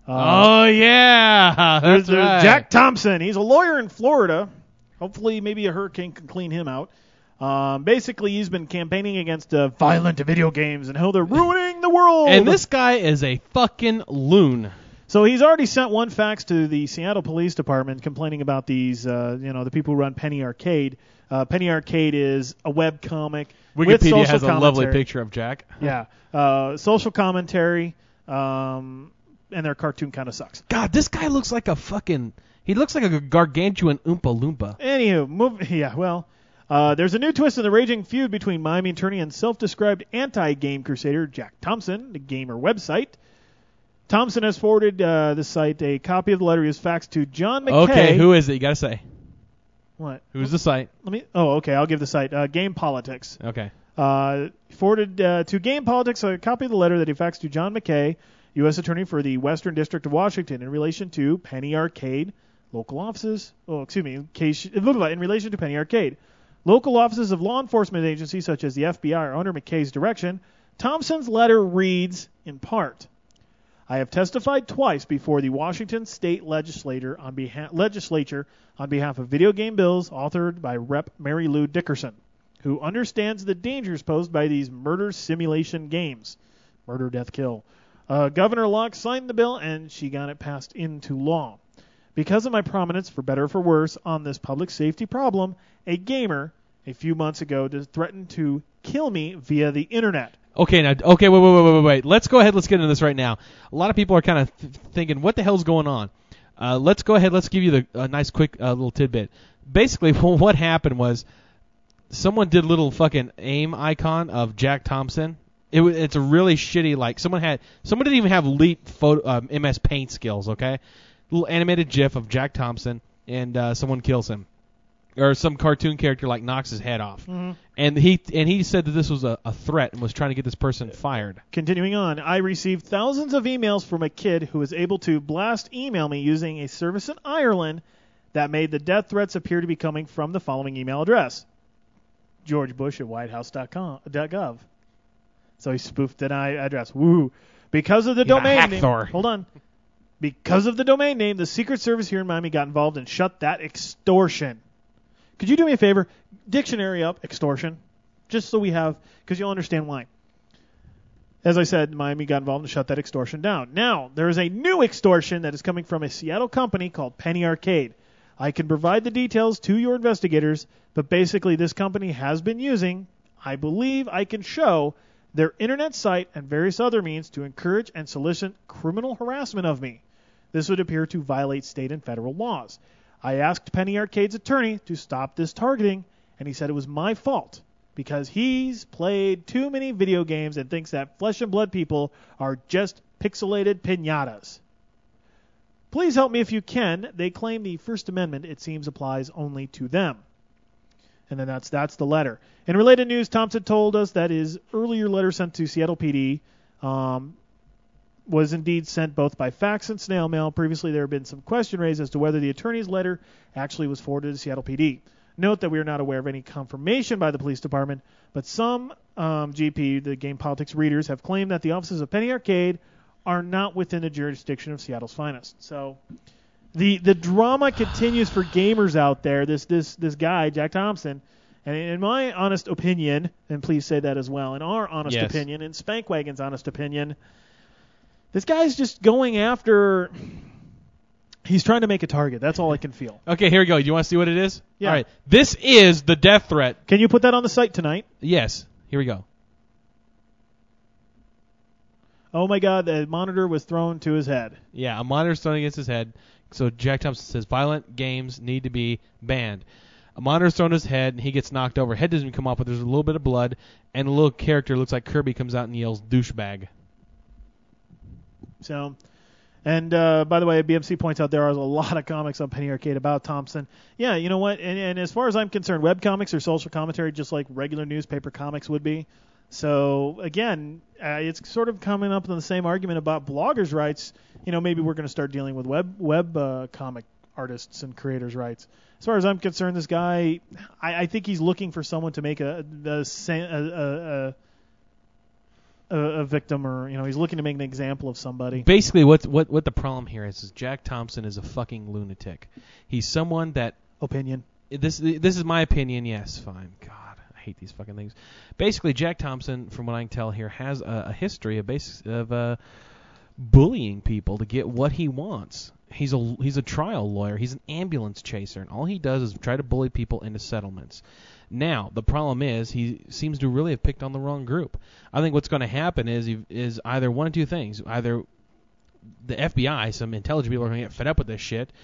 [SPEAKER 18] Uh,
[SPEAKER 17] oh yeah,
[SPEAKER 18] there's,
[SPEAKER 17] that's
[SPEAKER 18] there's
[SPEAKER 17] right.
[SPEAKER 18] Jack Thompson. He's a lawyer in Florida. Hopefully, maybe a hurricane can clean him out. Um, basically, he's been campaigning against uh, violent video games and how they're ruining the world.
[SPEAKER 17] And this guy is a fucking loon.
[SPEAKER 18] So he's already sent one fax to the Seattle Police Department complaining about these, uh, you know, the people who run Penny Arcade. Uh, Penny Arcade is a web comic with
[SPEAKER 17] Wikipedia
[SPEAKER 18] social
[SPEAKER 17] has a
[SPEAKER 18] commentary.
[SPEAKER 17] lovely picture of Jack.
[SPEAKER 18] Yeah, uh, social commentary, um, and their cartoon kind of sucks.
[SPEAKER 17] God, this guy looks like a fucking. He looks like a gargantuan Oompa Loompa.
[SPEAKER 18] Anywho, move. Yeah, well, uh, there's a new twist in the raging feud between Miami attorney and self-described anti-game crusader Jack Thompson, the gamer website. Thompson has forwarded uh, the site a copy of the letter he has faxed to John McKay.
[SPEAKER 17] Okay, who is it? You gotta say.
[SPEAKER 18] What?
[SPEAKER 17] Who's the site?
[SPEAKER 18] Let me. Oh, okay. I'll give the site. Uh, Game Politics.
[SPEAKER 17] Okay.
[SPEAKER 18] Uh, forwarded uh, to Game Politics a copy of the letter that he faxed to John McKay, U S Attorney for the Western District of Washington, in relation to Penny Arcade local offices. Oh, excuse me. In, case, in relation to Penny Arcade, local offices of law enforcement agencies such as the F B I are under McKay's direction. Thompson's letter reads in part. I have testified twice before the Washington State Legislature on behalf, legislature on behalf of video game bills authored by Representative Mary Lou Dickerson, who understands the dangers posed by these murder simulation games. Murder, death, kill. Uh, Governor Locke signed the bill, and she got it passed into law. Because of my prominence, for better or for worse, on this public safety problem, a gamer, a few months ago, threatened to kill me via the internet.
[SPEAKER 17] Okay, now, okay, wait, wait, wait, wait, wait, wait. Let's go ahead. Let's get into this right now. A lot of people are kind of th- thinking, what the hell's going on? Uh, let's go ahead. Let's give you the a nice, quick uh, little tidbit. Basically, what happened was someone did a little fucking aim icon of Jack Thompson. It was, it's a really shitty, like, someone had, someone didn't even have elite photo, um, M S Paint skills, okay? Little animated GIF of Jack Thompson, and uh, someone kills him. Or some cartoon character, like, knocks his head off.
[SPEAKER 18] Mm-hmm.
[SPEAKER 17] And he and he said that this was a, a threat and was trying to get this person fired.
[SPEAKER 18] Continuing on, I received thousands of emails from a kid who was able to blast email me using a service in Ireland that made the death threats appear to be coming from the following email address. George Bush at white house dot gov. So he spoofed an I address. Woo. Because of the
[SPEAKER 17] You're a
[SPEAKER 18] domain name.
[SPEAKER 17] hackthor.
[SPEAKER 18] Hold on. Because of the domain name, the Secret Service here in Miami got involved and shut that extortion. Could you do me a favor? Dictionary up extortion, just so we have, because you'll understand why. As I said, Miami got involved and shut that extortion down. Now, there is a new extortion that is coming from a Seattle company called Penny Arcade. I can provide the details to your investigators, but basically this company has been using, I believe I can show, their internet site and various other means to encourage and solicit criminal harassment of me. This would appear to violate state and federal laws. I asked Penny Arcade's attorney to stop this targeting, and he said it was my fault because he's played too many video games and thinks that flesh and blood people are just pixelated piñatas. Please help me if you can. They claim the First Amendment, it seems, applies only to them. And then that's that's the letter. In related news, Thompson told us that his earlier letter sent to Seattle P D um, was indeed sent both by fax and snail mail. Previously, there had been some question raised as to whether the attorney's letter actually was forwarded to Seattle P D. Note that we are not aware of any confirmation by the police department, but some um, G P, the Game Politics readers, have claimed that the offices of Penny Arcade are not within the jurisdiction of Seattle's finest. So the the drama continues for gamers out there. This this this guy, Jack Thompson, and in my honest opinion, and please say that as well, in our honest
[SPEAKER 17] Yes.
[SPEAKER 18] opinion, in Spankwagon's honest opinion, this guy's just going after. He's trying to make a target. That's all I can feel.
[SPEAKER 17] Okay, here we go. Do you want to see what it is?
[SPEAKER 18] Yeah.
[SPEAKER 17] All right. This is the death threat.
[SPEAKER 18] Can you put that on the site tonight?
[SPEAKER 17] Yes. Here we go.
[SPEAKER 18] Oh my God, the monitor was thrown to his head.
[SPEAKER 17] Yeah, a monitor's thrown against his head. So Jack Thompson says violent games need to be banned. A monitor's thrown his head, and he gets knocked over. Head doesn't even come off, but there's a little bit of blood, and a little character looks like Kirby comes out and yells douchebag.
[SPEAKER 18] So, and uh, by the way, B M C points out there are a lot of comics on Penny Arcade about Thompson. Yeah, you know what? And, and as far as I'm concerned, webcomics are social commentary just like regular newspaper comics would be. So, again, uh, it's sort of coming up in the same argument about bloggers' rights. You know, maybe we're going to start dealing with web web uh, comic artists and creators' rights. As far as I'm concerned, this guy, I, I think he's looking for someone to make a a, a, a, a victim, or you know, he's looking to make an example of somebody.
[SPEAKER 17] Basically, what what what the problem here is is Jack Thompson is a fucking lunatic. He's someone that
[SPEAKER 18] opinion.
[SPEAKER 17] This this is my opinion. Yes, fine. God. I hate these fucking things. Basically, Jack Thompson, from what I can tell here, has a, a history of base, of uh, bullying people to get what he wants. He's a he's a trial lawyer. He's an ambulance chaser, and all he does is try to bully people into settlements. Now, the problem is he seems to really have picked on the wrong group. I think what's going to happen is he, is either one of two things: either the F B I, some intelligent people, are going to get fed up with this shit.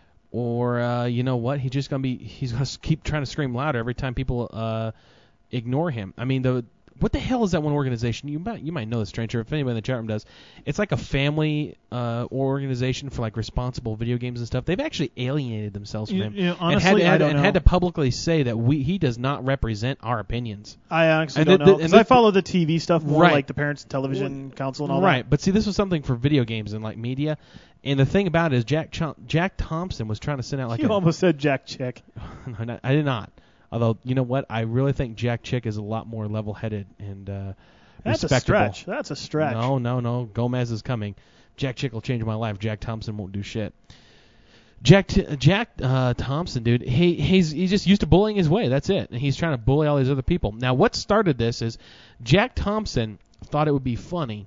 [SPEAKER 17] Or uh, you know what? He's just gonna be. He's gonna keep trying to scream louder every time people uh, ignore him. I mean, the what the hell is that one organization? You might you might know this, stranger. If anybody in the chat room does, it's like a family uh, organization for like responsible video games and stuff. They've actually alienated themselves from
[SPEAKER 18] You-
[SPEAKER 17] him
[SPEAKER 18] you know,
[SPEAKER 17] and
[SPEAKER 18] honestly,
[SPEAKER 17] had,
[SPEAKER 18] I
[SPEAKER 17] had,
[SPEAKER 18] don't
[SPEAKER 17] and
[SPEAKER 18] know.
[SPEAKER 17] had to publicly say that we he does not represent our opinions.
[SPEAKER 18] I actually
[SPEAKER 17] And
[SPEAKER 18] don't
[SPEAKER 17] the-
[SPEAKER 18] know
[SPEAKER 17] the-
[SPEAKER 18] because
[SPEAKER 17] and
[SPEAKER 18] I
[SPEAKER 17] the-
[SPEAKER 18] follow the T V stuff more,
[SPEAKER 17] Right.
[SPEAKER 18] like the Parents Television Council and all
[SPEAKER 17] Right,
[SPEAKER 18] that.
[SPEAKER 17] but see, this was something for video games and like media. And the thing about it is, Jack Ch- Jack Thompson was trying to send out like
[SPEAKER 18] You
[SPEAKER 17] a,
[SPEAKER 18] almost said Jack Chick.
[SPEAKER 17] No, no, I did not. Although, you know what? I really think Jack Chick is a lot more level-headed and uh,
[SPEAKER 18] That's a
[SPEAKER 17] respectable.
[SPEAKER 18] stretch. That's a stretch.
[SPEAKER 17] No, no, no. Gomez is coming. Jack Chick will change my life. Jack Thompson won't do shit. Jack T- Jack uh, Thompson, dude, he he's he's just used to bullying his way. That's it. And he's trying to bully all these other people. Now, what started this is Jack Thompson thought it would be funny,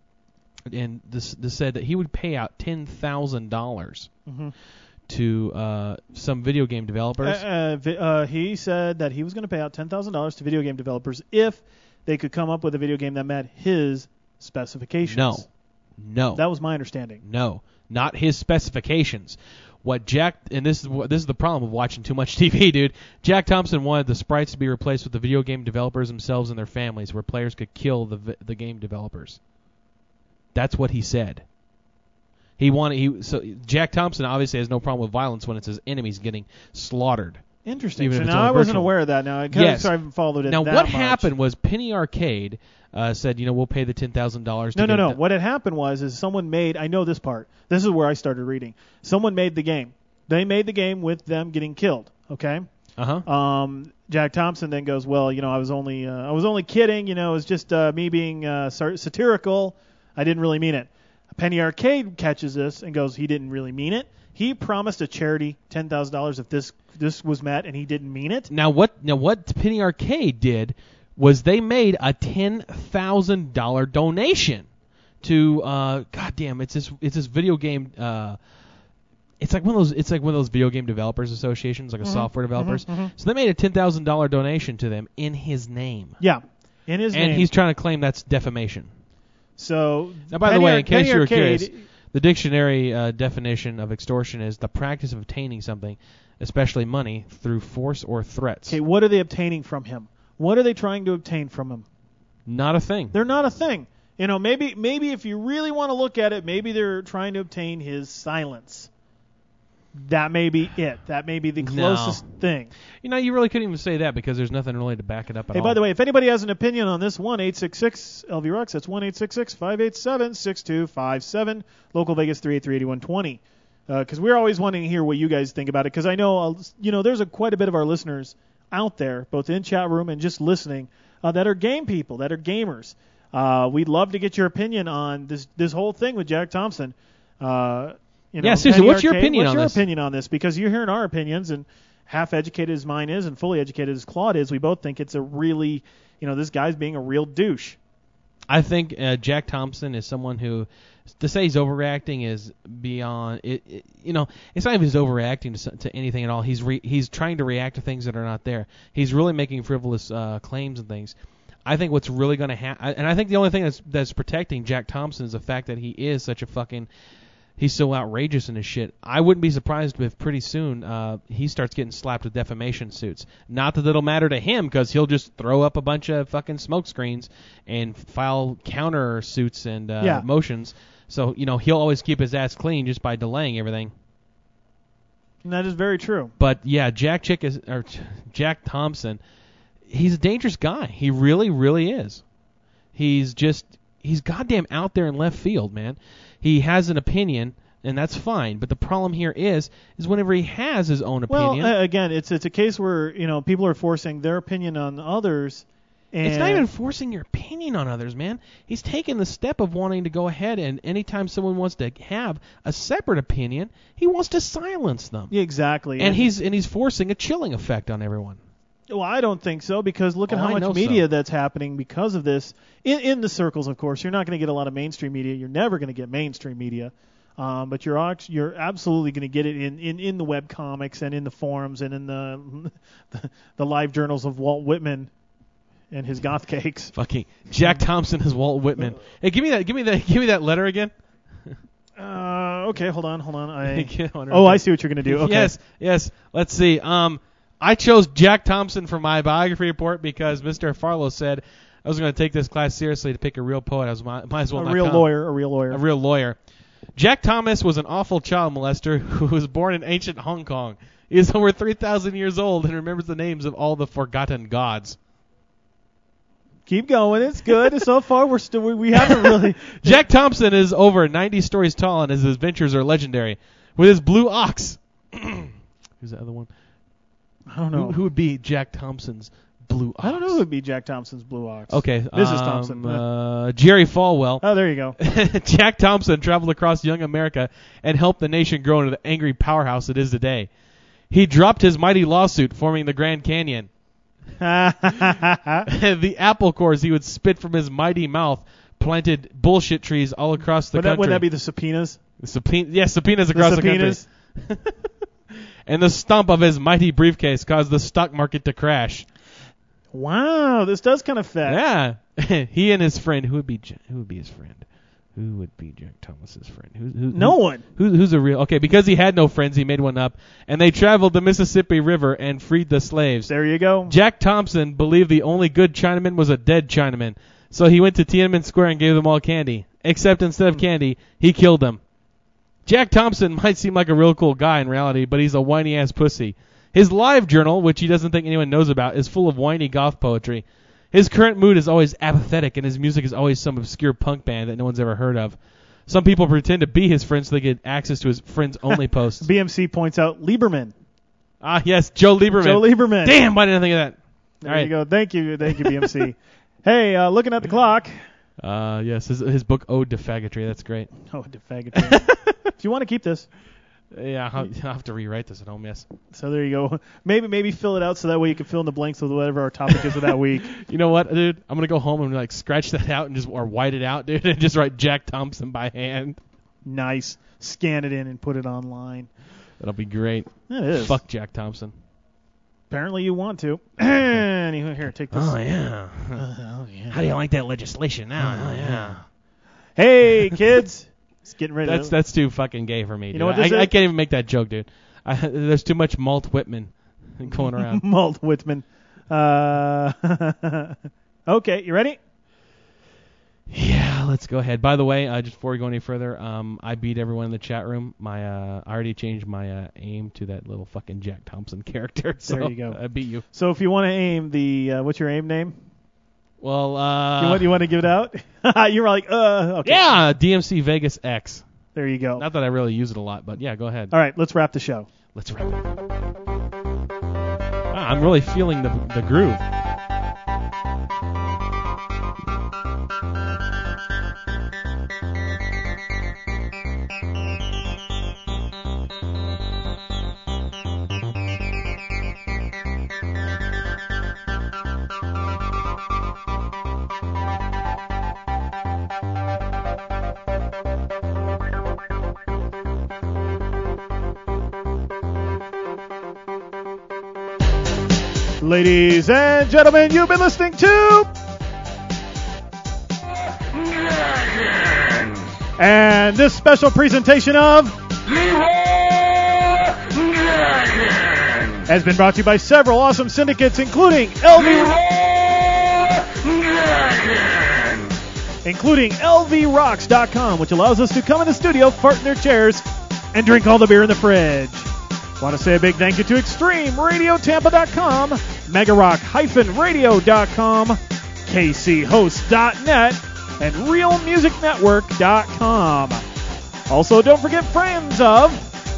[SPEAKER 17] and this this said that he would pay out ten thousand dollars
[SPEAKER 18] Mhm.
[SPEAKER 17] to uh, some video game developers.
[SPEAKER 18] Uh, uh, vi- uh, he said that he was going to pay out ten thousand dollars to video game developers if they could come up with a video game that met his specifications.
[SPEAKER 17] No, no.
[SPEAKER 18] That was my understanding.
[SPEAKER 17] No, not his specifications. What Jack and this is what this is the problem of watching too much T V, dude. Jack Thompson wanted the sprites to be replaced with the video game developers themselves and their families, where players could kill the vi- the game developers. That's what he said. He wanted he so Jack Thompson obviously has no problem with violence when it's his enemies getting slaughtered.
[SPEAKER 18] Interesting.
[SPEAKER 17] Even
[SPEAKER 18] So
[SPEAKER 17] if it's
[SPEAKER 18] now
[SPEAKER 17] only
[SPEAKER 18] I wasn't
[SPEAKER 17] virtual.
[SPEAKER 18] aware of that. Now I kind
[SPEAKER 17] Yes.
[SPEAKER 18] of haven't followed it
[SPEAKER 17] Now
[SPEAKER 18] that
[SPEAKER 17] what
[SPEAKER 18] much.
[SPEAKER 17] happened was Penny Arcade uh, said, you know, we'll pay the ten thousand dollars.
[SPEAKER 18] No, no, no. What had happened was is someone made. I know this part. This is where I started reading. Someone made the game. They made the game with them getting killed. Okay.
[SPEAKER 17] Uh huh.
[SPEAKER 18] Um, Jack Thompson then goes, well, you know, I was only, uh, I was only kidding. You know, it was just uh, me being uh, sar- satirical. I didn't really mean it. Penny Arcade catches this and goes, he didn't really mean it. He promised a charity ten thousand dollars if this this was met, and he didn't mean it.
[SPEAKER 17] Now what? Now what Penny Arcade did was they made a ten thousand dollar donation to. Uh, God damn, it's this it's this video game. Uh, it's like one of those. It's like one of those video game developers associations, like a
[SPEAKER 18] Mhm,
[SPEAKER 17] software developers.
[SPEAKER 18] mhm, mhm.
[SPEAKER 17] So they made a ten thousand dollar donation to them in his name.
[SPEAKER 18] Yeah, in his
[SPEAKER 17] and
[SPEAKER 18] name.
[SPEAKER 17] he's trying to claim that's defamation.
[SPEAKER 18] So
[SPEAKER 17] Now, by
[SPEAKER 18] Penny
[SPEAKER 17] the way,
[SPEAKER 18] Ar-
[SPEAKER 17] in case
[SPEAKER 18] Penny
[SPEAKER 17] you were
[SPEAKER 18] Arcade,
[SPEAKER 17] curious, the dictionary uh, definition of extortion is the practice of obtaining something, especially money, through force or threats.
[SPEAKER 18] Okay, what are they obtaining from him? What are they trying to obtain from him?
[SPEAKER 17] Not a thing.
[SPEAKER 18] They're not a thing. You know, maybe maybe if you really want to look at it, maybe they're trying to obtain his silence. that may be it. That may be the closest
[SPEAKER 17] No.
[SPEAKER 18] thing.
[SPEAKER 17] You know, you really couldn't even say that because there's nothing really to back it up at
[SPEAKER 18] Hey,
[SPEAKER 17] all.
[SPEAKER 18] by the way, if anybody has an opinion on this, one eight six six L V Rocks. That's one eight six six five eight seven six two five seven. Local Vegas three eight three eight one two zero. Because we're always wanting to hear what you guys think about it. Because I know, uh, you know, there's a, quite a bit of our listeners out there, both in chat room and just listening, uh, that are game people, that are gamers. Uh, we'd love to get your opinion on this this whole thing with Jack Thompson. Uh, you know,
[SPEAKER 17] Yeah, seriously,
[SPEAKER 18] Penny
[SPEAKER 17] what's your
[SPEAKER 18] Arcade,
[SPEAKER 17] opinion
[SPEAKER 18] what's
[SPEAKER 17] on
[SPEAKER 18] your
[SPEAKER 17] this?
[SPEAKER 18] opinion on this? Because you're hearing our opinions, and half educated as mine is and fully educated as Claude is, we both think it's a really, you know, this guy's being a real douche.
[SPEAKER 17] I think uh, Jack Thompson is someone who, to say he's overreacting is beyond. It, it, you know, it's not even he's overreacting to, to anything at all. He's re, he's trying to react to things that are not there. He's really making frivolous uh, claims and things. I think what's really going to happen, and I think the only thing that's that's protecting Jack Thompson is the fact that he is such a fucking. He's so outrageous in his shit. I wouldn't be surprised if pretty soon uh, he starts getting slapped with defamation suits. Not that it'll matter to him, because he'll just throw up a bunch of fucking smoke screens and file counter suits and uh,
[SPEAKER 18] Yeah.
[SPEAKER 17] motions. So, you know, he'll always keep his ass clean just by delaying everything.
[SPEAKER 18] And that is very true.
[SPEAKER 17] But yeah, Jack Chick is or Jack Thompson. He's a dangerous guy. He really, really is. He's just he's goddamn out there in left field, man. He has an opinion, and that's fine. But the problem here is, is whenever he has his own opinion,
[SPEAKER 18] Well, uh, again, it's it's a case where, you know, people are forcing their opinion on others. And
[SPEAKER 17] it's not even forcing your opinion on others, man. He's taken the step of wanting to go ahead and anytime someone wants to have a separate opinion, he wants to silence them.
[SPEAKER 18] Yeah, exactly.
[SPEAKER 17] And he's and he's forcing a chilling effect on everyone.
[SPEAKER 18] Well, I don't think so, because look at
[SPEAKER 17] Oh,
[SPEAKER 18] how
[SPEAKER 17] I
[SPEAKER 18] much
[SPEAKER 17] know
[SPEAKER 18] media
[SPEAKER 17] so.
[SPEAKER 18] that's happening because of this. In, in the circles, of course, you're not going to get a lot of mainstream media. You're never going to get mainstream media, um, but you're act- you're absolutely going to get it in, in, in the web comics and in the forums and in the the, the live journals of Walt Whitman and his goth cakes.
[SPEAKER 17] Fucking Jack Thompson is Walt Whitman. Hey, give me that, give me that, give me that letter again.
[SPEAKER 18] Uh, okay, hold on, hold on. I
[SPEAKER 17] Get on
[SPEAKER 18] oh,
[SPEAKER 17] her.
[SPEAKER 18] I see what you're going to do. Okay.
[SPEAKER 17] Yes, yes. Let's see. Um, I chose Jack Thompson for my biography report because Mister Farlow said I was going to take this class seriously to pick a real poet. I was might, might as well
[SPEAKER 18] A
[SPEAKER 17] not
[SPEAKER 18] real
[SPEAKER 17] come.
[SPEAKER 18] lawyer, a real lawyer.
[SPEAKER 17] A real lawyer. Jack Thomas was an awful child molester who was born in ancient Hong Kong. He is over three thousand years old and remembers the names of all the forgotten gods.
[SPEAKER 18] Keep going. It's good. So far, we're still we, we haven't really.
[SPEAKER 17] Jack Thompson is over ninety stories tall, and his adventures are legendary. With his blue ox. Who's the other one?
[SPEAKER 18] I don't know.
[SPEAKER 17] Who, who would be Jack Thompson's blue ox?
[SPEAKER 18] I don't know who would be Jack Thompson's blue ox.
[SPEAKER 17] Okay.
[SPEAKER 18] Missus
[SPEAKER 17] um,
[SPEAKER 18] Thompson.
[SPEAKER 17] Uh, Jerry Falwell.
[SPEAKER 18] Oh, there you go.
[SPEAKER 17] Jack Thompson traveled across young America and helped the nation grow into the angry powerhouse it is today. He dropped his mighty lawsuit forming the Grand Canyon. The apple cores he would spit from his mighty mouth planted bullshit trees all across the
[SPEAKER 18] Would that,
[SPEAKER 17] country.
[SPEAKER 18] would that be the subpoenas?
[SPEAKER 17] The subpoena, yes, subpoenas
[SPEAKER 18] The
[SPEAKER 17] across
[SPEAKER 18] subpoenas?
[SPEAKER 17] the country. And the stump of his mighty briefcase caused the stock market to crash.
[SPEAKER 18] Wow, this does kind of fit.
[SPEAKER 17] Yeah, he and his friend. Who would be Ja- who would be his friend? Who would be Jack Thomas's friend? Who, who,
[SPEAKER 18] No
[SPEAKER 17] who-
[SPEAKER 18] one.
[SPEAKER 17] Who, who's a real? Okay, because he had no friends, he made one up, and they traveled the Mississippi River and freed the slaves.
[SPEAKER 18] There you go.
[SPEAKER 17] Jack Thompson believed the only good Chinaman was a dead Chinaman, so he went to Tiananmen Square and gave them all candy. Except instead of candy, he killed them. Jack Thompson might seem like a real cool guy in reality, but he's a whiny ass pussy. His live journal, which he doesn't think anyone knows about, is full of whiny goth poetry. His current mood is always apathetic, and his music is always some obscure punk band that no one's ever heard of. Some people pretend to be his friends so they get access to his friends-only posts.
[SPEAKER 18] B M C points out Lieberman.
[SPEAKER 17] Ah, yes, Joe Lieberman.
[SPEAKER 18] Joe Lieberman.
[SPEAKER 17] Damn, why didn't I think of that?
[SPEAKER 18] There
[SPEAKER 17] All right.
[SPEAKER 18] you go. Thank you, thank you, B M C. Hey, uh, looking at the clock.
[SPEAKER 17] Uh, yes, his, his book Ode to Faggotry. That's great.
[SPEAKER 18] Oh, to faggotry. If you want to keep this.
[SPEAKER 17] Yeah, I'll, I'll have to rewrite this at home, yes.
[SPEAKER 18] So there you go. Maybe maybe fill it out so that way you can fill in the blanks with whatever our topic is of that week.
[SPEAKER 17] You know what, dude? I'm gonna go home and like scratch that out and just or white it out, dude, and just write Jack Thompson by hand.
[SPEAKER 18] Nice. Scan it in and put it online.
[SPEAKER 17] That'll be great.
[SPEAKER 18] It is.
[SPEAKER 17] Fuck Jack Thompson.
[SPEAKER 18] Apparently you want to. Anyway, here, take this.
[SPEAKER 17] Oh yeah.
[SPEAKER 18] Oh yeah.
[SPEAKER 17] How do you like that legislation now? Oh yeah.
[SPEAKER 18] Hey kids, it's getting ready.
[SPEAKER 17] That's
[SPEAKER 18] to...
[SPEAKER 17] that's too fucking gay for me.
[SPEAKER 18] You
[SPEAKER 17] Dude.
[SPEAKER 18] know what
[SPEAKER 17] I,
[SPEAKER 18] this
[SPEAKER 17] I
[SPEAKER 18] is?
[SPEAKER 17] can't even make that joke, dude. I, there's too much Malt Whitman going around.
[SPEAKER 18] Malt Whitman. Uh, okay, you ready?
[SPEAKER 17] Yeah, let's go ahead. By the way, uh, just before we go any further, um, I beat everyone in the chat room. My uh, I already changed my uh, aim to that little fucking Jack Thompson character. So
[SPEAKER 18] There you go.
[SPEAKER 17] I beat you.
[SPEAKER 18] So if you want to aim the, uh, what's your aim name?
[SPEAKER 17] Well, uh,
[SPEAKER 18] you want you want to give it out? You were like, uh, okay.
[SPEAKER 17] Yeah, D M C Vegas X.
[SPEAKER 18] There you go.
[SPEAKER 17] Not that I really use it a lot, but yeah, go ahead.
[SPEAKER 18] All right, let's wrap the show.
[SPEAKER 17] Let's wrap it. Wow, I'm really feeling the the groove.
[SPEAKER 18] Ladies and gentlemen, you've been listening to... And this special presentation of... has been brought to you by several awesome syndicates, including L V... including L V rocks dot com, which allows us to come in the studio, fart in their chairs, and drink all the beer in the fridge. Want to say a big thank you to Extreme Radio Tampa dot com, Mega Rock Radio dot com, K C Host dot net, and Real Music Network dot com. Also, don't forget friends of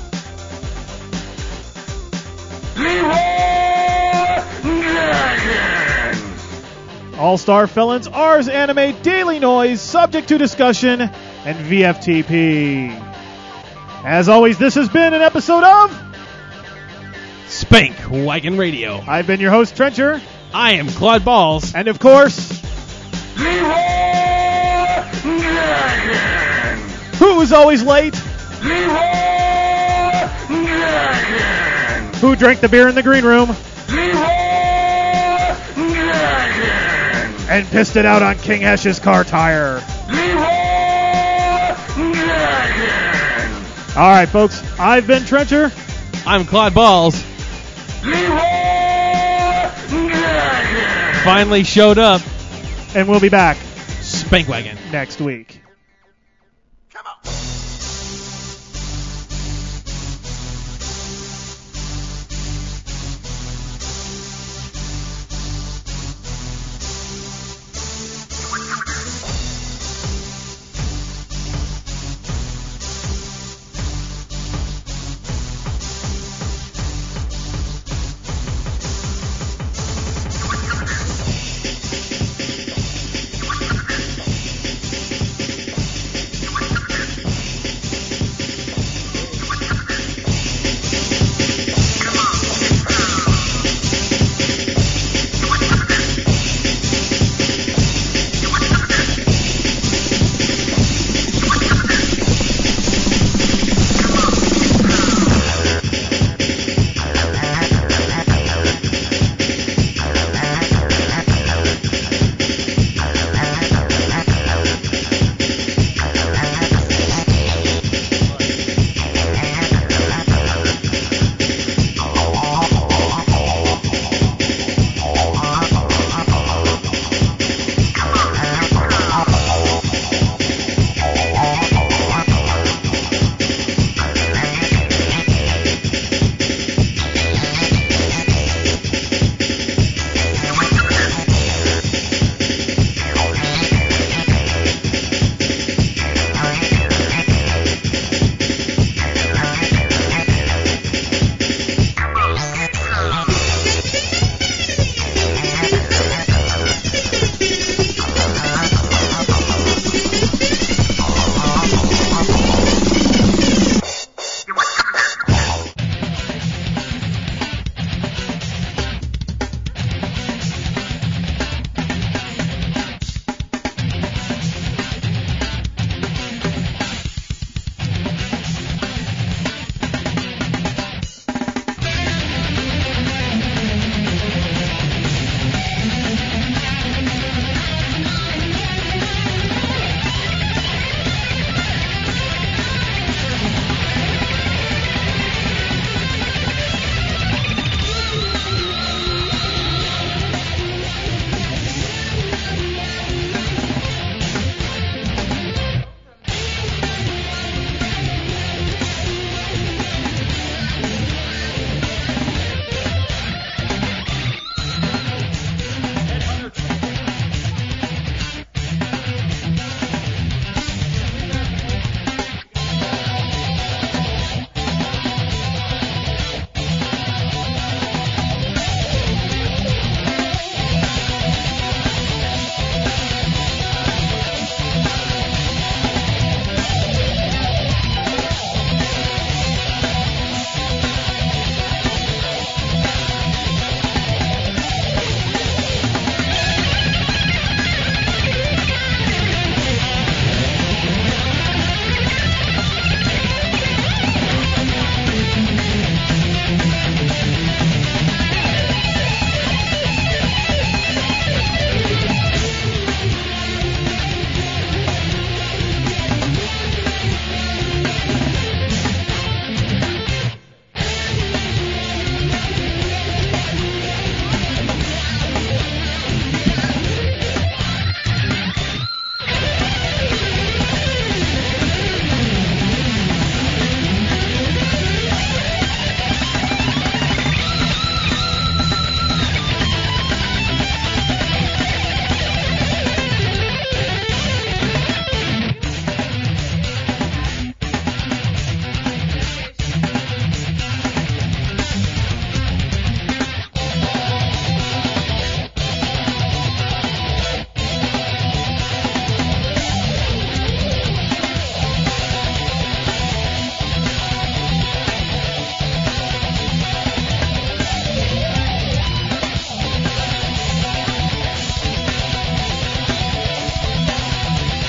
[SPEAKER 18] All-Star Felons, Ars Anime, Daily Noise, Subject to Discussion, and V F T P. As always, this has been an episode of
[SPEAKER 17] Spank Wagon Radio.
[SPEAKER 18] I've been your host, Trencher.
[SPEAKER 17] I am Claude Balls.
[SPEAKER 18] And of course, who's always late? Who drank the beer in the green room? And pissed it out on King Hesh's car tire. All right, folks. I've been Trencher.
[SPEAKER 17] I'm Claude Balls. Finally showed up.
[SPEAKER 18] And we'll be back.
[SPEAKER 17] Spank Wagon.
[SPEAKER 18] Next week.